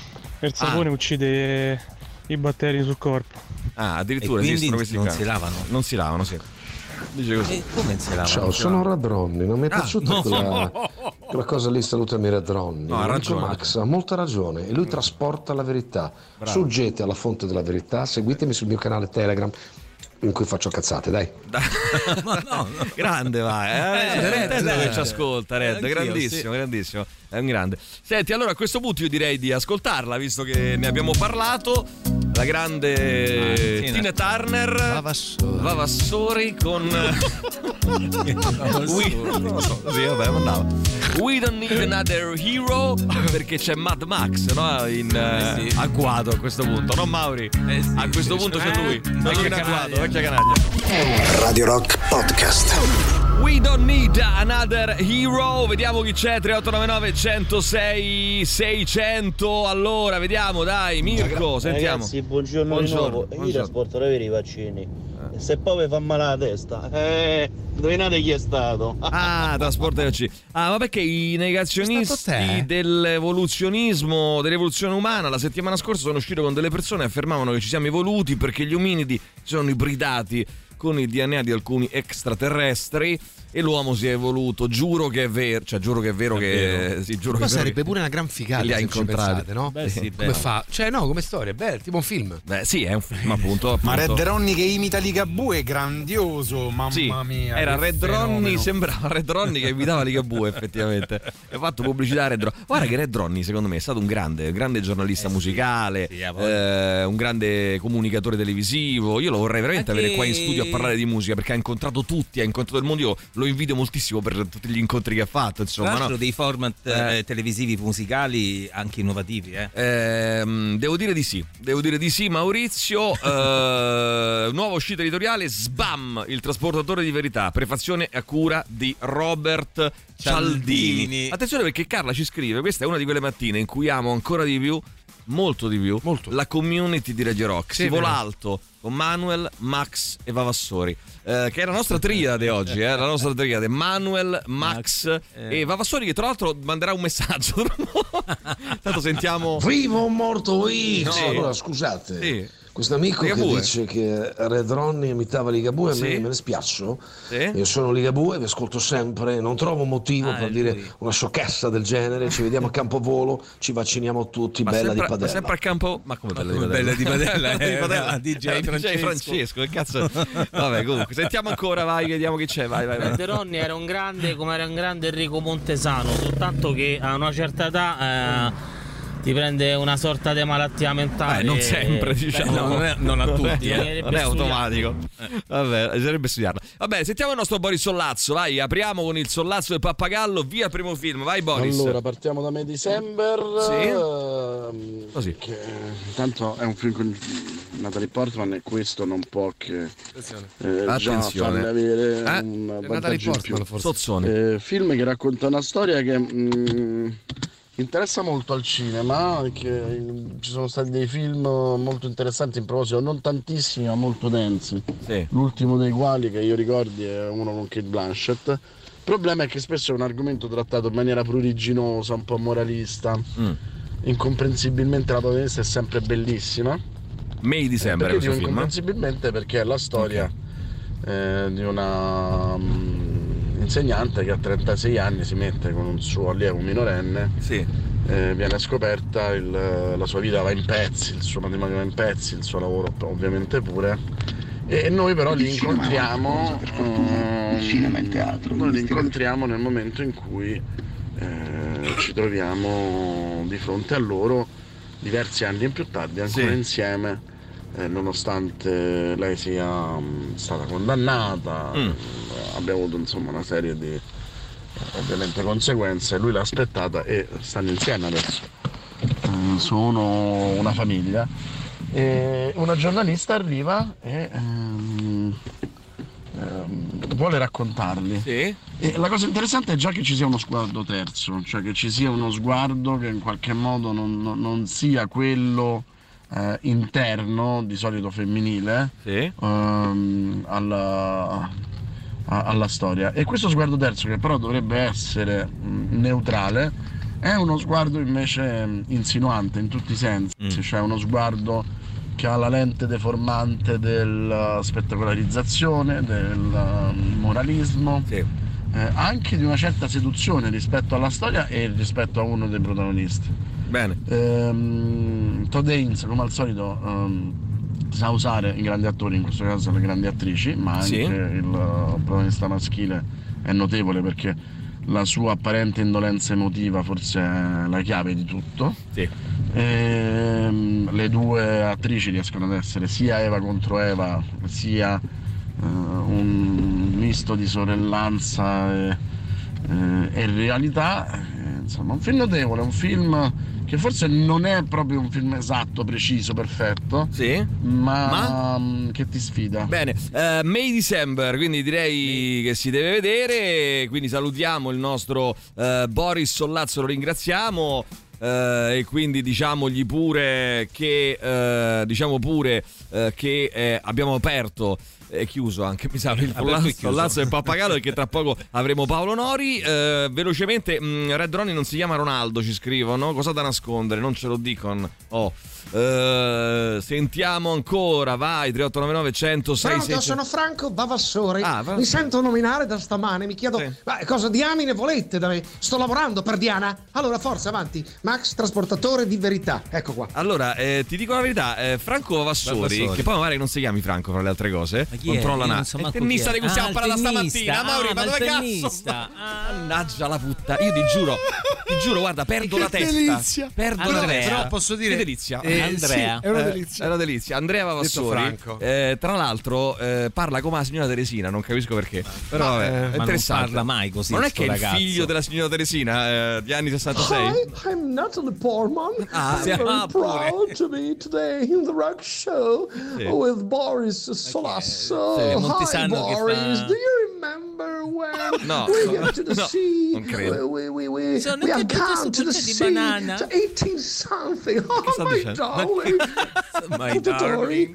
S12: il sapone
S4: Ah.
S12: uccide i batteri sul corpo.
S4: Ah, addirittura
S6: E quindi
S4: esistono questi
S6: non
S4: qua.
S6: si lavano?
S4: Non si lavano, sì. Dice così.
S6: E come si lavano?
S25: Ciao, sono Red Ronnie, non mi è
S4: Ah,
S25: piaciuta
S4: no.
S25: quella, quella cosa lì, salutami Red Ronnie.
S4: No, ha
S25: L'amico
S4: ragione.
S25: Max ha molta ragione e lui trasporta la verità.
S4: Bravo.
S25: Suggete alla fonte della verità, seguitemi sul mio canale Telegram in cui faccio cazzate, dai.
S6: Ma no, no.
S4: Grande vai, eh?
S6: Eh,
S4: Red,
S6: Red,
S4: che
S6: Red.
S4: ci ascolta, Red,
S6: Anch'io,
S4: grandissimo,
S6: sì.
S4: grandissimo, è un grande. Senti, allora a questo punto io direi di ascoltarla, visto che ne abbiamo parlato. La grande
S6: Ah, Tina.
S4: Tina Turner,
S5: Vavassori.
S4: Vavassori con We... non lo so, così, vabbè, andava. We don't need another hero, perché c'è Mad Max, no? In eh,
S6: Eh sì.
S4: agguato a questo punto, no Mauri?
S6: Eh sì,
S4: a questo
S6: sì,
S4: punto
S6: sì.
S4: c'è lui,
S6: Eh,
S4: non
S6: vecchia
S4: in agguato,
S6: canaglia.
S4: vecchia canaglia.
S2: Radio Rock Podcast.
S4: We don't need another hero. Vediamo chi c'è. tre otto nove nove uno zero sei seicento. Allora, vediamo, dai, Mirko, sentiamo.
S13: Ragazzi, buongiorno,
S4: Buongiorno,
S13: di nuovo. Io
S4: buongiorno.
S13: trasporto le veri i vaccini. E se poi vi fa male la testa, eh, indovinate chi è stato?
S4: Ah, trasporto dei vaccini. Ah, ma perché i negazionisti
S5: È stato te?
S4: dell'evoluzionismo, dell'evoluzione umana, la settimana scorsa sono usciti con delle persone che affermavano che ci siamo evoluti perché gli ominidi sono ibridati con il D N A di alcuni extraterrestri e l'uomo si è evoluto. Giuro che è vero, cioè giuro che è vero
S6: È
S4: che
S6: vero.
S4: sì, giuro
S5: Ma
S4: che è vero
S5: sarebbe
S4: che-
S5: pure una gran figata
S4: li ha
S5: se ci
S4: incontrati.
S5: pensate, no?
S6: Beh, sì,
S5: Come
S6: bello.
S5: fa? Cioè, no, come storia, è bello, tipo un film.
S4: Beh, sì, è un film, appunto. appunto.
S23: Ma Red Ronnie che imita Ligabue è grandioso, mamma
S4: Sì,
S23: mia.
S4: era
S23: che
S4: Red
S23: fenomeno.
S4: Ronnie, sembrava Red Ronnie che imitava Ligabue effettivamente. E ha fatto pubblicità a Red Ronnie. Guarda che Red Ronnie secondo me è stato un grande, un grande giornalista
S6: Eh sì,
S4: musicale,
S6: sì, ha voglia.
S4: eh, un grande comunicatore televisivo. Io lo vorrei veramente
S6: Anche-
S4: avere qua in studio a parlare di musica perché ha incontrato tutti, ha incontrato il mondo. Io lo invidio moltissimo per tutti gli incontri che ha fatto, insomma.
S6: Tra l'altro
S4: no?
S6: dei format eh. televisivi musicali anche innovativi, eh?
S4: Eh, devo dire di sì, devo dire di sì, Maurizio. eh, nuova uscita editoriale, Sbam, il trasportatore di verità, prefazione a cura di Robert Cialdini.
S6: Cialdini.
S4: Attenzione, perché Carla ci scrive: questa è una di quelle mattine in cui amo ancora di più, molto di più, molto. la community di Radio Rock.
S5: Sì,
S4: si vola
S5: vero.
S4: alto con Manuel, Max e Vavassori, eh, che è la nostra triade oggi, eh, la nostra triade Manuel, Max, Max eh. e Vavassori, che tra l'altro manderà un messaggio. Tanto sentiamo.
S8: Vivo o morto X.
S4: No,
S8: sì. Allora scusate,
S4: sì.
S8: questo amico che dice che Red Ronnie imitava Ligabue,
S4: sì.
S8: a me me ne spiaccio.
S4: Sì.
S8: Io sono Ligabue, vi ascolto sempre, non trovo motivo
S4: ah,
S8: per dire lui. una sciocchezza del genere. Ci vediamo a Campovolo, ci vacciniamo tutti,
S4: ma
S8: bella
S4: sempre,
S8: di Padella.
S4: Ma sempre a campo. Ma come bella,
S6: ma come
S4: bella di Padella?
S6: Bella di Padella,
S4: eh,
S6: D J Francesco.
S4: Francesco, che cazzo. Vabbè, comunque, sentiamo ancora, vai, vediamo chi c'è, vai, vai, vai.
S14: Red Ronnie era un grande, come era un grande Enrico Montesano, soltanto che a una certa età eh, ti prende una sorta di malattia mentale.
S4: Eh, non sempre, diciamo.
S6: Beh, no, non, è, non a tutti,
S4: non
S6: eh.
S4: è, non è automatico. Eh. Vabbè, bisognerebbe studiarla. Vabbè, sentiamo il nostro Boris Sollazzo, vai, apriamo con il Sollazzo del Pappagallo, via primo film, vai Boris.
S15: Allora, partiamo da May December.
S4: Sì.
S15: Ehm,
S4: Così.
S15: Che tanto è un film con Natalie Portman e questo non può che eh, già farle avere
S4: eh?
S15: un
S5: Natalie
S15: vantaggio in più.
S5: Portman, forse.
S15: Eh, film che racconta una storia che mh, interessa molto al cinema, che ci sono stati dei film molto interessanti in proposito, non tantissimi ma molto densi.
S4: Sì.
S15: L'ultimo dei quali che io ricordi è uno con Kate Blanchett. Il problema è che spesso è un argomento trattato in maniera pruriginosa, un po' moralista. Mm. Incomprensibilmente la protagonista è sempre bellissima.
S4: May December,
S15: eh, perché dico
S4: film?
S15: incomprensibilmente perché è la storia okay. eh, di una um, insegnante che a trentasei anni si mette con un suo allievo minorenne,
S4: sì.
S15: eh, viene scoperta, il, la sua vita va in pezzi, il suo matrimonio va in pezzi, il suo lavoro ovviamente pure, e noi però li incontriamo um, cinema e il teatro, noi li incontriamo nel momento in cui eh, ci troviamo di fronte a loro diversi anni in più tardi, ancora sì. insieme, eh, nonostante lei sia um, stata condannata, mm. abbiamo avuto insomma una serie di eh, ovviamente conseguenze, lui l'ha aspettata e stanno insieme adesso, eh, sono una famiglia, e una giornalista arriva e ehm, ehm, vuole raccontarli.
S4: Sì.
S15: E la cosa interessante è già che ci sia uno sguardo terzo, cioè che ci sia uno sguardo che in qualche modo non, non, non sia quello eh, interno, di solito femminile,
S4: sì.
S15: ehm, alla, a, alla storia. E questo sguardo terzo, che però dovrebbe essere mh, neutrale, è uno sguardo invece mh, insinuante in tutti i sensi, mm. cioè uno sguardo che ha la lente deformante della spettacolarizzazione, del uh, moralismo. Sì. Eh, anche di una certa seduzione rispetto alla storia e rispetto a uno dei protagonisti.
S4: Bene.
S15: Ehm, Todd Haynes, come al solito, ehm, sa usare i grandi attori, in questo caso le grandi attrici, ma anche sì. il protagonista maschile è notevole perché la sua apparente indolenza emotiva forse è la chiave di tutto.
S4: Sì.
S15: Ehm, le due attrici riescono ad essere sia Eva contro Eva, sia Uh, un misto di sorellanza e, e, e realtà, e, insomma un film notevole, un film che forse non è proprio un film esatto, preciso, perfetto,
S4: sì.
S15: ma, ma? che ti sfida.
S4: Bene, uh, May December, quindi direi che si deve vedere, quindi salutiamo il nostro uh, Boris Sollazzo, lo ringraziamo. Uh, e quindi diciamogli pure che uh, diciamo pure uh, che eh, abbiamo aperto e chiuso anche mi sa il Sollazzo del Pappagallo, perché tra poco avremo Paolo Nori. Uh, velocemente mh, Red Ronnie non si chiama Ronaldo, ci scrivono, cosa da nascondere, non ce lo dicono. Oh. Uh, sentiamo ancora, vai, tre otto nove nove uno zero sei
S25: Pronto, sono Franco Bavassori.
S4: Ah, va...
S25: mi sento nominare da stamane, mi chiedo sì. ma cosa diamine volete da me? Sto lavorando per Diana. Allora forza, avanti. Max, trasportatore di verità, ecco qua.
S4: Allora, eh, ti dico la verità, eh, Franco Bavassori, Bavassori, che poi magari non si chiami Franco fra le altre cose, controlla una.
S14: So
S4: è il tennista di cui stiamo
S14: ah,
S4: parlando stamattina, Mauri, ah, ma dove cazzo?
S14: Ah.
S4: Mannaggia la puttana, io ti giuro, ti giuro, guarda, perdo
S5: che
S4: la testa.
S5: Delizia.
S4: Perdo
S5: Andrea.
S4: la testa.
S5: Però posso dire,
S4: che delizia.
S5: eh,
S4: Andrea.
S5: sì, è una
S4: Eh,
S5: delizia.
S4: è una delizia. Andrea Vavassori.
S5: Franco.
S4: Eh, tra l'altro eh, parla come la signora Teresina, non capisco perché. Però
S6: Ma,
S4: vabbè,
S6: eh,
S4: è
S6: ma non
S4: interessante.
S6: parla mai così
S4: Ma non è
S6: sto
S4: che è il
S6: ragazzo.
S4: figlio della signora Teresina eh, di anni sessantasei?
S8: Hi, I'm Natalie Portman.
S4: Ah,
S8: I'm
S4: sì.
S8: very
S4: Ah, pure.
S8: proud to be today in the rock show
S4: Sì.
S8: with Boris Solasso.
S6: Sì,
S8: Hi
S6: Montesano che
S8: Boris,
S6: fa-
S8: do you remember when
S4: No,
S8: we
S4: no,
S8: went to the
S4: no,
S8: sea?
S4: non credo.
S8: We, we, we, we,
S6: Sono
S8: we have
S6: caduto
S8: gone
S6: su
S8: to the
S6: punte di
S8: sea
S6: banana.
S8: to eighteen something. Oh,
S4: sta
S8: my
S4: dicendo?
S8: darling.
S6: My
S8: Tutori.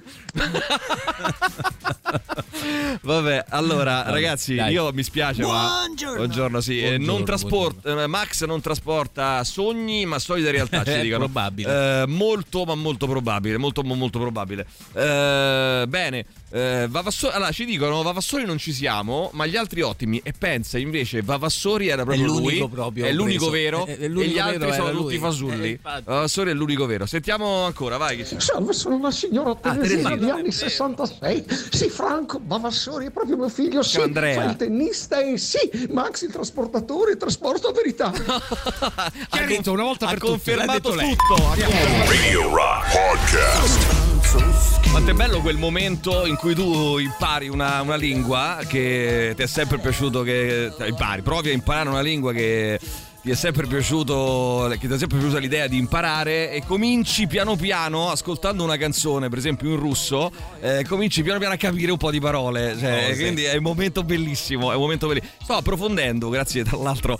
S4: Vabbè, allora,
S6: Vabbè,
S4: ragazzi,
S6: dai.
S4: io mi spiace,
S26: Buongiorno.
S4: ma buongiorno, sì, eh,
S6: Buongiorno,
S4: non trasporta, eh, Max non trasporta sogni, ma solide realtà, ci
S6: È
S4: dicono.
S6: probabile.
S4: Eh, molto, ma molto probabile, molto, mo- molto probabile. Eh, bene, eh, Vavassori, allora ci dicono Vavassori non ci siamo, ma gli altri ottimi. E pensa invece Vavassori era proprio
S6: È l'unico
S4: lui,
S6: proprio
S4: è l'unico
S6: preso.
S4: vero,
S6: È- è l'unico
S4: e gli altri
S6: vero
S4: sono
S6: era
S4: tutti
S6: lui.
S4: fasulli.
S6: Eh, infatti.
S4: Vavassori è l'unico vero. Sentiamo ancora, vai. Che c'è?
S8: Salve, sono la signora Teresina
S4: Teresina.
S8: di anni sessantasei. Sì, Franco Bavassori è proprio mio figlio. Sì,
S4: Andrea.
S8: fa il tennista e sì, Max il trasportatore, trasporto verità.
S5: Chiarito una volta
S4: Ha
S5: per tutte.
S4: confermato
S5: L'ha detto lei.
S4: tutto. ha
S2: Radio Rock Podcast.
S4: Quanto è bello quel momento in cui tu impari una, una lingua che ti è sempre piaciuto, che cioè, impari, provi a imparare una lingua che ti è sempre piaciuto, che ti è sempre piaciuta l'idea di imparare, e cominci piano piano, ascoltando una canzone, per esempio in russo, eh, cominci piano piano a capire un po' di parole, cioè,
S6: Oh, sì.
S4: quindi è un momento bellissimo, è un momento bellissimo. Sto approfondendo, grazie tra l'altro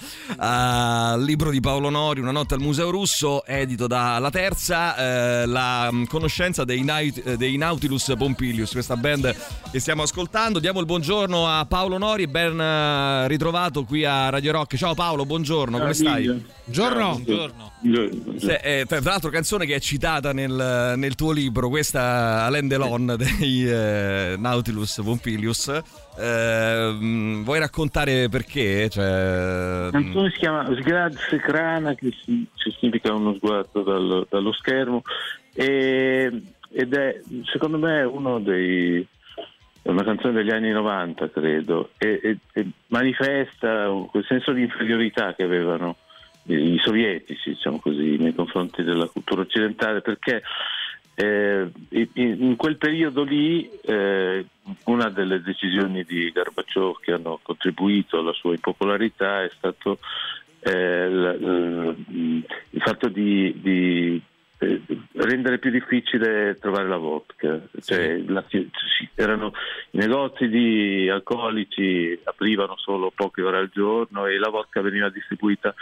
S4: al libro di Paolo Nori, Una notte al Museo Russo, edito da La Terza, eh, la mh, conoscenza dei, Naut- eh, dei Nautilus Pompilius, questa band che stiamo ascoltando. Diamo il buongiorno a Paolo Nori, ben eh, ritrovato qui a Radio Rock. Ciao Paolo, buongiorno, come stai?
S5: Buongiorno.
S6: Buongiorno.
S4: Se- eh, tra l'altro canzone che è citata nel, nel tuo libro, questa Alain Delon dei eh, Nautilus Pompilius. Eh, mh, vuoi raccontare perché? Cioè,
S16: La canzone si chiama Sgrad Sekrana, che si- che significa uno sguardo dal- dallo schermo, e- ed è secondo me uno dei è una canzone degli anni novanta, credo, e, e- e manifesta quel senso di inferiorità che avevano i, i sovietici, diciamo così, nei confronti della cultura occidentale, perché eh, in, in quel periodo lì eh, una delle decisioni di Gorbaciov che hanno contribuito alla sua impopolarità è stato eh, l- l- il fatto di, di eh, rendere più difficile trovare la vodka, cioè, la- ci- erano i negozi di alcolici aprivano solo poche ore al giorno e la vodka veniva distribuita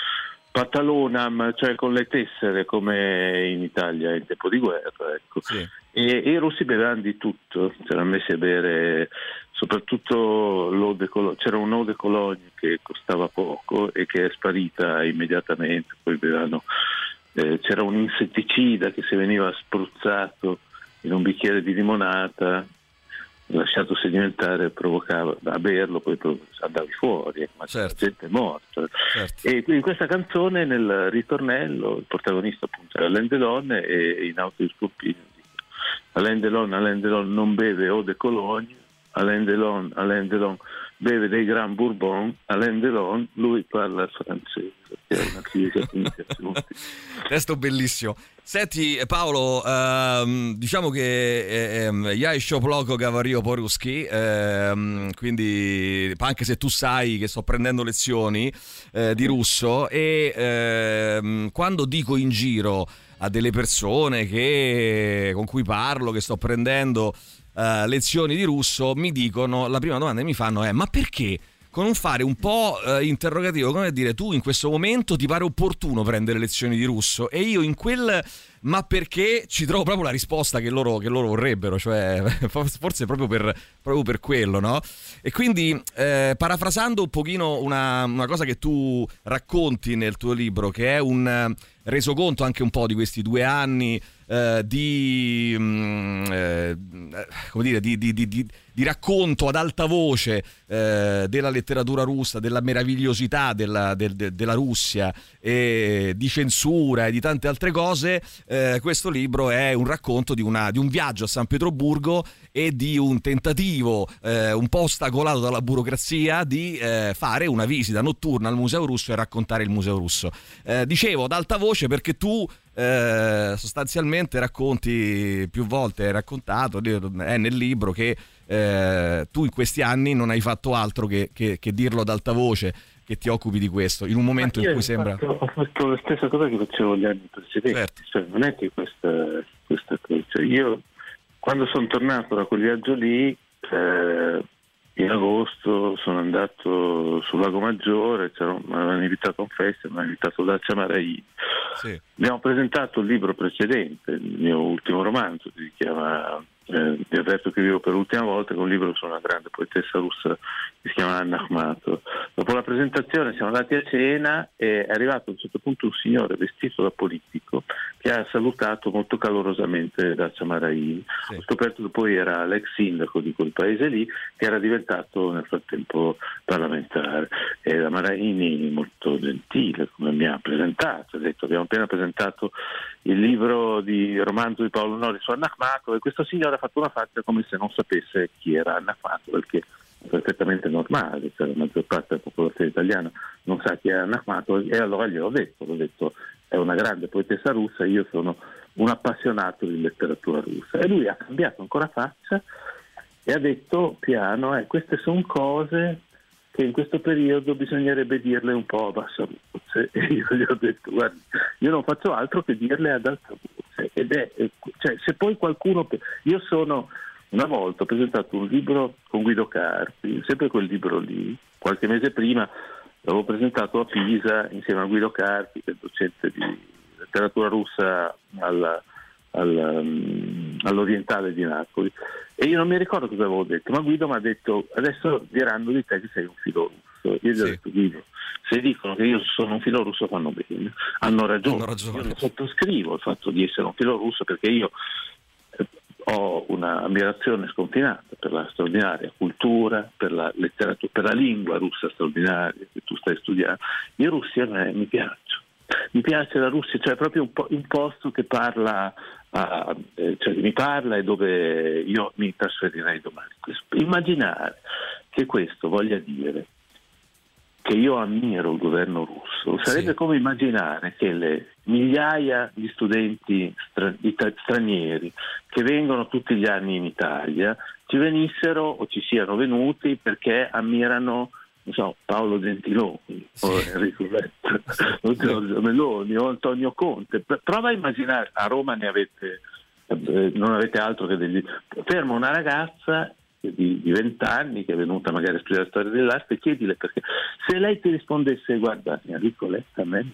S16: patalonam, cioè con le tessere, come in Italia in tempo di guerra, ecco. E, e i russi bevevano di tutto, si erano messi a bere soprattutto l'eau de Cologne. C'era un'eau de Cologne che costava poco e che è sparita immediatamente, poi bevevano, eh, c'era un insetticida che se veniva spruzzato in un bicchiere di limonata, lasciato sedimentare, provocava a berlo, poi andavi fuori, ma c'era gente morta. E quindi questa canzone, nel ritornello, il protagonista appunto è Alain Delon e i Nautilus Pompilius. Alain Delon, Alain Delon non beve eau de Cologne, Alain Delon, Alain Delon beve dei Grand Bourbon, Alain Delon, lui parla francese, che è una chiesa che mi piace molto.
S4: testo bellissimo. Senti Paolo, ehm, diciamo che ehm, я еще плохо говорю по-русски, ehm, quindi anche se tu sai che sto prendendo lezioni eh, di russo, e ehm, quando dico in giro a delle persone che, con cui parlo, che sto prendendo eh, lezioni di russo, mi dicono, la prima domanda che mi fanno è: ma perché? Con un fare un po' eh, interrogativo, come dire, tu in questo momento ti pare opportuno prendere lezioni di russo? E io in quel ma perché ci trovo proprio la risposta che loro, che loro vorrebbero, cioè forse proprio per, proprio per quello, no? E quindi eh, parafrasando un pochino una, una cosa che tu racconti nel tuo libro, che è un eh, resoconto anche un po' di questi due anni eh, di, mh, eh, come dire, di, di, di, di di racconto ad alta voce eh, della letteratura russa, della meravigliosità della, del, de, della Russia, e di censura e di tante altre cose. Eh, questo libro è un racconto di, una, di un viaggio a San Pietroburgo e di un tentativo eh, un po' ostacolato dalla burocrazia di eh, fare una visita notturna al Museo Russo e raccontare il Museo Russo. Eh, dicevo ad alta voce perché tu eh, sostanzialmente racconti, più volte hai raccontato, è nel libro che eh, tu in questi anni non hai fatto altro che, che, che dirlo ad alta voce, che ti occupi di questo in un momento in cui sembra...
S16: Fatto, ho fatto la stessa cosa che facevo gli anni precedenti, certo. Cioè, non è che questa, questa cosa, cioè, io quando sono tornato da quel viaggio lì eh, in agosto sono andato sul Lago Maggiore, mi avevano invitato a un festival, mi hanno invitato da Ciamarai. Sì. Abbiamo presentato il libro precedente, il mio ultimo romanzo, che si chiama eh, Vi avverto che vivo per l'ultima volta, che è un libro su una grande poetessa russa che si chiama Anna Akhmatova. Dopo la presentazione siamo andati a cena e è arrivato a un certo punto un signore vestito da politico che ha salutato molto calorosamente da Ciamarai. Sì. Ho scoperto che poi era l'ex sindaco di quel paese lì, che era diventato nel frattempo parlamentare. E la Maraini, molto gentile, come mi ha presentato, ha detto: abbiamo appena presentato il libro di romanzo di Paolo Nori su Anna Akhmatova, e questo signore ha fatto una faccia come se non sapesse chi era Anna Akhmatova, perché è perfettamente normale, cioè la maggior parte della popolazione italiana non sa chi è Anna Akhmatova. E allora gli ho detto, l'ho detto è una grande poetessa russa, io sono un appassionato di letteratura russa. E lui ha cambiato ancora faccia e ha detto piano, eh, queste sono cose che in questo periodo bisognerebbe dirle un po' a bassa voce. E io gli ho detto: guarda, io non faccio altro che dirle ad alta voce. Ed è, cioè, se poi qualcuno, io sono, una volta ho presentato un libro con Guido Carpi, sempre quel libro lì, qualche mese prima l'avevo presentato a Pisa insieme a Guido Carpi, che è docente di letteratura russa alla, alla, um, all'Orientale di Napoli, e io non mi ricordo cosa avevo detto, ma Guido mi ha detto: adesso diranno di te che sei un filo russo. Io gli ho detto: Guido, se dicono che io sono un filo russo fanno bene, hanno ragione, hanno ragione. Io non sottoscrivo il fatto di essere un filo russo, perché io eh, ho un'ammirazione sconfinata per la straordinaria cultura, per la letteratura, per la lingua russa straordinaria che tu stai studiando. I russi a me mi piacciono. Mi piace la Russia, cioè proprio un, po- un posto che parla, uh, eh, cioè mi parla e dove io mi trasferirei domani. Immaginare che questo voglia dire che io ammiro il governo russo sarebbe sì. come immaginare che le migliaia di studenti stra- ita- stranieri che vengono tutti gli anni in Italia ci venissero o ci siano venuti perché ammirano, non so, Paolo Gentiloni, sì. o Enrico Letta, o Giorgio Meloni, o Antonio Conte. Prova a immaginare, a Roma ne avete, eh, non avete altro che degli... Ferma una ragazza di vent'anni che è venuta magari a studiare storia dell'arte, chiedile, perché se lei ti rispondesse: guarda, Enrico Letta a me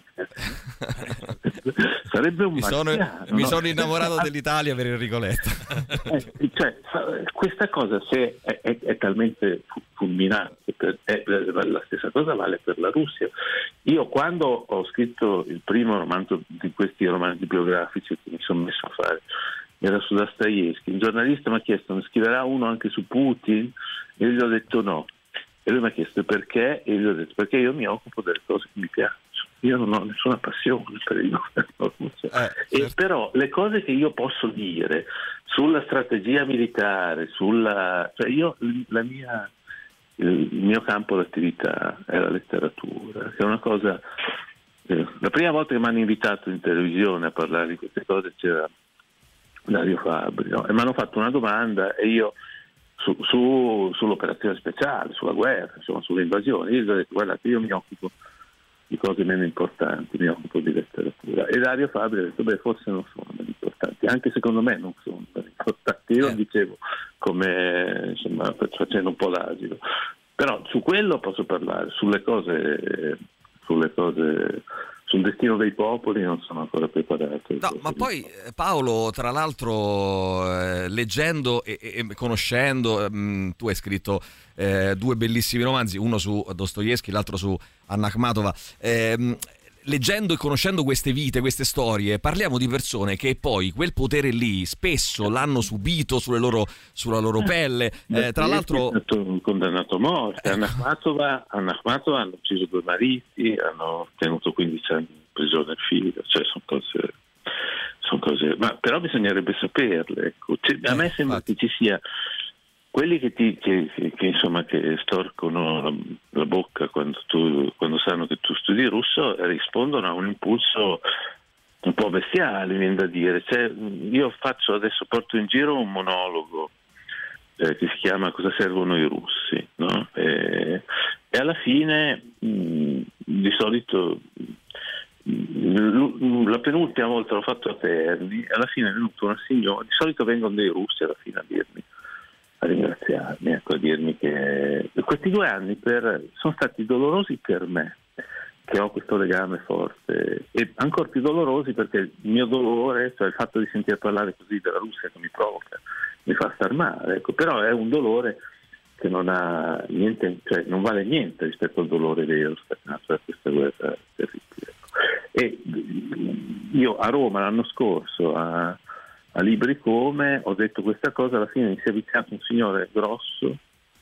S16: sarebbe un
S4: mi sono,
S16: marziano,
S4: mi
S16: no?
S4: sono innamorato dell'Italia per Enrico Letta.
S16: eh, cioè, questa cosa se è, è, è talmente fulminante, per, è, la stessa cosa vale per la Russia. Io quando ho scritto il primo romanzo di questi romanzi biografici che mi sono messo a fare, era su Dostoevskij, un giornalista mi ha chiesto: ne scriverà uno anche su Putin? E io gli ho detto no. E lui mi ha chiesto perché, e io gli ho detto: perché io mi occupo delle cose che mi piacciono, io non ho nessuna passione per il governo russo. Eh, certo. E però le cose che io posso dire sulla strategia militare, sulla, cioè io la mia, il mio campo d'attività è la letteratura, che è una cosa, eh, la prima volta che mi hanno invitato in televisione a parlare di queste cose c'era Dario Fabri, no? E mi hanno fatto una domanda e io su, su, sull'operazione speciale, sulla guerra, insomma sulle invasioni, io gli ho detto: guardate, io mi occupo di cose meno importanti, mi occupo di letteratura. E Dario Fabri ha detto: beh, forse non sono meno importanti, anche secondo me non sono meno importanti. Io lo dicevo come, insomma, facendo un po' l'asilo, però su quello posso parlare, sulle cose, sulle cose sul destino dei popoli non sono ancora preparato.
S4: No, ma poi Paolo, tra l'altro, eh, leggendo e, e conoscendo, mh, tu hai scritto eh, due bellissimi romanzi, uno su Dostoevskij, l'altro su Anna Akhmatova. Eh, leggendo e conoscendo queste vite, queste storie, parliamo di persone che poi quel potere lì spesso l'hanno subito sulle loro, sulla loro pelle. Eh, tra l'altro
S16: è stato condannato a morte. Anna Akhmatova, Anna Akhmatova hanno ucciso due mariti, hanno tenuto quindici anni in prigione il figlio, cioè sono cose, sono cose, ma però bisognerebbe saperle. Ecco. Cioè, a me sembra che ci sia quelli che, ti, che, che, che insomma che storcono la, la bocca quando, tu, quando sanno che tu studi russo rispondono a un impulso un po' bestiale, viene da dire. Cioè, io faccio adesso, porto in giro un monologo eh, che si chiama Cosa servono i russi, no? E, e alla fine mh, di solito mh, la penultima volta l'ho fatto a Terni, alla fine è venuto una signora, di solito vengono dei russi alla fine a dirmi, a ringraziarmi, ecco, a dirmi che questi due anni per, sono stati dolorosi per me, che ho questo legame forte, e ancora più dolorosi perché il mio dolore, cioè il fatto di sentire parlare così della Russia che mi provoca, mi fa star male, ecco. Però è un dolore che non ha niente, cioè non vale niente rispetto al dolore vero scatenato da questa guerra terribile. Ecco. E io a Roma l'anno scorso a a Libri Come ho detto questa cosa, alla fine mi si è avvicinato un signore grosso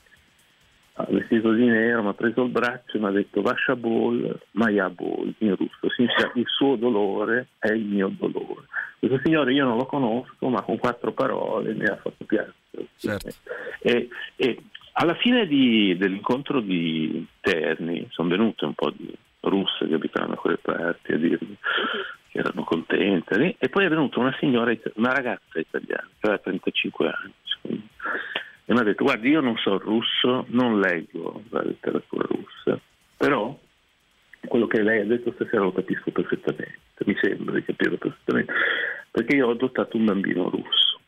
S16: vestito di nero, mi ha preso il braccio e mi ha detto Vasha Bol, Maya Bol in russo, significa il suo dolore è il mio dolore. Questo signore io non lo conosco, ma con quattro parole mi ha fatto piacere.
S4: Certo.
S16: E, e alla fine di, dell'incontro di Terni sono venute un po' di russe che abitavano da quelle parti a dirmi che erano contente, e poi è venuta una signora, una ragazza italiana che aveva trentacinque anni e mi ha detto guardi, io non so russo, non leggo la letteratura russa, però quello che lei ha detto stasera lo capisco perfettamente, mi sembra di capirlo perfettamente, perché io ho adottato un bambino russo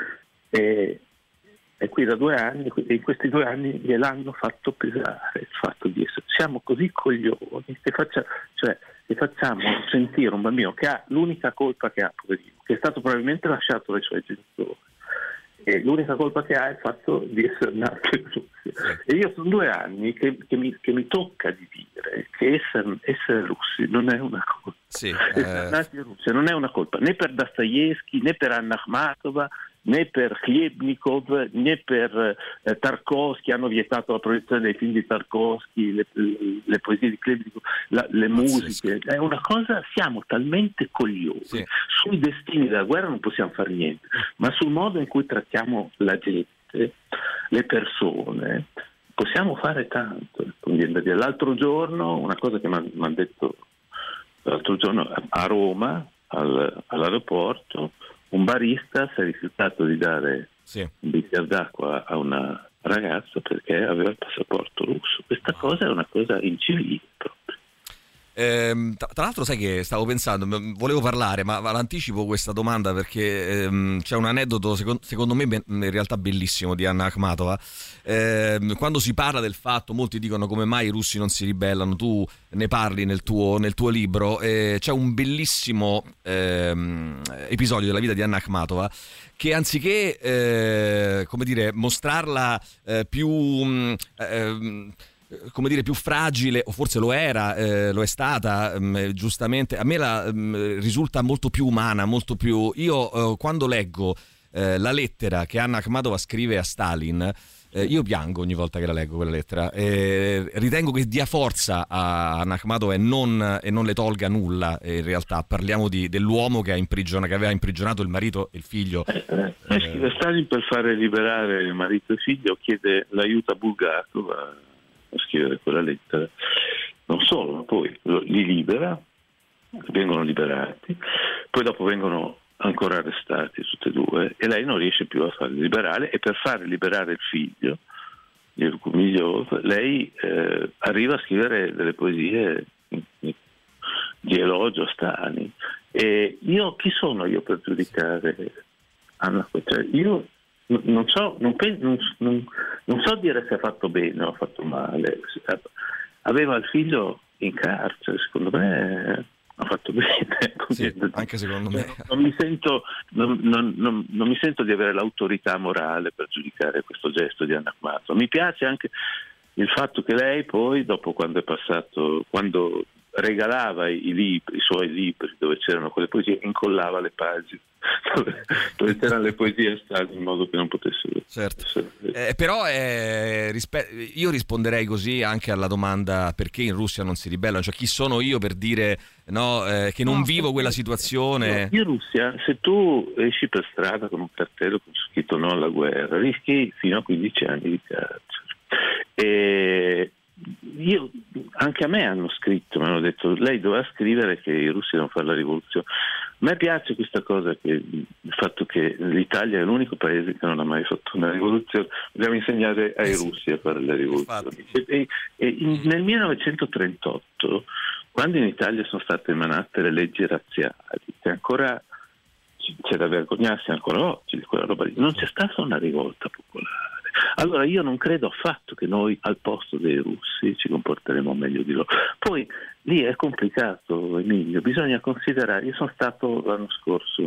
S16: e è qui da due anni e in questi due anni gliel'hanno fatto pesare il fatto di essere, siamo così coglioni che, faccia, cioè, che facciamo sentire un bambino che ha l'unica colpa che ha, poverino, che è stato probabilmente lasciato dai suoi genitori, e l'unica colpa che ha è il fatto di essere nato in Russia. E io sono due anni che, che, mi, che mi tocca di dire che essere, essere russi non è una colpa.
S4: Sì,
S16: essere
S4: eh...
S16: nati in Russia non è una colpa né per Dostoevskij né per Anna Akhmatova né per Khlyebnikov né per eh, Tarkovsky. Hanno vietato la proiezione dei film di Tarkovsky, le, le, le poesie di Khlyebnikov, la, le musiche. È una cosa, siamo talmente coglioni. Sì. Sui destini della guerra non possiamo fare niente, ma sul modo in cui trattiamo la gente, le persone, possiamo fare tanto. L'altro giorno, una cosa che mi hanno detto l'altro giorno a Roma, al, all'aeroporto, un barista si è rifiutato di dare sì. un bicchiere d'acqua a una ragazza perché aveva il passaporto russo. Questa cosa è una cosa incivile proprio.
S4: Ehm, tra, tra l'altro sai che stavo pensando, volevo parlare, ma, ma l'anticipo questa domanda perché ehm, c'è un aneddoto secondo, secondo me in realtà bellissimo di Anna Akhmatova. Ehm, quando si parla del fatto, molti dicono come mai i russi non si ribellano, tu ne parli nel tuo, nel tuo libro, eh, c'è un bellissimo ehm, episodio della vita di Anna Akhmatova che anziché eh, come dire mostrarla eh, più eh, come dire più fragile, o forse lo era, eh, lo è stata mh, giustamente, a me la, mh, risulta molto più umana, molto più, io eh, quando leggo eh, la lettera che Anna Akhmatova scrive a Stalin, eh, io piango ogni volta che la leggo quella lettera, eh, ritengo che dia forza a Anna Akhmatova e non, e non le tolga nulla. In realtà parliamo di, dell'uomo che, ha imprigiona, che aveva imprigionato il marito e il figlio.
S16: Eh, eh, eh, Stalin per fare liberare il marito e il figlio chiede l'aiuto a Bulgakov a scrivere quella lettera, non solo, ma poi li libera, vengono liberati, poi dopo vengono ancora arrestati tutti e due e lei non riesce più a farli liberare, e per fare liberare il figlio di Rukumiljov lei eh, arriva a scrivere delle poesie di elogio a Stalin. E io chi sono io per giudicare Anna? Cioè, io non so, non, non, non, non so dire se ha fatto bene o ha fatto male. Aveva il figlio in carcere, secondo me ha fatto bene.
S4: Sì, anche secondo me.
S16: Non mi sento, non, non, non, non mi sento di avere l'autorità morale per giudicare questo gesto di Anna Akhmatova. Mi piace anche il fatto che lei poi, dopo quando è passato, quando regalava i libri, i suoi libri dove c'erano quelle poesie, incollava le pagine dove, dove c'erano le poesie state in modo che non potessero.
S4: Certo. Eh, però eh, rispe- io risponderei così anche alla domanda perché in Russia non si ribellano, cioè chi sono io per dire no, eh, che non no, vivo quella situazione.
S16: No, in Russia se tu esci per strada con un cartello con scritto no alla guerra rischi fino a quindici anni di carcere. E io, anche a me hanno scritto, mi hanno detto lei doveva scrivere che i russi devono fare la rivoluzione. A me piace questa cosa, che il fatto che l'Italia è l'unico paese che non ha mai fatto una rivoluzione, dobbiamo insegnare ai russi a fare le rivoluzioni. E, e, e in, nel millenovecentotrentotto, quando in Italia sono state emanate le leggi razziali, che ancora c'è da vergognarsi ancora oggi di quella roba lì, non c'è stata una rivolta popolare. Allora io non credo affatto che noi al posto dei russi ci comporteremo meglio di loro. Poi lì è complicato, Emilio, bisogna considerare, io sono stato l'anno scorso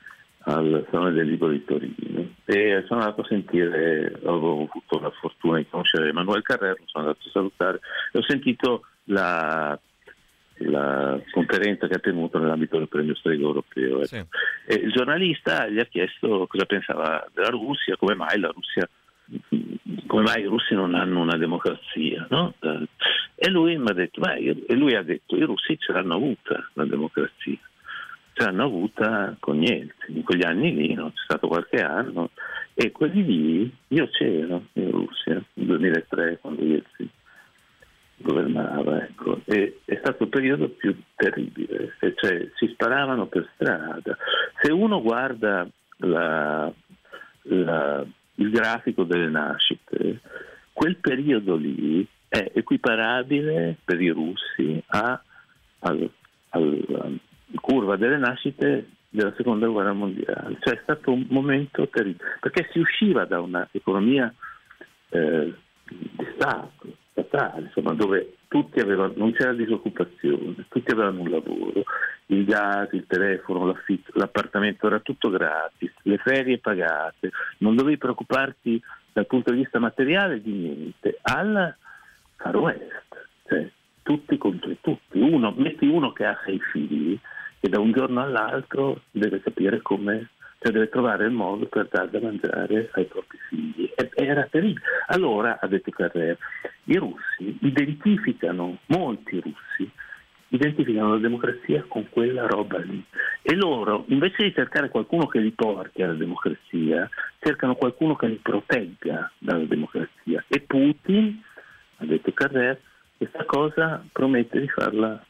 S16: al Salone del Libro di Torino e sono andato a sentire, avevo avuto la fortuna di conoscere Emanuele Carrero, sono andato a salutare e ho sentito la la conferenza che ha tenuto nell'ambito del premio Strega europeo. Sì. E il giornalista gli ha chiesto cosa pensava della Russia, come mai la Russia, come mai i russi non hanno una democrazia, no? E lui mi ha detto, beh, e lui ha detto, i russi ce l'hanno avuta la democrazia, ce l'hanno avuta con Yeltsin, in quegli anni lì, no? C'è stato qualche anno, e quelli lì, io c'ero in Russia nel duemilatré quando Yeltsin governava, ecco, e è stato il periodo più terribile, cioè si sparavano per strada. Se uno guarda la, la, il grafico delle nascite, quel periodo lì è equiparabile per i russi a, al, al, curva delle nascite della seconda guerra mondiale, cioè è stato un momento terribile, perché si usciva da un'economia eh, di Stato, statale, insomma, dove tutti avevano, non c'era disoccupazione, tutti avevano un lavoro, il gas, il telefono, l'affitto, l'appartamento era tutto gratis, le ferie pagate, non dovevi preoccuparti dal punto di vista materiale di niente, al Far West, cioè tutti contro tutti, uno, metti uno che ha sei figli e da un giorno all'altro deve capire come, cioè deve trovare il modo per dar da mangiare ai propri figli. E, era terribile. Allora, ha detto Carrera, i russi identificano, molti russi, identificano la democrazia con quella roba lì. E loro, invece di cercare qualcuno che li porti alla democrazia, cercano qualcuno che li protegga dalla democrazia. E Putin, ha detto Carrera, questa cosa promette di farla,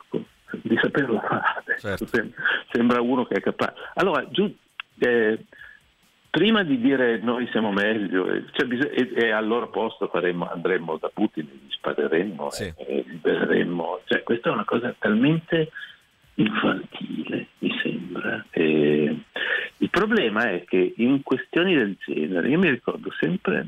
S16: di saperla fare. Certo. Sembra uno che è capace. Allora, giù, eh, prima di dire noi siamo meglio, eh, cioè, bisog- e, e al loro posto faremo, andremo da Putin e gli spareremmo, sì. e libereremmo. Cioè, questa è una cosa talmente infantile, mi sembra. E il problema è che in questioni del genere, io mi ricordo sempre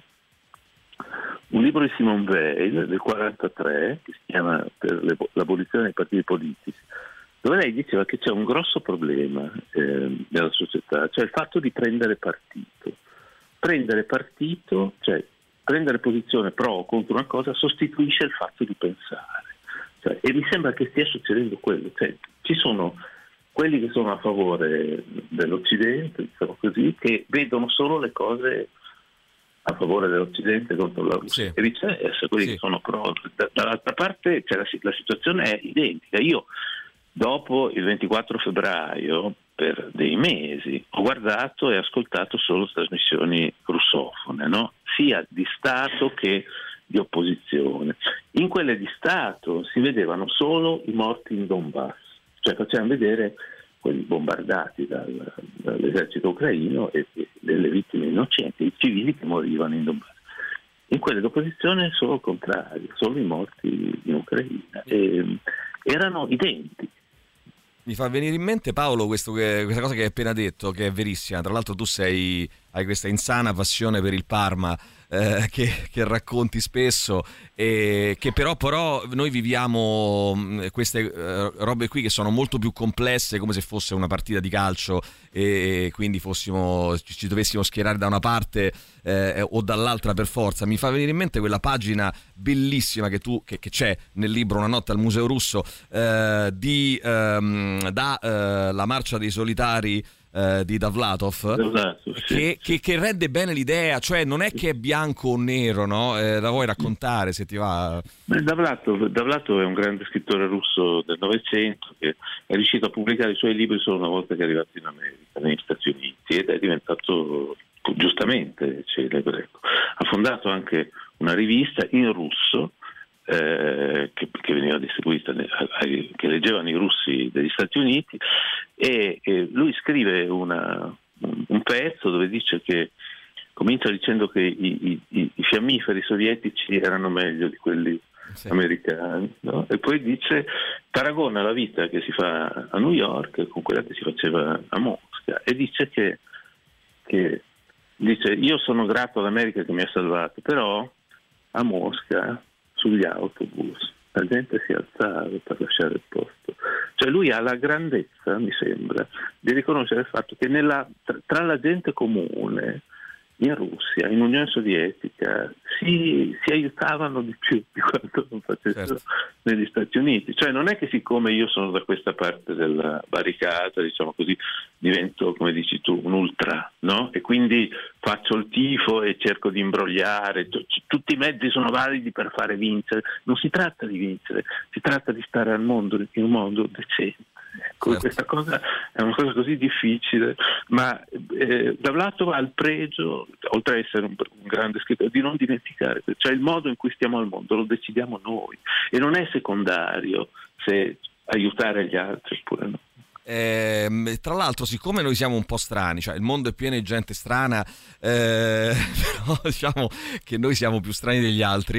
S16: un libro di Simone Weil del quarantatré che si chiama Per l'abolizione dei partiti politici, dove lei diceva che c'è un grosso problema eh, nella società, cioè il fatto di prendere partito. Prendere partito, cioè prendere posizione pro o contro una cosa, sostituisce il fatto di pensare. Cioè, e mi sembra che stia succedendo quello. Cioè, ci sono quelli che sono a favore dell'Occidente, diciamo così, che vedono solo le cose a favore dell'Occidente contro la Russia, sì. E viceversa, quelli sì. che sono pro. Dall'altra parte cioè, la, la situazione è identica. Io dopo il ventiquattro febbraio per dei mesi ho guardato e ascoltato solo trasmissioni russofone, no? Sia di Stato che di opposizione. In quelle di Stato si vedevano solo i morti in Donbass, cioè facevano vedere quelli bombardati dal, dall'esercito ucraino e, e delle vittime innocenti, i civili che morivano in Donbass. In quelle d'opposizione solo il contrario, solo i morti in Ucraina. E, erano identici.
S4: Mi fa venire in mente, Paolo, questo che, questa cosa che hai appena detto, che è verissima. Tra l'altro tu sei hai questa insana passione per il Parma eh, che, che racconti spesso, e che però, però noi viviamo mh, queste uh, robe qui che sono molto più complesse, come se fosse una partita di calcio e quindi fossimo ci, ci dovessimo schierare da una parte eh, o dall'altra per forza. Mi fa venire in mente quella pagina bellissima che tu che, che c'è nel libro Una notte al Museo Russo eh, di ehm, da eh, La marcia dei solitari eh, di Davlatov,
S16: Davlatov sì,
S4: che,
S16: sì.
S4: Che, che rende bene l'idea, cioè non è che è bianco o nero, no? Eh, la vuoi raccontare se ti va?
S16: Beh, Davlatov, Davlatov è un grande scrittore russo del Novecento che è riuscito a pubblicare i suoi libri solo una volta che è arrivato in America, negli Stati Uniti, ed è diventato giustamente celebre. Ecco. Ha fondato anche una rivista in russo eh, che, che veniva distribuita, che leggevano i russi degli Stati Uniti, e, e lui scrive una, un pezzo dove dice che comincia dicendo che i, i, i fiammiferi sovietici erano meglio di quelli sì. americani, no? E poi dice, paragona la vita che si fa a New York con quella che si faceva a Mosca, e dice che, che dice io sono grato all'America che mi ha salvato, però a Mosca sugli autobus la gente si alzava per lasciare il posto. Cioè lui ha la grandezza, mi sembra, di riconoscere il fatto che nella, tra, tra la gente comune in Russia, in Unione Sovietica, si, si aiutavano di più di quanto non facessero certo. negli Stati Uniti. Cioè non è che siccome io sono da questa parte della barricata, diciamo così, divento, come dici tu, un ultra, no? E quindi faccio il tifo e cerco di imbrogliare, tutti i mezzi sono validi per fare vincere. Non si tratta di vincere, si tratta di stare al mondo in un mondo decente. Ecco, certo. Questa cosa è una cosa così difficile, ma eh, Davlatov ha il pregio, oltre a essere un, un grande scrittore, di non dimenticare, cioè il modo in cui stiamo al mondo lo decidiamo noi e non è secondario se aiutare gli altri oppure no.
S4: Eh, tra l'altro, siccome noi siamo un po' strani, cioè il mondo è pieno di gente strana, eh, però diciamo che noi siamo più strani degli altri,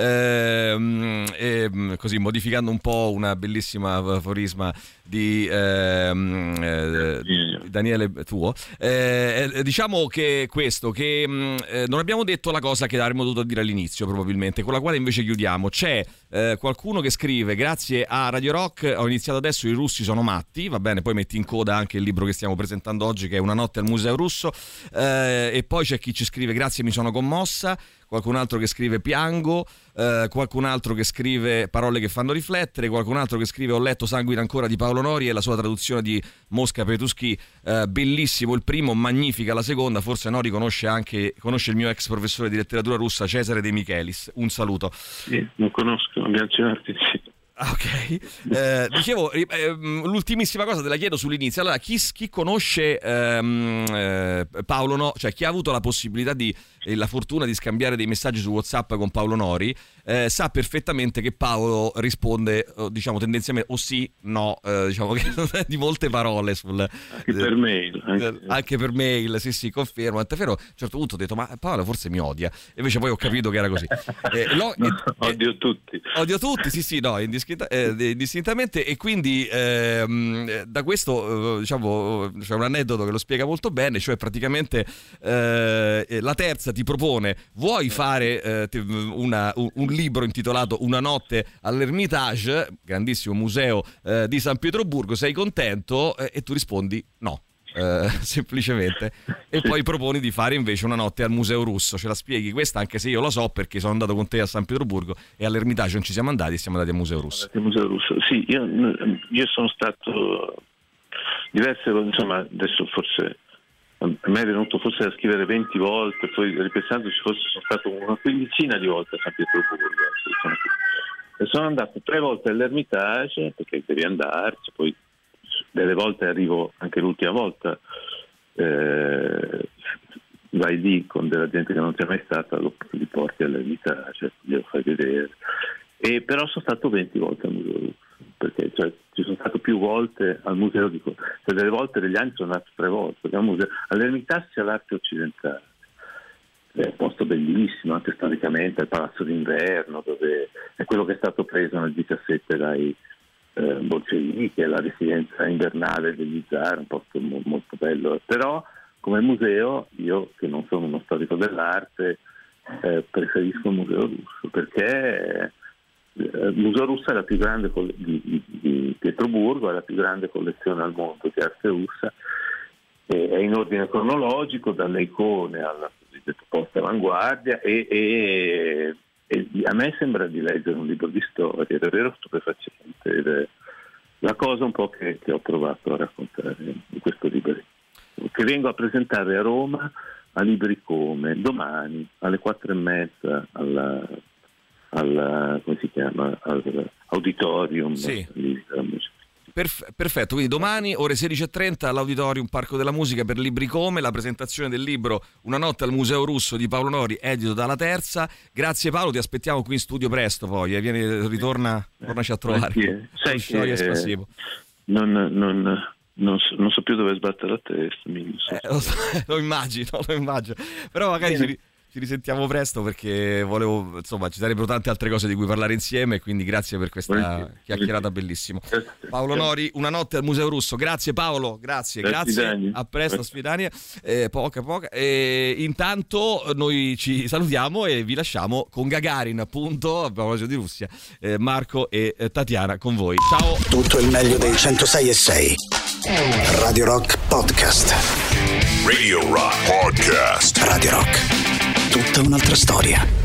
S4: eh, eh, così modificando un po' una bellissima aforisma di eh, eh, Daniele tuo, eh, diciamo che questo che eh, non abbiamo detto la cosa che avremmo dovuto dire all'inizio probabilmente, con la quale invece chiudiamo. C'è eh, qualcuno che scrive: grazie a Radio Rock ho iniziato adesso, i russi sono matti, va bene, poi metti in coda anche il libro che stiamo presentando oggi, che è Una notte al Museo Russo, eh, e poi c'è chi ci scrive: grazie, mi sono commossa. Qualcun altro che scrive: piango. Eh, qualcun altro che scrive: parole che fanno riflettere. Qualcun altro che scrive: ho letto Sanguina ancora di Paolo Nori e la sua traduzione di Mosca Petuschi, eh, bellissimo il primo, magnifica la seconda. Forse Nori conosce anche conosce il mio ex professore di letteratura russa Cesare De Michelis. Un saluto.
S16: Sì, non conosco, abbiamo certi, sì.
S4: Ok, eh, dicevo, eh, l'ultimissima cosa te la chiedo sull'inizio. Allora, chi, chi conosce ehm, eh, Paolo No, cioè chi ha avuto la possibilità di e la fortuna di scambiare dei messaggi su WhatsApp con Paolo Nori, eh, sa perfettamente che Paolo risponde, diciamo tendenzialmente o sì, no, eh, diciamo che di molte parole sul,
S16: anche per mail,
S4: anche. anche per mail, sì sì, confermo. Davvero, a un certo punto ho detto: ma Paolo forse mi odia, invece poi ho capito che era così. Eh, lo,
S16: no, eh, odio tutti,
S4: odio tutti, sì sì, no, indistinta, eh, distintamente, e quindi ehm, da questo eh, diciamo c'è un aneddoto che lo spiega molto bene, cioè praticamente eh, la terza ti propone: vuoi fare eh, una, un, un libro intitolato Una notte all'Ermitage, grandissimo museo eh, di San Pietroburgo, sei contento? Eh, e tu rispondi no. Uh, semplicemente, e poi proponi di fare invece Una notte al Museo Russo. Ce la spieghi questa, anche se io lo so perché sono andato con te a San Pietroburgo e all'Ermitage non ci siamo andati e siamo andati al Museo Russo.
S16: Al Museo Russo, sì, io, io sono stato diverse, insomma, adesso forse a me è venuto forse a scrivere venti volte, poi ripensandoci forse sono stato una quindicina di volte a San Pietroburgo, e sono andato tre volte all'Ermitage perché devi andarci, poi delle volte arrivo anche l'ultima volta, eh, vai lì con della gente che non c'è mai stata, lo, li porti all'Ermitage, glielo fai vedere, e però sono stato venti volte al Museo Russo, perché cioè, ci sono stato più volte al museo, dico, cioè delle volte degli anni sono andato tre volte, perché al museo, all'Ermitage c'è l'arte occidentale, è un posto bellissimo anche storicamente, il Palazzo d'Inverno, dove è quello che è stato preso nel diciassette dai eh, bolscevichi, è la residenza invernale degli zar, un posto mo- molto bello, però come museo, io che non sono uno storico dell'arte, eh, preferisco il Museo Russo, perché il eh, Museo Russo è la più grande coll- di, di, di Pietroburgo, è la più grande collezione al mondo di arte russa, e è in ordine cronologico, dalle icone alla cosiddetta post-avanguardia, e, e, e a me sembra di leggere un libro di storia, è davvero stupefacente, ed è la cosa un po' che, che ho provato a raccontare in questo libro, che vengo a presentare a Roma a Libri Come domani alle quattro e mezza alla, alla come si chiama, all'auditorium.
S4: Sì.
S16: della musica.
S4: Perf- perfetto, quindi domani ore sedici e trenta all'Auditorium Parco della Musica per Libri Come, la presentazione del libro Una notte al Museo Russo di Paolo Nori, edito dalla Terza. Grazie Paolo, ti aspettiamo qui in studio presto poi, eh. Vieni, ritorna, tornaci a trovare.
S16: Eh, sai che eh, non, non, non, so, non so più dove sbattere la testa. Mi so.
S4: Eh, lo, so, lo immagino, lo immagino. Però magari ci, ci risentiamo presto, perché volevo, insomma, ci sarebbero tante altre cose di cui parlare insieme, quindi grazie per questa Buongiorno. chiacchierata bellissima. Paolo Nori, Una notte al Museo Russo. Grazie Paolo, grazie, grazie. grazie. A presto, a Sfidania. Eh, poca, poca. E intanto noi ci salutiamo e vi lasciamo con Gagarin, appunto, a proposito di Russia. Eh, Marco e eh, Tatiana con voi. Ciao.
S17: Tutto il meglio dei centosei e sei. Radio Rock Podcast.
S2: Radio Rock Podcast.
S17: Radio Rock. Tutta un'altra storia.